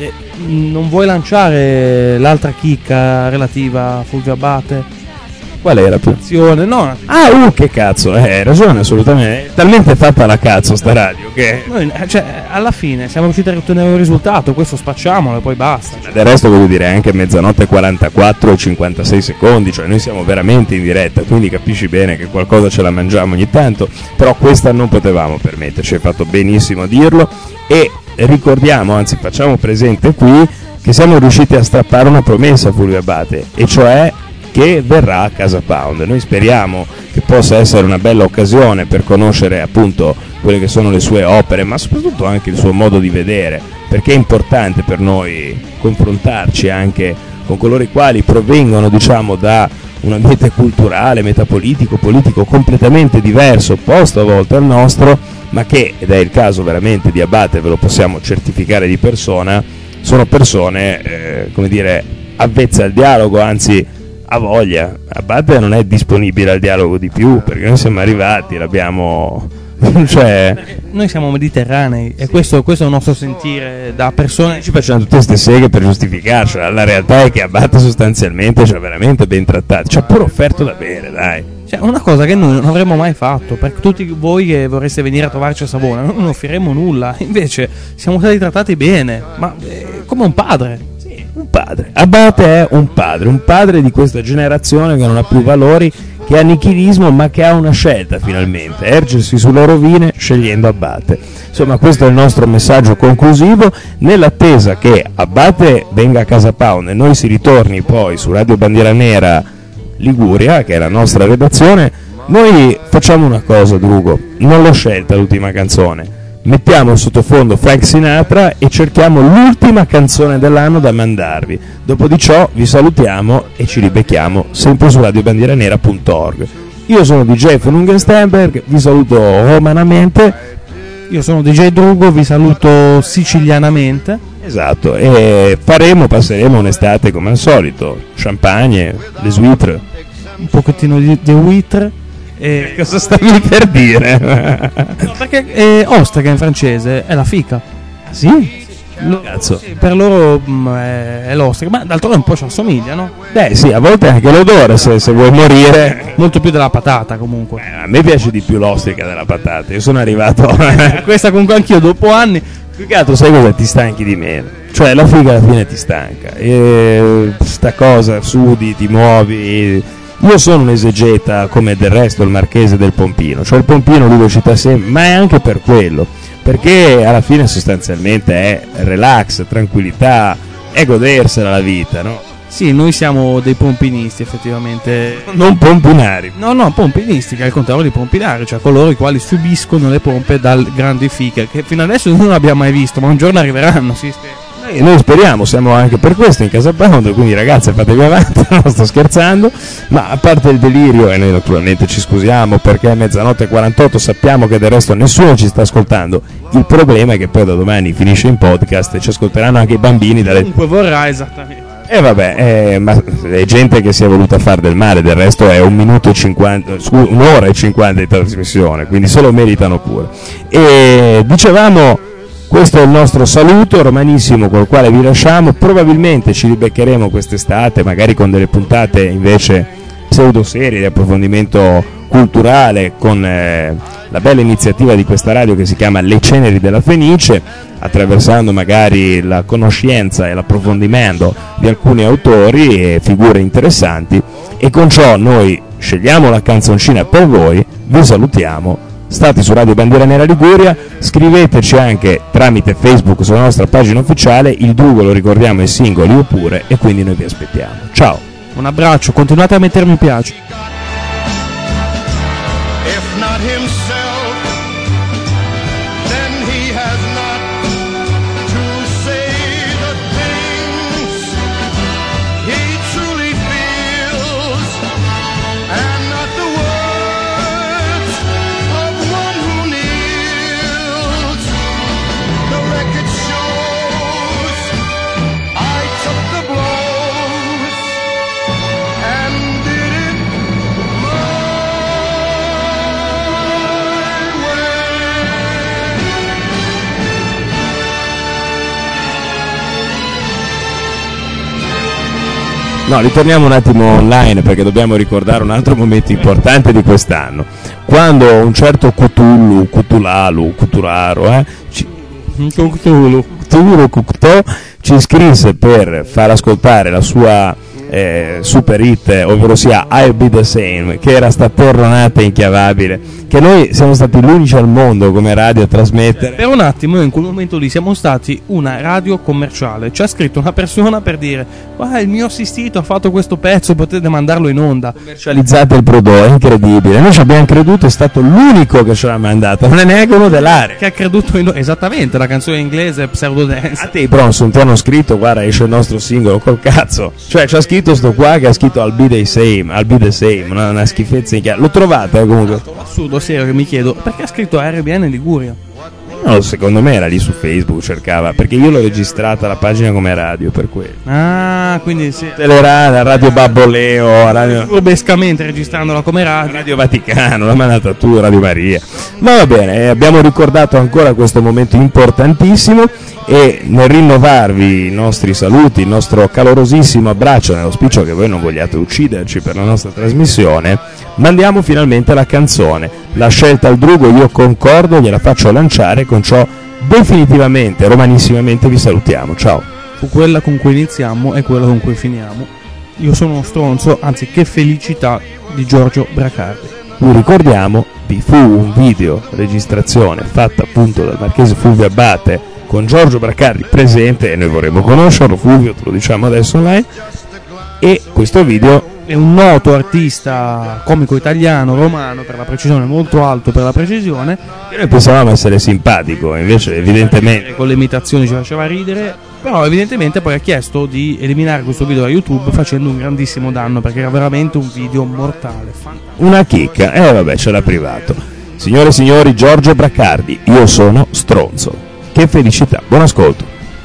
B: Non vuoi lanciare l'altra chicca relativa a Fulvio Abate?
A: Qual era tu?
B: No.
A: Che cazzo, hai ragione assolutamente, è talmente fatta la cazzo sta radio che
B: noi, cioè, alla fine siamo riusciti a ottenere un risultato, questo spacciamolo e poi basta.
A: Del resto voglio dire anche mezzanotte 44 e 56 secondi, cioè noi siamo veramente in diretta, quindi capisci bene che qualcosa ce la mangiamo ogni tanto, però questa non potevamo permetterci, hai fatto benissimo a dirlo. E ricordiamo, anzi facciamo presente qui, che siamo riusciti a strappare una promessa a Fulvio Abate, e cioè che verrà a Casa Pound. Noi speriamo che possa essere una bella occasione per conoscere appunto quelle che sono le sue opere, ma soprattutto anche il suo modo di vedere, perché è importante per noi confrontarci anche con coloro i quali provengono, diciamo, da un ambiente culturale, metapolitico, politico completamente diverso, opposto a volte al nostro, ma che, ed è il caso veramente di Abate, ve lo possiamo certificare di persona, sono persone, come dire, avvezze al dialogo, anzi ha voglia. Abate non è disponibile al dialogo di più, perché noi siamo arrivati, l'abbiamo cioè
B: noi siamo mediterranei e questo è il nostro sentire da persone.
A: Ci facciamo tutte queste seghe per giustificarci, la realtà è che Abate sostanzialmente ci ha veramente ben trattati, ci ha pure offerto da bere, dai.
B: Cioè, una cosa che noi non avremmo mai fatto, per tutti voi che vorreste venire a trovarci a Savona, non offriremo nulla, invece siamo stati trattati bene, ma come un padre.
A: Un padre. Abate è un padre di questa generazione che non ha più valori, che ha nichilismo, ma che ha una scelta finalmente, ergersi sulle rovine scegliendo Abate. Insomma, questo è il nostro messaggio conclusivo, nell'attesa che Abate venga a Casa Pound e noi si ritorni poi su Radio Bandiera Nera Liguria, che è la nostra redazione. Noi facciamo una cosa, Drugo, non l'ho scelta l'ultima canzone, mettiamo in sottofondo Frank Sinatra e cerchiamo l'ultima canzone dell'anno da mandarvi. Dopo di ciò vi salutiamo e ci ribecchiamo sempre su radiobandieranera.org. Io sono DJ von Ungenstenberg, vi saluto romanamente.
B: Io sono DJ Drugo, vi saluto sicilianamente.
A: Esatto, e passeremo un'estate come al solito, champagne, les huîtres,
B: un pochettino di huîtres.
A: Cosa stavi per dire?
B: No, perché ostrica in francese è la fica.
A: Sì? Cazzo.
B: Sì, per loro è l'ostrica, ma d'altronde un po' ci assomiglia, no?
A: Beh sì, a volte anche l'odore, se vuoi morire.
B: Molto più della patata comunque.
A: A me piace di più l'ostrica della patata, io sono arrivato
B: questa comunque anch'io dopo anni.
A: Più che altro sai cosa? Ti stanchi di meno, cioè la figa alla fine ti stanca, e sta cosa, sudi, ti muovi. Io sono un esegeta, come del resto il marchese, del pompino, cioè il pompino lui lo cita sempre, ma è anche per quello, perché alla fine sostanzialmente è relax, tranquillità, è godersela la vita, no?
B: Sì, noi siamo dei pompinisti effettivamente.
A: Non pompinari.
B: No, pompinisti, che è il contrario di pompinari, cioè coloro i quali subiscono le pompe dal grande fica, che fino adesso non abbiamo mai visto, ma un giorno arriveranno, si spera.
A: Noi speriamo, siamo anche per questo in Casa Pound, quindi ragazze fatevi avanti, non sto scherzando, ma a parte il delirio, e noi naturalmente ci scusiamo perché è mezzanotte 48, sappiamo che del resto nessuno ci sta ascoltando, il problema è che poi da domani finisce in podcast e ci ascolteranno anche i bambini dalle...
B: Comunque vorrà, esattamente.
A: E vabbè, ma è gente che si è voluta fare del male, del resto è 1 minuto e 50, un'ora e 50 di trasmissione, quindi se lo meritano pure. E dicevamo... Questo è il nostro saluto romanissimo col quale vi lasciamo, probabilmente ci ribeccheremo quest'estate, magari con delle puntate invece pseudoserie di approfondimento culturale con la bella iniziativa di questa radio che si chiama Le Ceneri della Fenice, attraversando magari la conoscenza e l'approfondimento di alcuni autori e figure interessanti, e con ciò noi scegliamo la canzoncina per voi, vi salutiamo. State su Radio Bandiera Nera Liguria, scriveteci anche tramite Facebook sulla nostra pagina ufficiale, il Drugo lo ricordiamo è singoli oppure, e quindi noi vi aspettiamo. Ciao.
B: Un abbraccio, continuate a mettere mi piace.
J: If not himself, then he has not to say the things he truly feels, and not the words of one who kneels. The record shows I took the blows and did it my
A: No, ritorniamo un attimo online perché dobbiamo ricordare un altro momento importante di quest'anno. Quando un certo Cthulhu ci scrisse per far ascoltare la sua super hit, ovvero sia I'll Be The Same, che era sta terronata inchiavabile, che noi siamo stati l'unici al mondo come radio a trasmettere.
B: Per un attimo noi in quel momento lì siamo stati una radio commerciale. Ci ha scritto una persona per dire: guarda, il mio assistito ha fatto questo pezzo, potete mandarlo in onda.
A: Commercializzate il prodotto, è incredibile. Noi ci abbiamo creduto, è stato l'unico che ce l'ha mandato, non è neanche uno dell'area
B: che ha creduto in noi. Esattamente, la canzone inglese Pseudo Dance.
A: A te Bronson ti hanno scritto: guarda, esce il nostro singolo, col cazzo. Cioè ci ha scritto sto qua che ha scritto I'll Be The Same, una schifezza in chiaro. Lo trovate comunque?
B: Assurdo, serio, che mi chiedo perché ha scritto RBN Liguria.
A: No, secondo me era lì su Facebook, cercava, perché io l'ho registrata la pagina come radio, per quello.
B: Ah, quindi sì.
A: Telerana, Radio Babboleo, Radio...
B: Furbescamente registrandola come radio.
A: Radio Vaticano, l'ha mandata tu, Radio Maria. Ma va bene, abbiamo ricordato ancora questo momento importantissimo, e nel rinnovarvi i nostri saluti, il nostro calorosissimo abbraccio, nell'auspicio che voi non vogliate ucciderci per la nostra trasmissione, mandiamo finalmente la canzone. La scelta al Drugo io concordo, gliela faccio lanciare, con ciò definitivamente, romanissimamente vi salutiamo. Ciao.
B: Fu quella con cui iniziamo e quella con cui finiamo. Io sono uno stronzo, anzi che felicità, di Giorgio Bracardi.
A: Vi ricordiamo, vi fu un video registrazione fatta appunto dal marchese Fulvio Abbate con Giorgio Bracardi presente, e noi vorremmo conoscerlo. Fulvio, te lo diciamo adesso online. E questo video
B: è un noto artista comico italiano, romano per la precisione, molto alto per la precisione,
A: e noi pensavamo essere simpatico, invece evidentemente
B: con le imitazioni ci faceva ridere, però evidentemente poi ha chiesto di eliminare questo video da YouTube facendo un grandissimo danno, perché era veramente un video mortale,
A: una chicca. Vabbè, ce l'ha privato. Signore e signori, Giorgio Bracardi, io sono stronzo. Che felicità, buon ascolto.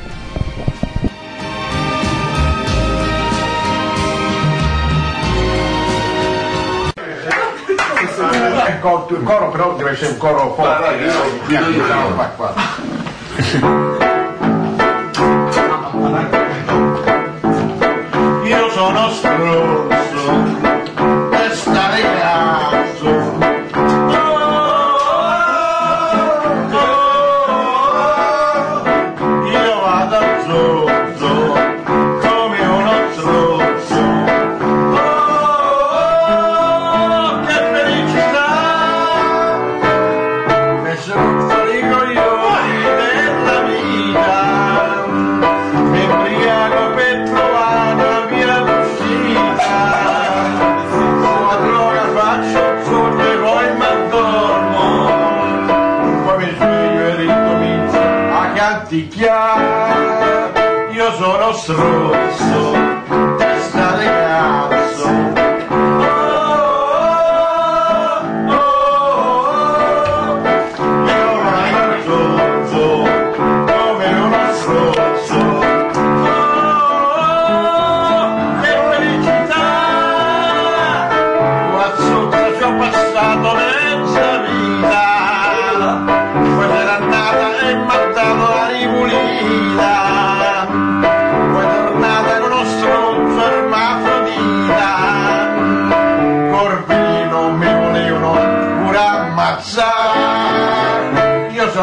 M: Il coro però deve essere un coro forte. Io sono stronzo per stare cazzo. Io vado a zozzo come uno stronzo. Che felicità! Sono i coglioni della vita, mi ubriaco per trovare la via d'uscita, la droga faccio sordo e poi m'addormo, poi mi sveglio e ricomincio a canticchiare. Io sono stronzo, testa di cazzo. Poi tornata in uno stronzo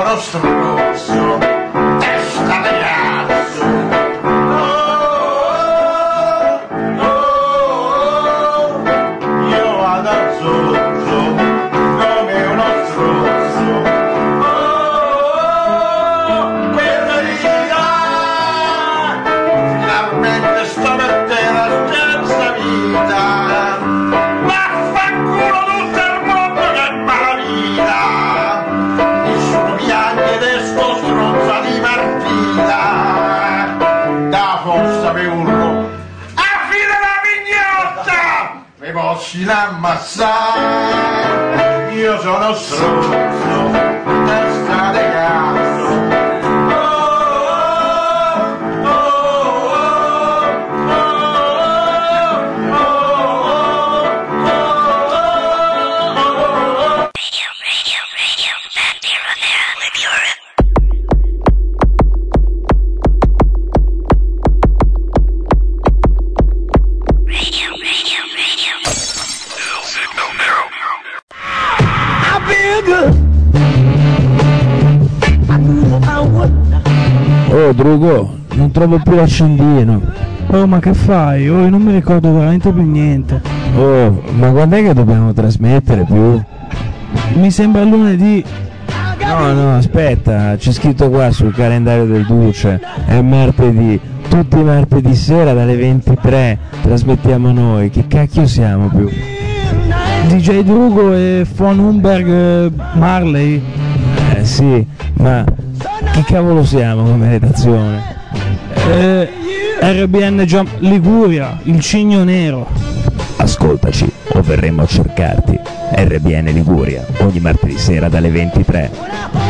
J: uno stronzo, testa di cazzo. Io vado al zozzo come uno stronzo. Per verità, finalmente sto per te la terza vita. Vaffanculo tutto il mondo che è malavita. Nessuno piange de sto stronza di partita. Da forza per urlo a fine la pignotta mi posso ammazzare. Io sono stronzo, testa di cazzo.
A: Oh Drugo, non trovo più l'accendino.
B: Oh, ma che fai? Oh, io non mi ricordo veramente più niente.
A: Oh, ma quando è che dobbiamo trasmettere più?
B: Mi sembra lunedì.
A: No, aspetta, c'è scritto qua sul calendario del Duce, è martedì, tutti i martedì sera dalle 23 trasmettiamo noi, che cacchio siamo più?
B: DJ Drugo e Von Umberg Marley.
A: Sì, ma che cavolo siamo come redazione?
B: RBN Liguria, il cigno nero.
A: Ascoltaci o verremo a cercarti. RBN Liguria, ogni martedì sera dalle 23.